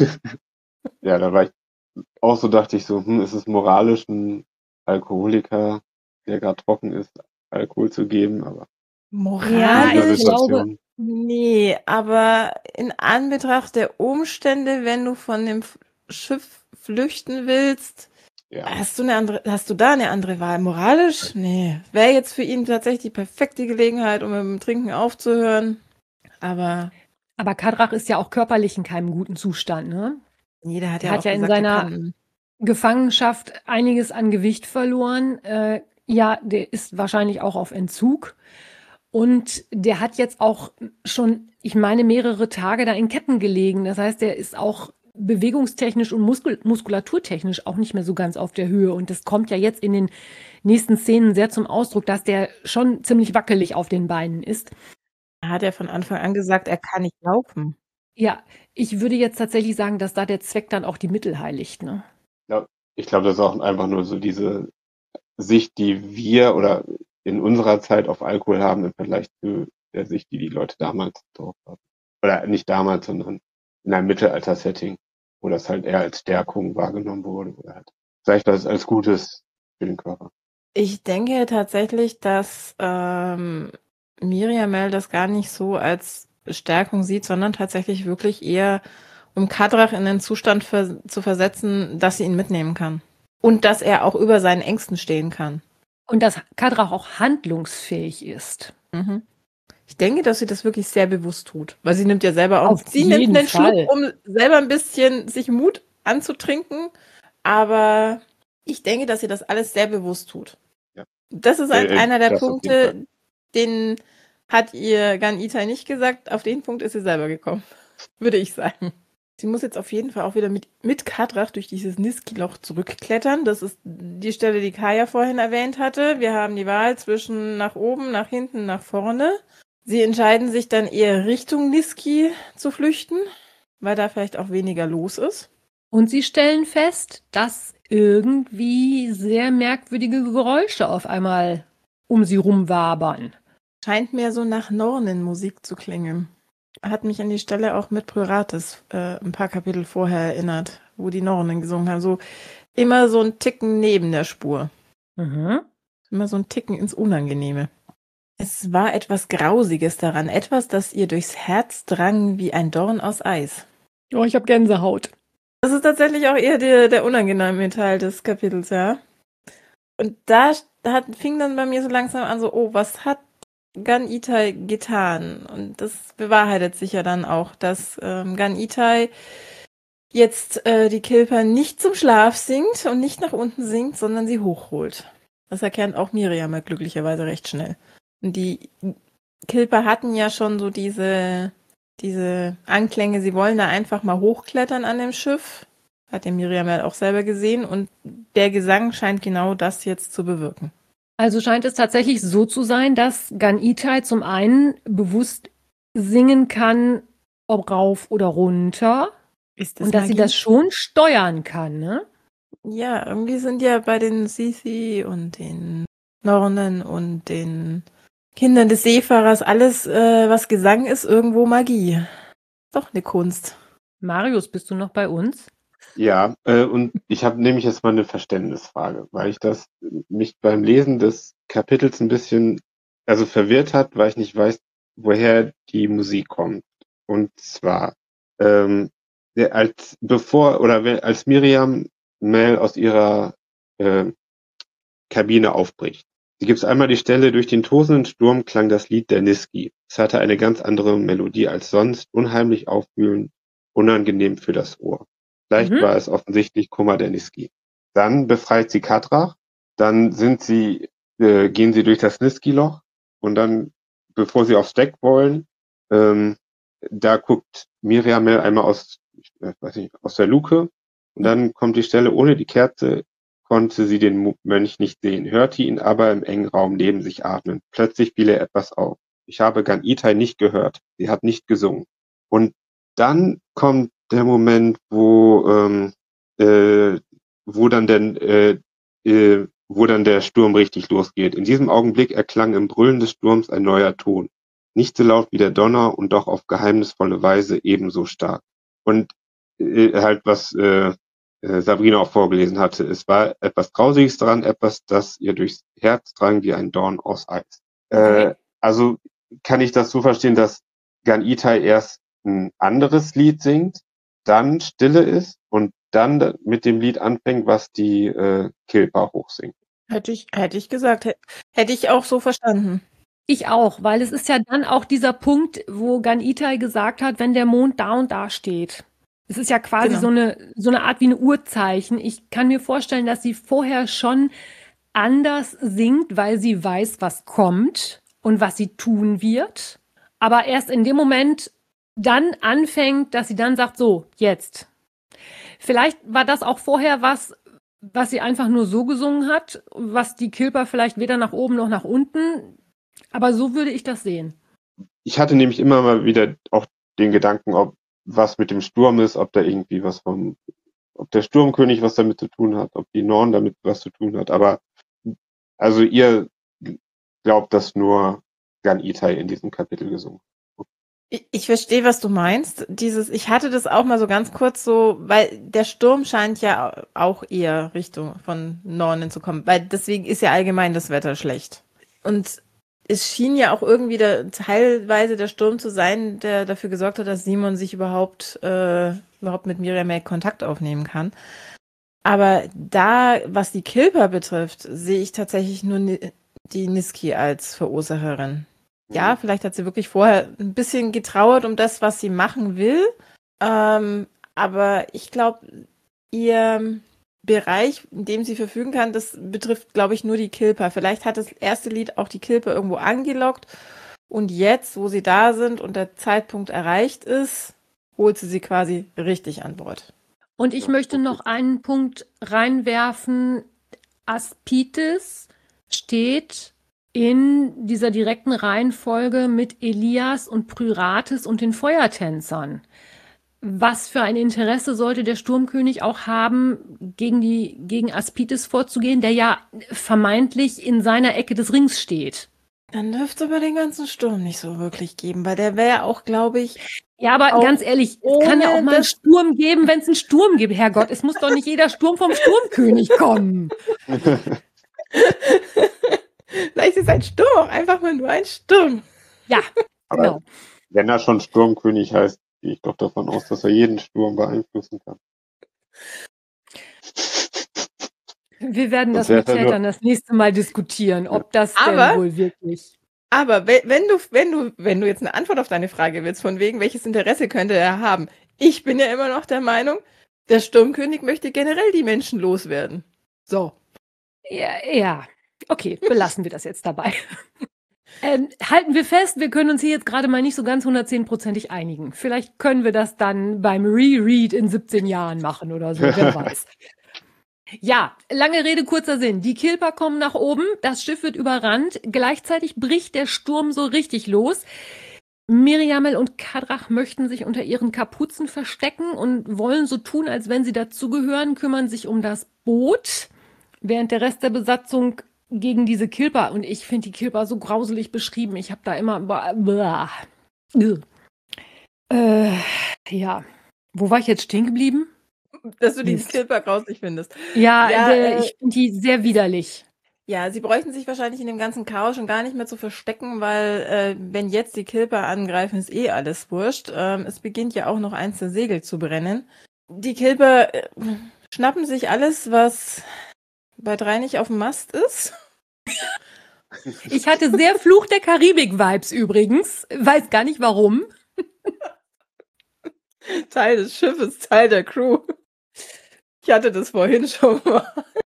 Ja, da war ich auch so, dachte ich so, hm, ist es moralisch, ein Alkoholiker, der gerade trocken ist, Alkohol zu geben, aber in Ja, Moralisch? dieser ich glaube, Situation, Nee, aber in Anbetracht der Umstände, wenn du von dem F- Schiff flüchten willst, ja. hast du eine andere, hast du da eine andere Wahl? Moralisch? Nee. Wäre jetzt für ihn tatsächlich die perfekte Gelegenheit, um mit dem Trinken aufzuhören. Aber aber Kadrach ist ja auch körperlich in keinem guten Zustand, ne? jeder hat Er ja hat auch ja in gesagt, er seiner kann. Gefangenschaft einiges an Gewicht verloren. Äh, ja, der ist wahrscheinlich auch auf Entzug. Und der hat jetzt auch schon, ich meine, mehrere Tage da in Ketten gelegen. Das heißt, der ist auch bewegungstechnisch und Muskul muskulaturtechnisch auch nicht mehr so ganz auf der Höhe. Und das kommt ja jetzt in den nächsten Szenen sehr zum Ausdruck, dass der schon ziemlich wackelig auf den Beinen ist. Er hat ja von Anfang an gesagt, er kann nicht laufen. Ja, ich würde jetzt tatsächlich sagen, dass da der Zweck dann auch die Mittel heiligt, ne? Ja, ich glaube, das ist auch einfach nur so diese Sicht, die wir oder in unserer Zeit auf Alkohol haben im Vergleich zu der Sicht, die die Leute damals drauf haben. Oder nicht damals, sondern in einem Mittelalter-Setting, wo das halt eher als Stärkung wahrgenommen wurde oder halt vielleicht was als Gutes für den Körper. Ich denke tatsächlich, dass ähm, Miriam Mel das gar nicht so als Stärkung sieht, sondern tatsächlich wirklich eher, um Kadrach in den Zustand ver zu versetzen, dass sie ihn mitnehmen kann. Und dass er auch über seinen Ängsten stehen kann. Und dass Kadrach auch handlungsfähig ist. Mhm. Ich denke, dass sie das wirklich sehr bewusst tut. Weil sie nimmt ja selber auch, Auf sie nimmt jeden einen Fall. Schluck, um selber ein bisschen sich Mut anzutrinken. Aber ich denke, dass sie das alles sehr bewusst tut. Ja. Das ist Äh, ein, äh, einer der das auf jeden Fall. Punkte, den hat ihr Gan Itai nicht gesagt. Auf den Punkt ist sie selber gekommen, würde ich sagen. Sie muss jetzt auf jeden Fall auch wieder mit, mit Kadrach durch dieses Niski-Loch zurückklettern. Das ist die Stelle, die Kaya vorhin erwähnt hatte. Wir haben die Wahl zwischen nach oben, nach hinten, nach vorne. Sie entscheiden sich dann eher Richtung Niski zu flüchten, weil da vielleicht auch weniger los ist. Und sie stellen fest, dass irgendwie sehr merkwürdige Geräusche auf einmal um sie rumwabern. Scheint mir so nach Nornenmusik zu klingen. Hat mich an die Stelle auch mit Priorates äh, ein paar Kapitel vorher erinnert, wo die Nornen gesungen haben. So immer so ein Ticken neben der Spur. Mhm. Immer so ein Ticken ins Unangenehme. Es war etwas Grausiges daran. Etwas, das ihr durchs Herz drang wie ein Dorn aus Eis. Oh, ich habe Gänsehaut. Das ist tatsächlich auch eher der, der unangenehme Teil des Kapitels, ja. Und da hat, fing dann bei mir so langsam an, so, oh, was hat Gan Itai getan? Und das bewahrheitet sich ja dann auch, dass ähm, Gan Itai jetzt äh, die Kilper nicht zum Schlaf singt und nicht nach unten singt, sondern sie hochholt. Das erkennt auch Miriam glücklicherweise recht schnell. Und die Kilper hatten ja schon so diese, diese Anklänge, sie wollen da einfach mal hochklettern an dem Schiff. Hat ja Miriam ja auch selber gesehen. Und der Gesang scheint genau das jetzt zu bewirken. Also scheint es tatsächlich so zu sein, dass Gan Itai zum einen bewusst singen kann, ob rauf oder runter. Ist das Und dass Magie? sie das schon steuern kann, ne? Ja, irgendwie sind ja bei den Sisi und den Nornen und den Kindern des Seefahrers alles, äh, was Gesang ist, irgendwo Magie. Doch eine Kunst. Marius, bist du noch bei uns? Ja, äh, und ich habe nämlich jetzt mal eine Verständnisfrage, weil ich das mich beim Lesen des Kapitels ein bisschen also verwirrt hat, weil ich nicht weiß, woher die Musik kommt. Und zwar, ähm, der, als bevor oder wenn- als Miriam Mel aus ihrer äh, Kabine aufbricht. Sie gibt einmal die Stelle, durch den tosenden Sturm klang das Lied der Niski. Es hatte eine ganz andere Melodie als sonst, unheimlich aufwühlend, unangenehm für das Ohr. Vielleicht Mhm. war es offensichtlich Kummer der Niski. Dann befreit sie Kadrach, dann sind sie, äh, gehen sie durch das Niski-Loch und dann, bevor sie aufs Deck wollen, ähm, da guckt Miriam Mel einmal aus, ich weiß nicht, aus der Luke und dann kommt die Stelle, ohne die Kerze konnte sie den Mönch nicht sehen, hörte ihn aber im engen Raum neben sich atmen. Plötzlich fiel ihr etwas auf. Ich habe Gan Itai nicht gehört. Sie hat nicht gesungen. Und dann kommt der Moment, wo, ähm, äh, wo dann denn, äh, äh, wo dann der Sturm richtig losgeht. In diesem Augenblick erklang im Brüllen des Sturms ein neuer Ton. Nicht so laut wie der Donner und doch auf geheimnisvolle Weise ebenso stark. Und äh, halt, was äh, äh, Sabrina auch vorgelesen hatte, es war etwas Grausiges dran, etwas, das ihr durchs Herz drang wie ein Dorn aus Eis. Okay. Äh, also kann ich das so verstehen, dass Gan Itai erst ein anderes Lied singt, dann Stille ist und dann da- mit dem Lied anfängt, was die äh, Kilpa hochsingt. Hätte ich, hätte ich gesagt. Hä- Hätte ich auch so verstanden. Ich auch, weil es ist ja dann auch dieser Punkt, wo Gan Itai gesagt hat, wenn der Mond da und da steht. Es ist ja quasi Genau. so eine, so eine Art wie ein Urzeichen. Ich kann mir vorstellen, dass sie vorher schon anders singt, weil sie weiß, was kommt und was sie tun wird. Aber erst in dem Moment dann anfängt, dass sie dann sagt, so, jetzt. Vielleicht war das auch vorher was, was sie einfach nur so gesungen hat, was die Kilper vielleicht weder nach oben noch nach unten. Aber so würde ich das sehen. Ich hatte nämlich immer mal wieder auch den Gedanken, ob was mit dem Sturm ist, ob da irgendwie was vom, ob der Sturmkönig was damit zu tun hat, ob die Norn damit was zu tun hat. Aber also ihr glaubt, dass nur Gan Itai in diesem Kapitel gesungen. Ich, ich verstehe, was du meinst. Dieses, ich hatte das auch mal so ganz kurz so, weil der Sturm scheint ja auch eher Richtung von Norden zu kommen, weil deswegen ist ja allgemein das Wetter schlecht. Und es schien ja auch irgendwie der, teilweise der Sturm zu sein, der dafür gesorgt hat, dass Simon sich überhaupt, äh, überhaupt mit Miriam Kontakt aufnehmen kann. Aber da, was die Kilper betrifft, sehe ich tatsächlich nur Ni- die Niski als Verursacherin. Ja, vielleicht hat sie wirklich vorher ein bisschen getrauert um das, was sie machen will. Ähm, aber ich glaube, ihr Bereich, in dem sie verfügen kann, das betrifft, glaube ich, nur die Kilper. Vielleicht hat das erste Lied auch die Kilper irgendwo angelockt. Und jetzt, wo sie da sind und der Zeitpunkt erreicht ist, holt sie sie quasi richtig an Bord. Und ich möchte noch einen Punkt reinwerfen. Aspitis steht in dieser direkten Reihenfolge mit Elias und Pryrates und den Feuertänzern. Was für ein Interesse sollte der Sturmkönig auch haben, gegen die, gegen Aspitis vorzugehen, der ja vermeintlich in seiner Ecke des Rings steht? Dann dürfte es aber den ganzen Sturm nicht so wirklich geben, weil der wäre auch, glaube ich, Ja, aber Auch ganz ehrlich, es kann ja auch ohne mal einen das- Sturm geben, wenn es einen Sturm gibt. Herrgott, es muss doch nicht jeder Sturm vom Sturmkönig kommen. vielleicht ist ein Sturm auch einfach mal nur ein Sturm. Ja, Aber genau. wenn er schon Sturmkönig heißt, gehe ich doch davon aus, dass er jeden Sturm beeinflussen kann. Wir werden das Sonst mit wär's ja nur- Tätern das nächste Mal diskutieren, ob das Aber- denn wohl wirklich. Aber we- wenn du, wenn du, wenn du jetzt eine Antwort auf deine Frage willst, von wegen, welches Interesse könnte er haben? Ich bin ja immer noch der Meinung, der Sturmkönig möchte generell die Menschen loswerden. So. Ja, ja. Okay, belassen wir das jetzt dabei. Ähm, halten wir fest, wir können uns hier jetzt gerade mal nicht so ganz hundertzehnprozentig einigen. Vielleicht können wir das dann beim Reread in siebzehn Jahren machen oder so, wer weiß. Ja, lange Rede, kurzer Sinn. Die Kilper kommen nach oben, das Schiff wird überrannt, gleichzeitig bricht der Sturm so richtig los. Miriamel und Kadrach möchten sich unter ihren Kapuzen verstecken und wollen so tun, als wenn sie dazugehören, kümmern sich um das Boot, während der Rest der Besatzung gegen diese Kilper, und ich finde die Kilper so grauselig beschrieben, ich habe da immer... Blah, blah. Äh, ja, wo war ich jetzt stehen geblieben? Dass du die Mist. Kilper grauslich findest. Ja, Ja, äh, äh, ich finde die sehr widerlich. Ja, sie bräuchten sich wahrscheinlich in dem ganzen Chaos schon gar nicht mehr zu verstecken, weil äh, wenn jetzt die Kilper angreifen, ist eh alles wurscht. Ähm, es beginnt ja auch noch eins der Segel zu brennen. Die Kilper äh, schnappen sich alles, was bei drei nicht auf dem Mast ist. Ich hatte sehr Fluch der Karibik-Vibes übrigens. Weiß gar nicht warum. Teil des Schiffes, Teil der Crew. Ich hatte das vorhin schon mal.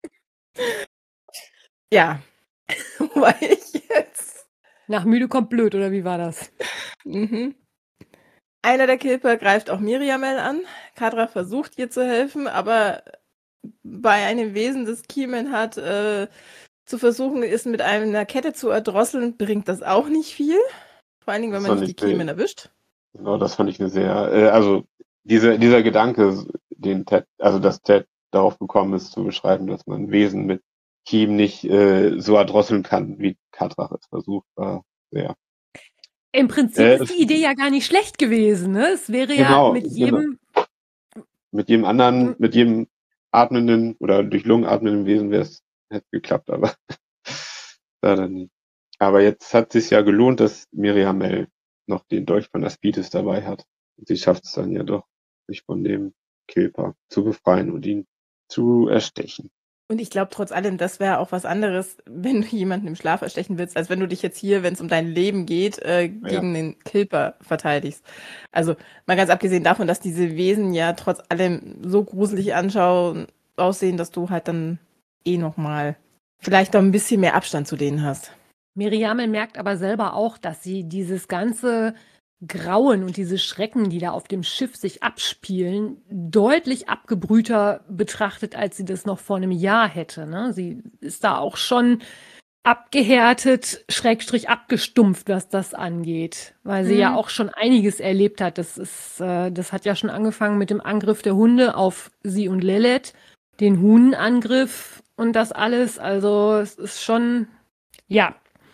Ja. Wo war ich jetzt? Nach müde kommt blöd, oder wie war das? Mhm. Einer der Kilper greift auch Miriamel an. Kadra versucht ihr zu helfen, aber bei einem Wesen, das Kiemen hat, äh, zu versuchen, ist mit einer Kette zu erdrosseln, bringt das auch nicht viel. Vor allen Dingen, wenn Das man war nicht die nicht Kiemen erwischt. Genau, das fand ich eine sehr, äh, also dieser, dieser Gedanke, den Ted, also dass Ted darauf gekommen ist, zu beschreiben, dass man Wesen mit Team nicht äh, so erdrosseln kann, wie Kadrach es versucht. War sehr. Im Prinzip Äh, ist die Idee ja gar nicht schlecht gewesen, ne? Es wäre ja Genau, mit genau. jedem, Mit jedem anderen, m- mit jedem atmenden oder durch Lungen atmenden Wesen wäre es hätte geklappt, aber da dann nicht. Aber jetzt hat es sich ja gelohnt, dass Miriamel noch den Dolch von Aspides dabei hat. Und sie schafft es dann ja doch, sich von dem Kilper zu befreien und ihn zu erstechen. Und ich glaube trotz allem, das wäre auch was anderes, wenn du jemanden im Schlaf erstechen willst, als wenn du dich jetzt hier, wenn es um dein Leben geht, äh, Ja. gegen den Kilper verteidigst. Also mal ganz abgesehen davon, dass diese Wesen ja trotz allem so gruselig anschauen, aussehen, dass du halt dann eh nochmal vielleicht noch ein bisschen mehr Abstand zu denen hast. Miriamel merkt aber selber auch, dass sie dieses ganze Grauen und diese Schrecken, die da auf dem Schiff sich abspielen, deutlich abgebrühter betrachtet, als sie das noch vor einem Jahr hätte. Ne? Sie ist da auch schon abgehärtet, schrägstrich abgestumpft, was das angeht, weil sie Mhm. ja auch schon einiges erlebt hat. Das ist, äh, das hat ja schon angefangen mit dem Angriff der Hunde auf sie und Lilith, den Huhnenangriff und das alles. Also es ist schon, ja.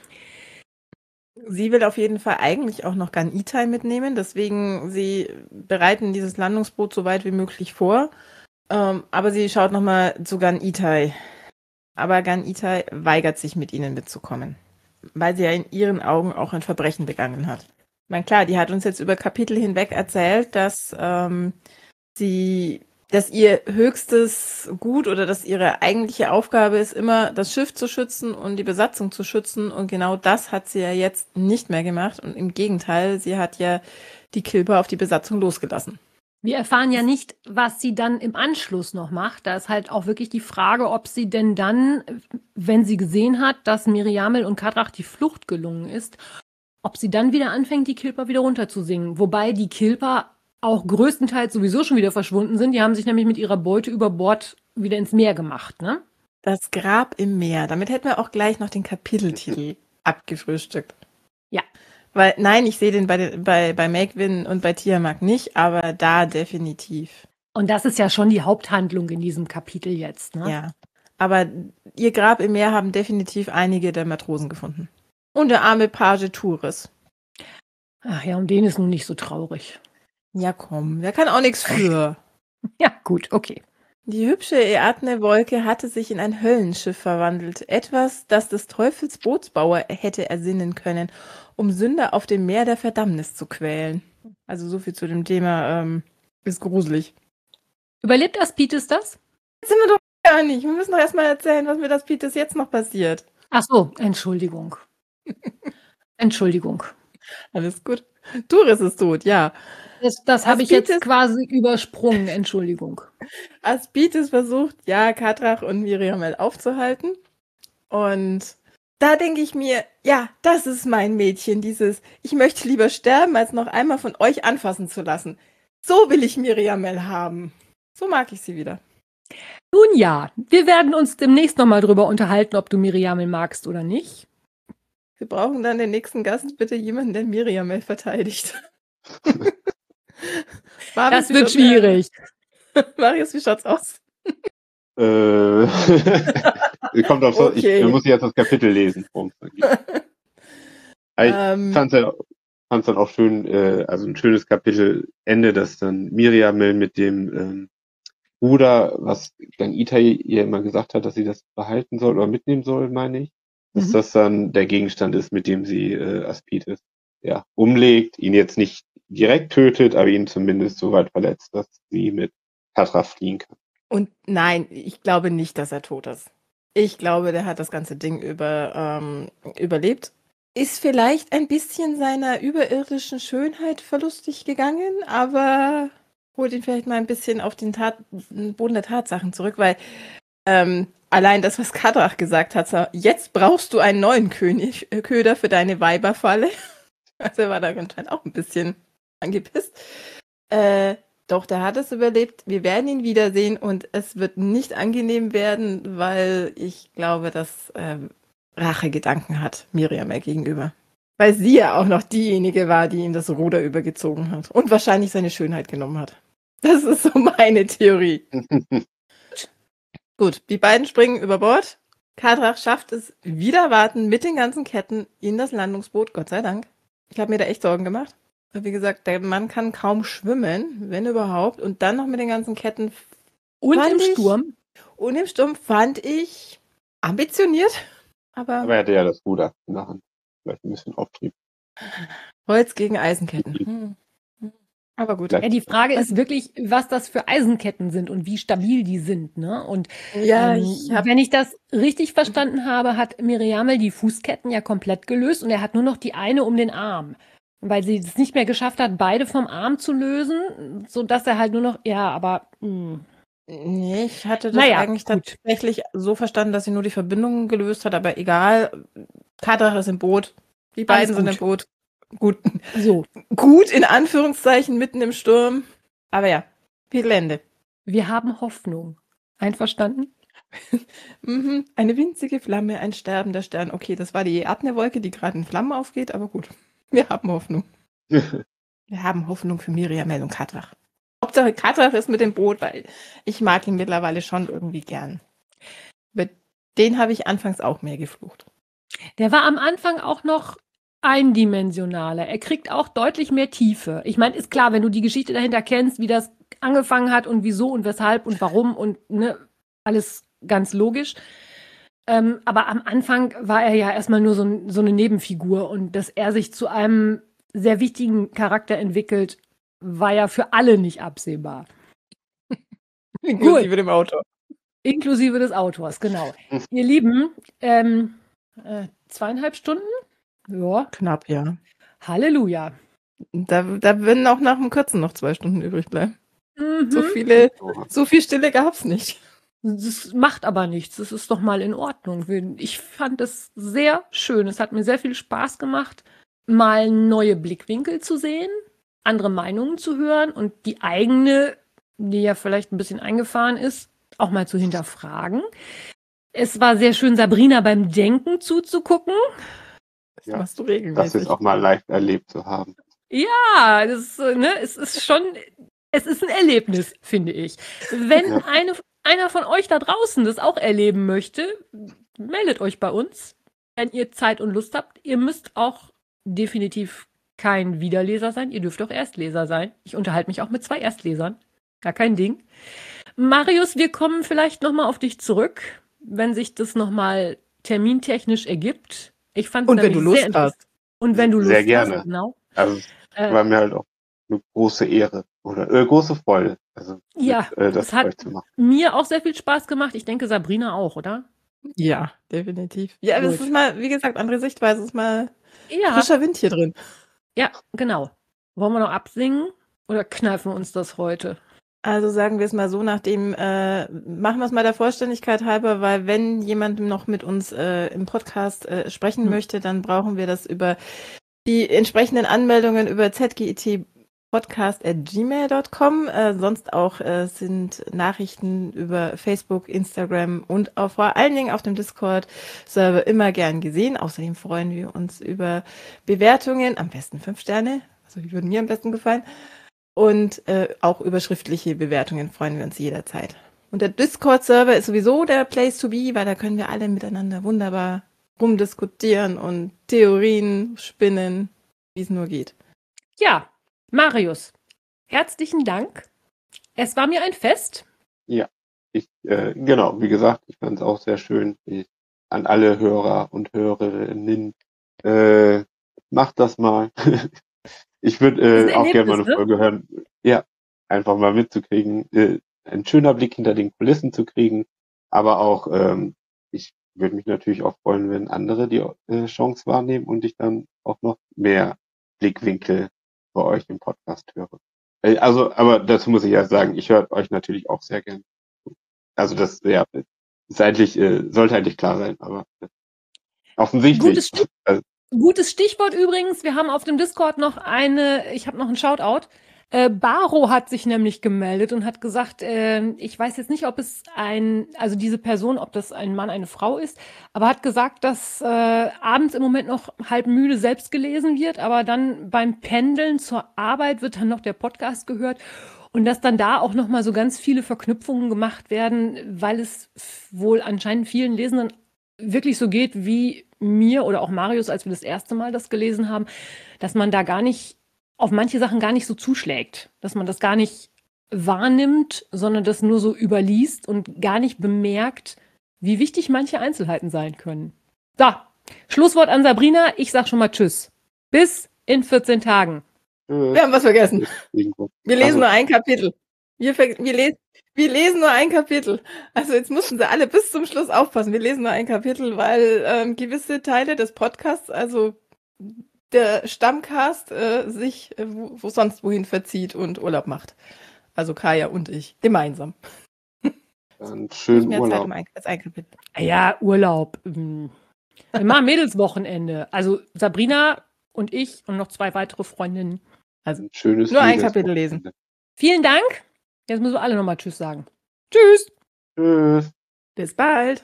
Sie will auf jeden Fall eigentlich auch noch Gan-Itai mitnehmen, deswegen sie bereiten dieses Landungsboot so weit wie möglich vor. Ähm, aber sie schaut nochmal zu Gan-Itai. Aber Gan-Itai weigert sich, mit ihnen mitzukommen, weil sie ja in ihren Augen auch ein Verbrechen begangen hat. Ich meine, klar, die hat uns jetzt über Kapitel hinweg erzählt, dass ähm, sie, dass ihr höchstes Gut oder dass ihre eigentliche Aufgabe ist, immer das Schiff zu schützen und die Besatzung zu schützen. Und genau das hat sie ja jetzt nicht mehr gemacht. Und im Gegenteil, sie hat ja die Kilper auf die Besatzung losgelassen. Wir erfahren ja nicht, was sie dann im Anschluss noch macht. Da ist halt auch wirklich die Frage, ob sie denn dann, wenn sie gesehen hat, dass Miriamel und Kadrach die Flucht gelungen ist, ob sie dann wieder anfängt, die Kilper wieder runterzusingen. Wobei die Kilper auch größtenteils sowieso schon wieder verschwunden sind. Die haben sich nämlich mit ihrer Beute über Bord wieder ins Meer gemacht, ne? Das Grab im Meer. Damit hätten wir auch gleich noch den Kapiteltitel abgefrühstückt. Ja. Weil, nein, ich sehe den bei, den, bei, bei Megwin und bei Tiamat nicht, aber da definitiv. Und das ist ja schon die Haupthandlung in diesem Kapitel jetzt, ne? Ja. Aber ihr Grab im Meer haben definitiv einige der Matrosen gefunden. Und der arme Page Turis. Ach ja, um den ist nun nicht so traurig. Ja, komm, der kann auch nichts für. Ja, gut, okay. Die hübsche Eadne-Wolke hatte sich in ein Höllenschiff verwandelt. Etwas, das des Teufels Bootsbauer hätte ersinnen können, um Sünder auf dem Meer der Verdammnis zu quälen. Also so viel zu dem Thema, ähm, ist gruselig. Überlebt Aspides das? Das sind wir doch gar nicht. Wir müssen doch erstmal erzählen, was mit Aspides jetzt noch passiert. Ach so, Entschuldigung. Entschuldigung. Alles gut. Turis ist tot, ja. Das, das habe ich jetzt Aspides- quasi übersprungen, Entschuldigung. Aspides versucht, ja, Kadrach und Miriamel aufzuhalten. Und da denke ich mir, ja, das ist mein Mädchen, dieses, ich möchte lieber sterben, als noch einmal von euch anfassen zu lassen. So will ich Miriamel haben. So mag ich sie wieder. Nun ja, wir werden uns demnächst nochmal drüber unterhalten, ob du Miriamel magst oder nicht. Wir brauchen dann den nächsten Gast, bitte jemanden, der Miriamel verteidigt. Marius, Das wie wird schaut's- schwierig. Marius, wie schaut's aus? Äh, kommt auf so, Okay. ich muss jetzt das Kapitel lesen. worum es da geht. Aber ich Ähm, fand's ja, fand's dann auch schön, äh, also ein schönes Kapitelende, dass dann Miriamel mit dem ähm, Bruder, was dann Itai ihr immer gesagt hat, dass sie das behalten soll oder mitnehmen soll, meine ich, dass Mhm. das dann der Gegenstand ist, mit dem sie äh, Aspides ja, umlegt, ihn jetzt nicht direkt tötet, aber ihn zumindest so weit verletzt, dass sie mit Kadrach fliehen kann. Und nein, ich glaube nicht, dass er tot ist. Ich glaube, der hat das ganze Ding über, ähm, überlebt. Ist vielleicht ein bisschen seiner überirdischen Schönheit verlustig gegangen, aber holt ihn vielleicht mal ein bisschen auf den Tat Boden der Tatsachen zurück, weil ähm, allein das, was Kadrach gesagt hat, so, jetzt brauchst du einen neuen König, äh, Köder für deine Weiberfalle. Also er war da anscheinend auch ein bisschen angepisst. Äh, Doch, der hat es überlebt. Wir werden ihn wiedersehen und es wird nicht angenehm werden, weil ich glaube, dass ähm, Rachegedanken hat Miriamel gegenüber. Weil sie ja auch noch diejenige war, die ihm das Ruder übergezogen hat und wahrscheinlich seine Schönheit genommen hat. Das ist so meine Theorie. Gut, die beiden springen über Bord Kadrach schafft es wieder warten mit den ganzen Ketten in das Landungsboot, Gott sei Dank. Ich habe mir da echt Sorgen gemacht. Wie gesagt, der Mann kann kaum schwimmen, wenn überhaupt. Und dann noch mit den ganzen Ketten. Und fand im ich, Sturm. Und im Sturm fand ich ambitioniert. Aber, Aber er hatte ja das Ruder in der Hand. Vielleicht ein bisschen Auftrieb. Holz gegen Eisenketten. Hm. Aber gut. Vielleicht- Ja, die Frage ist wirklich, was das für Eisenketten sind und wie stabil die sind, ne? Und Ja, ähm, ich hab, wenn ich das richtig verstanden habe, hat Miriamel die Fußketten ja komplett gelöst und er hat nur noch die eine um den Arm, weil sie es nicht mehr geschafft hat, beide vom Arm zu lösen, sodass er halt nur noch, ja, aber mh. nee, ich hatte das Naja, eigentlich gut. tatsächlich so verstanden, dass sie nur die Verbindungen gelöst hat, aber egal. Kadrach ist im Boot. Die Alles beiden sind im gut. Boot. Gut. So, Gut, in Anführungszeichen, mitten im Sturm. Aber ja, viel Ende. wir haben Hoffnung. Einverstanden? Mhm. Eine winzige Flamme, ein sterbender Stern. Okay, das war die Abnewolke, die gerade in Flammen aufgeht, aber gut. Wir haben Hoffnung. Wir haben Hoffnung für Miriamel und Kadrach. Hauptsache Kadrach ist mit dem Boot, weil ich mag ihn mittlerweile schon irgendwie gern. Über den habe ich anfangs auch mehr geflucht. Der war am Anfang auch noch eindimensionaler. Er kriegt auch deutlich mehr Tiefe. Ich meine, ist klar, wenn du die Geschichte dahinter kennst, wie das angefangen hat und wieso und weshalb und warum und ne, alles ganz logisch. Ähm, aber am Anfang war er ja erstmal nur so, ein, so eine Nebenfigur und dass er sich zu einem sehr wichtigen Charakter entwickelt, war ja für alle nicht absehbar. Inklusive dem Autor. Inklusive des Autors, genau. Ihr Lieben, ähm, äh, zweieinhalb Stunden? Ja, Knapp, ja. Halleluja. Da, da würden auch nach dem Kürzen noch zwei Stunden übrig bleiben. Mhm. So viele, so viel Stille gab es nicht. Das macht aber nichts. Das ist doch mal in Ordnung. Ich fand es sehr schön. Es hat mir sehr viel Spaß gemacht, mal neue Blickwinkel zu sehen, andere Meinungen zu hören und die eigene, die ja vielleicht ein bisschen eingefahren ist, auch mal zu hinterfragen. Es war sehr schön, Sabrina beim Denken zuzugucken. Das Ja, machst du Das regelmäßig. jetzt auch mal live erlebt zu haben. Ja, das ist, äh, ne, es ist schon, es ist ein Erlebnis, finde ich. Wenn Ja. eine, einer von euch da draußen das auch erleben möchte, meldet euch bei uns, wenn ihr Zeit und Lust habt. Ihr müsst auch definitiv kein Wiederleser sein, ihr dürft auch Erstleser sein. Ich unterhalte mich auch mit zwei Erstlesern, gar kein Ding. Marius, wir kommen vielleicht nochmal auf dich zurück, wenn sich das nochmal termintechnisch ergibt. Ich fand es Und wenn nämlich du Lust sehr interessant. hast. Und wenn du Lust Sehr gerne. hast, genau. Also es Äh, war mir halt auch eine große Ehre oder äh, große Freude, also Ja, mit, äh, das es hat- mit euch zu machen. Mir auch sehr viel Spaß gemacht. Ich denke, Sabrina auch, oder? Ja, definitiv. Ja, aber es Gut. ist mal, wie gesagt, andere Sichtweise, es ist mal Ja, frischer Wind hier drin. ja, genau. Wollen wir noch absingen oder kneifen wir uns das heute? Also sagen wir es mal so, nachdem, äh, machen wir es mal der Vollständigkeit halber, weil wenn jemand noch mit uns äh, im Podcast äh, sprechen Hm. möchte, dann brauchen wir das über die entsprechenden Anmeldungen über z g i t podcast at gmail dot com. Äh, sonst auch äh, sind Nachrichten über Facebook, Instagram und auch vor allen Dingen auf dem Discord-Server immer gern gesehen. Außerdem freuen wir uns über Bewertungen, am besten fünf Sterne, also die würden mir am besten gefallen. Und äh, auch über schriftliche Bewertungen freuen wir uns jederzeit. Und der Discord-Server ist sowieso der Place to be, weil da können wir alle miteinander wunderbar rumdiskutieren und Theorien spinnen, wie es nur geht. Ja, Marius, herzlichen Dank. Es war mir ein Fest. Ich, äh, genau, wie gesagt, ich fand es auch sehr schön. Ich, an alle Hörer und Hörerinnen, äh, macht das mal. Ich würde Ist äh, ein auch gerne mal eine Erlebnis, ne? Folge hören. Ja, einfach mal mitzukriegen, äh, ein schöner Blick hinter den Kulissen zu kriegen. Aber auch, ähm, ich würde mich natürlich auch freuen, wenn andere die äh, Chance wahrnehmen und ich dann auch noch mehr Blickwinkel bei euch im Podcast höre. Äh, Also, aber dazu muss ich ja sagen, ich höre euch natürlich auch sehr gern. Also das, ja, ist eigentlich, äh, sollte eigentlich klar sein, aber äh, offensichtlich. Gutes Stich- Also, Gutes Stichwort übrigens. Wir haben auf dem Discord noch eine, ich habe noch einen Shoutout. Äh, Baro hat sich nämlich gemeldet und hat gesagt, äh, ich weiß jetzt nicht, ob es ein, also diese Person, ob das ein Mann, eine Frau ist, aber hat gesagt, dass äh, abends im Moment noch halb müde selbst gelesen wird, aber dann beim Pendeln zur Arbeit wird dann noch der Podcast gehört und dass dann da auch noch mal so ganz viele Verknüpfungen gemacht werden, weil es f- wohl anscheinend vielen Lesenden wirklich so geht wie mir oder auch Marius, als wir das erste Mal das gelesen haben, dass man da gar nicht, auf manche Sachen gar nicht so zuschlägt, dass man das gar nicht wahrnimmt, sondern das nur so überliest und gar nicht bemerkt, wie wichtig manche Einzelheiten sein können. So, Schlusswort an Sabrina. Ich sag schon mal Tschüss. Bis in vierzehn Tagen. Wir haben was vergessen. Irgendwo. Wir lesen Also- nur ein Kapitel. Wir, ver- wir, les wir lesen nur ein Kapitel. Also jetzt mussten sie alle bis zum Schluss aufpassen. Wir lesen nur ein Kapitel, weil ähm, gewisse Teile des Podcasts, also der Stammcast, äh, sich äh, wo, wo sonst wohin verzieht und Urlaub macht. Also Kaya und ich. Gemeinsam. Dann Nicht schönen mehr Zeit Urlaub. um ein, als ein Kapitel. Ja, Urlaub. ähm, Wir machen Mädelswochenende. Also Sabrina und ich und noch zwei weitere Freundinnen. Ein schönes Nur ein Liebes- Kapitel lesen. Vielen Dank. Jetzt müssen wir alle nochmal Tschüss sagen. Tschüss. Tschüss. Bis bald.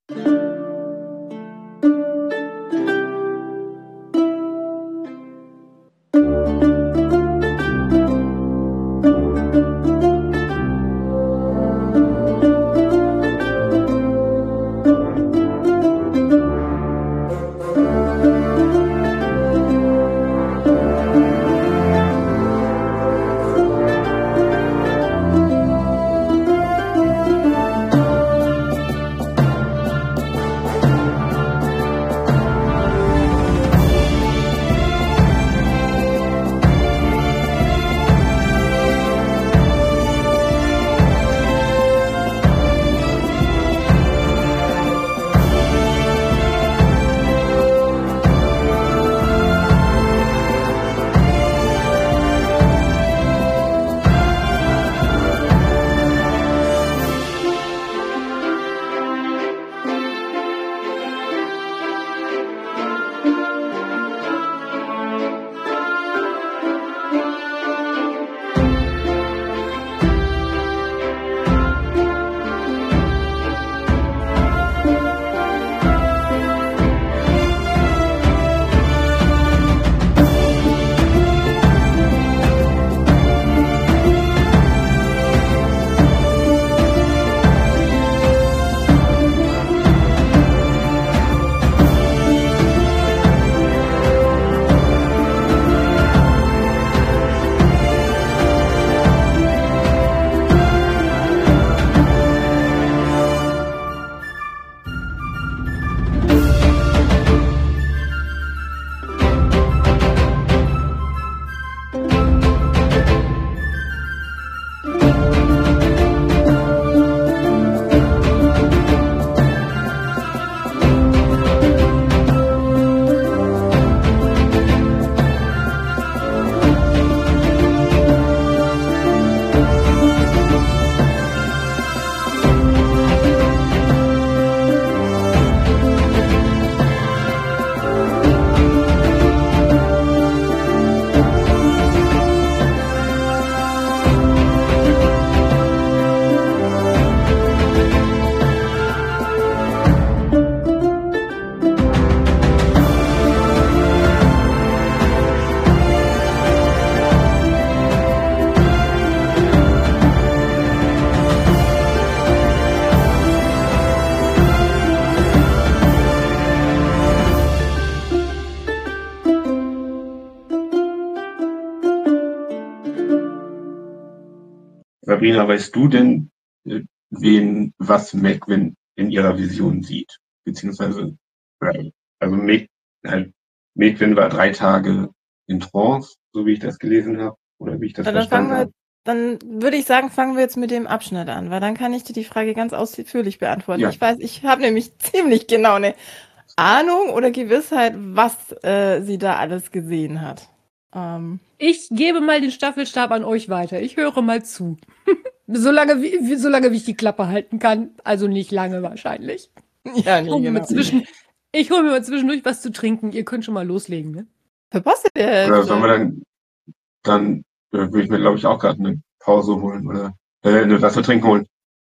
Sabrina, weißt du denn, äh, wen, was Megwin in ihrer Vision sieht? Beziehungsweise, äh, also Meg, halt, Megwin war drei Tage in Trance, so wie ich das gelesen habe, oder wie ich das Ja, dann verstanden fangen wir, habe. dann würde ich sagen, fangen wir jetzt mit dem Abschnitt an, weil dann kann ich dir die Frage ganz ausführlich beantworten. Ja. Ich weiß, ich habe nämlich ziemlich genau eine Ahnung oder Gewissheit, was äh, sie da alles gesehen hat. Ähm, Ich gebe mal den Staffelstab an euch weiter. Ich höre mal zu. solange, wie, wie, solange wie ich die Klappe halten kann. Also nicht lange wahrscheinlich. ja, Ich nee, hole mir, genau. mal zwischen- ich hol mir mal zwischendurch was zu trinken. Ihr könnt schon mal loslegen, ne? Verpasst ihr der Oder Hälfte. sollen wir dann, dann äh, würde ich mir, glaube ich, auch gerade eine Pause holen oder äh, eine Wasser trinken holen.